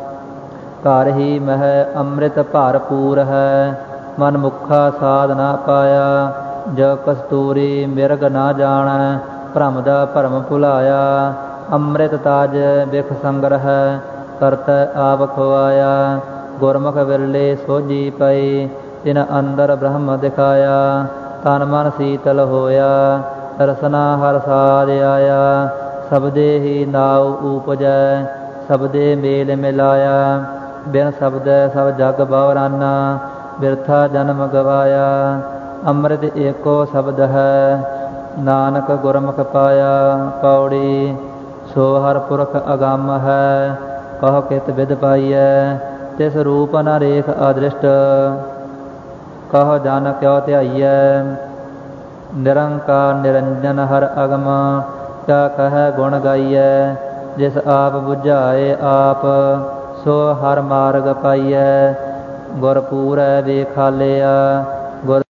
ਘਰ ਹੀ ਮਹਿ ਅੰਮ੍ਰਿਤ ਭਰਪੂਰ ਹੈ, ਮਨ ਮੁਖਾ ਸਾਧ ਨਾ ਪਾਇਆ। ਜੋ ਕਸਤੂਰੀ ਮਿਰਗ ਨਾ ਜਾਣੈ, ਭ੍ਰਮ ਦਾ ਭਰਮ ਭੁਲਾਇਆ। ਅੰਮ੍ਰਿਤ ਤਾਜ ਬਿਖ ਸੰਗ੍ਰਹਿ, ਕਰਤੈ ਆਪ ਖਵਾਇਆ। ਗੁਰਮੁਖ ਵਿਰਲੇ ਸੋਝੀ ਪਈ, ਤਿਨ ਅੰਦਰ ਬ੍ਰਹਮ ਦਿਖਾਇਆ। ਤਨ ਮਨ ਸੀਤਲ ਹੋਇਆ, ਰਸਨਾ ਹਰ ਸਾਧ ਆਇਆ। ਸਬਦੇ ਹੀ ਨਾਉ ਊਪਜੈ, ਸਬਦੇ ਮੇਲ ਮਿਲਾਇਆ। ਬਿਨ ਸ਼ਬਦੈ ਸਭ ਜਗ ਬਵਰਾਨਾ, ਬਿਰਥਾ ਜਨਮ ਗਵਾਇਆ। ਅੰਮ੍ਰਿਤ ਏਕੋ ਸ਼ਬਦ ਹੈ, ਨਾਨਕ ਗੁਰਮੁਖ ਪਾਇਆ। ਪੌੜੀ ਸੋ ਹਰ ਪੁਰਖ ਅਗੰਮ ਹੈ, ਕਹ ਕਿਤ ਵਿਦ ਪਾਈਐ। ਤਿਸ ਰੂਪ ਨ ਰੇਖ ਅਦ੍ਰਿਸ਼ਟ, ਕਹ ਜਨ ਕਿਉ ਧਿਆਈਐ। ਨਿਰੰਕਾਰ ਨਿਰੰਜਨ ਹਰ ਅਗਮ, ਕਿਆ ਕਹਿ ਗੁਣ ਗਾਈਐ। ਜਿਸ ਆਪ ਬੁਝਾਏ ਆਪ, ਸੋ ਹਰ ਮਾਰਗ ਪਾਈਐ। ਗੁਰ ਪੂਰੈ ਵੇਖਾਲਿਆ, ਗੁਰ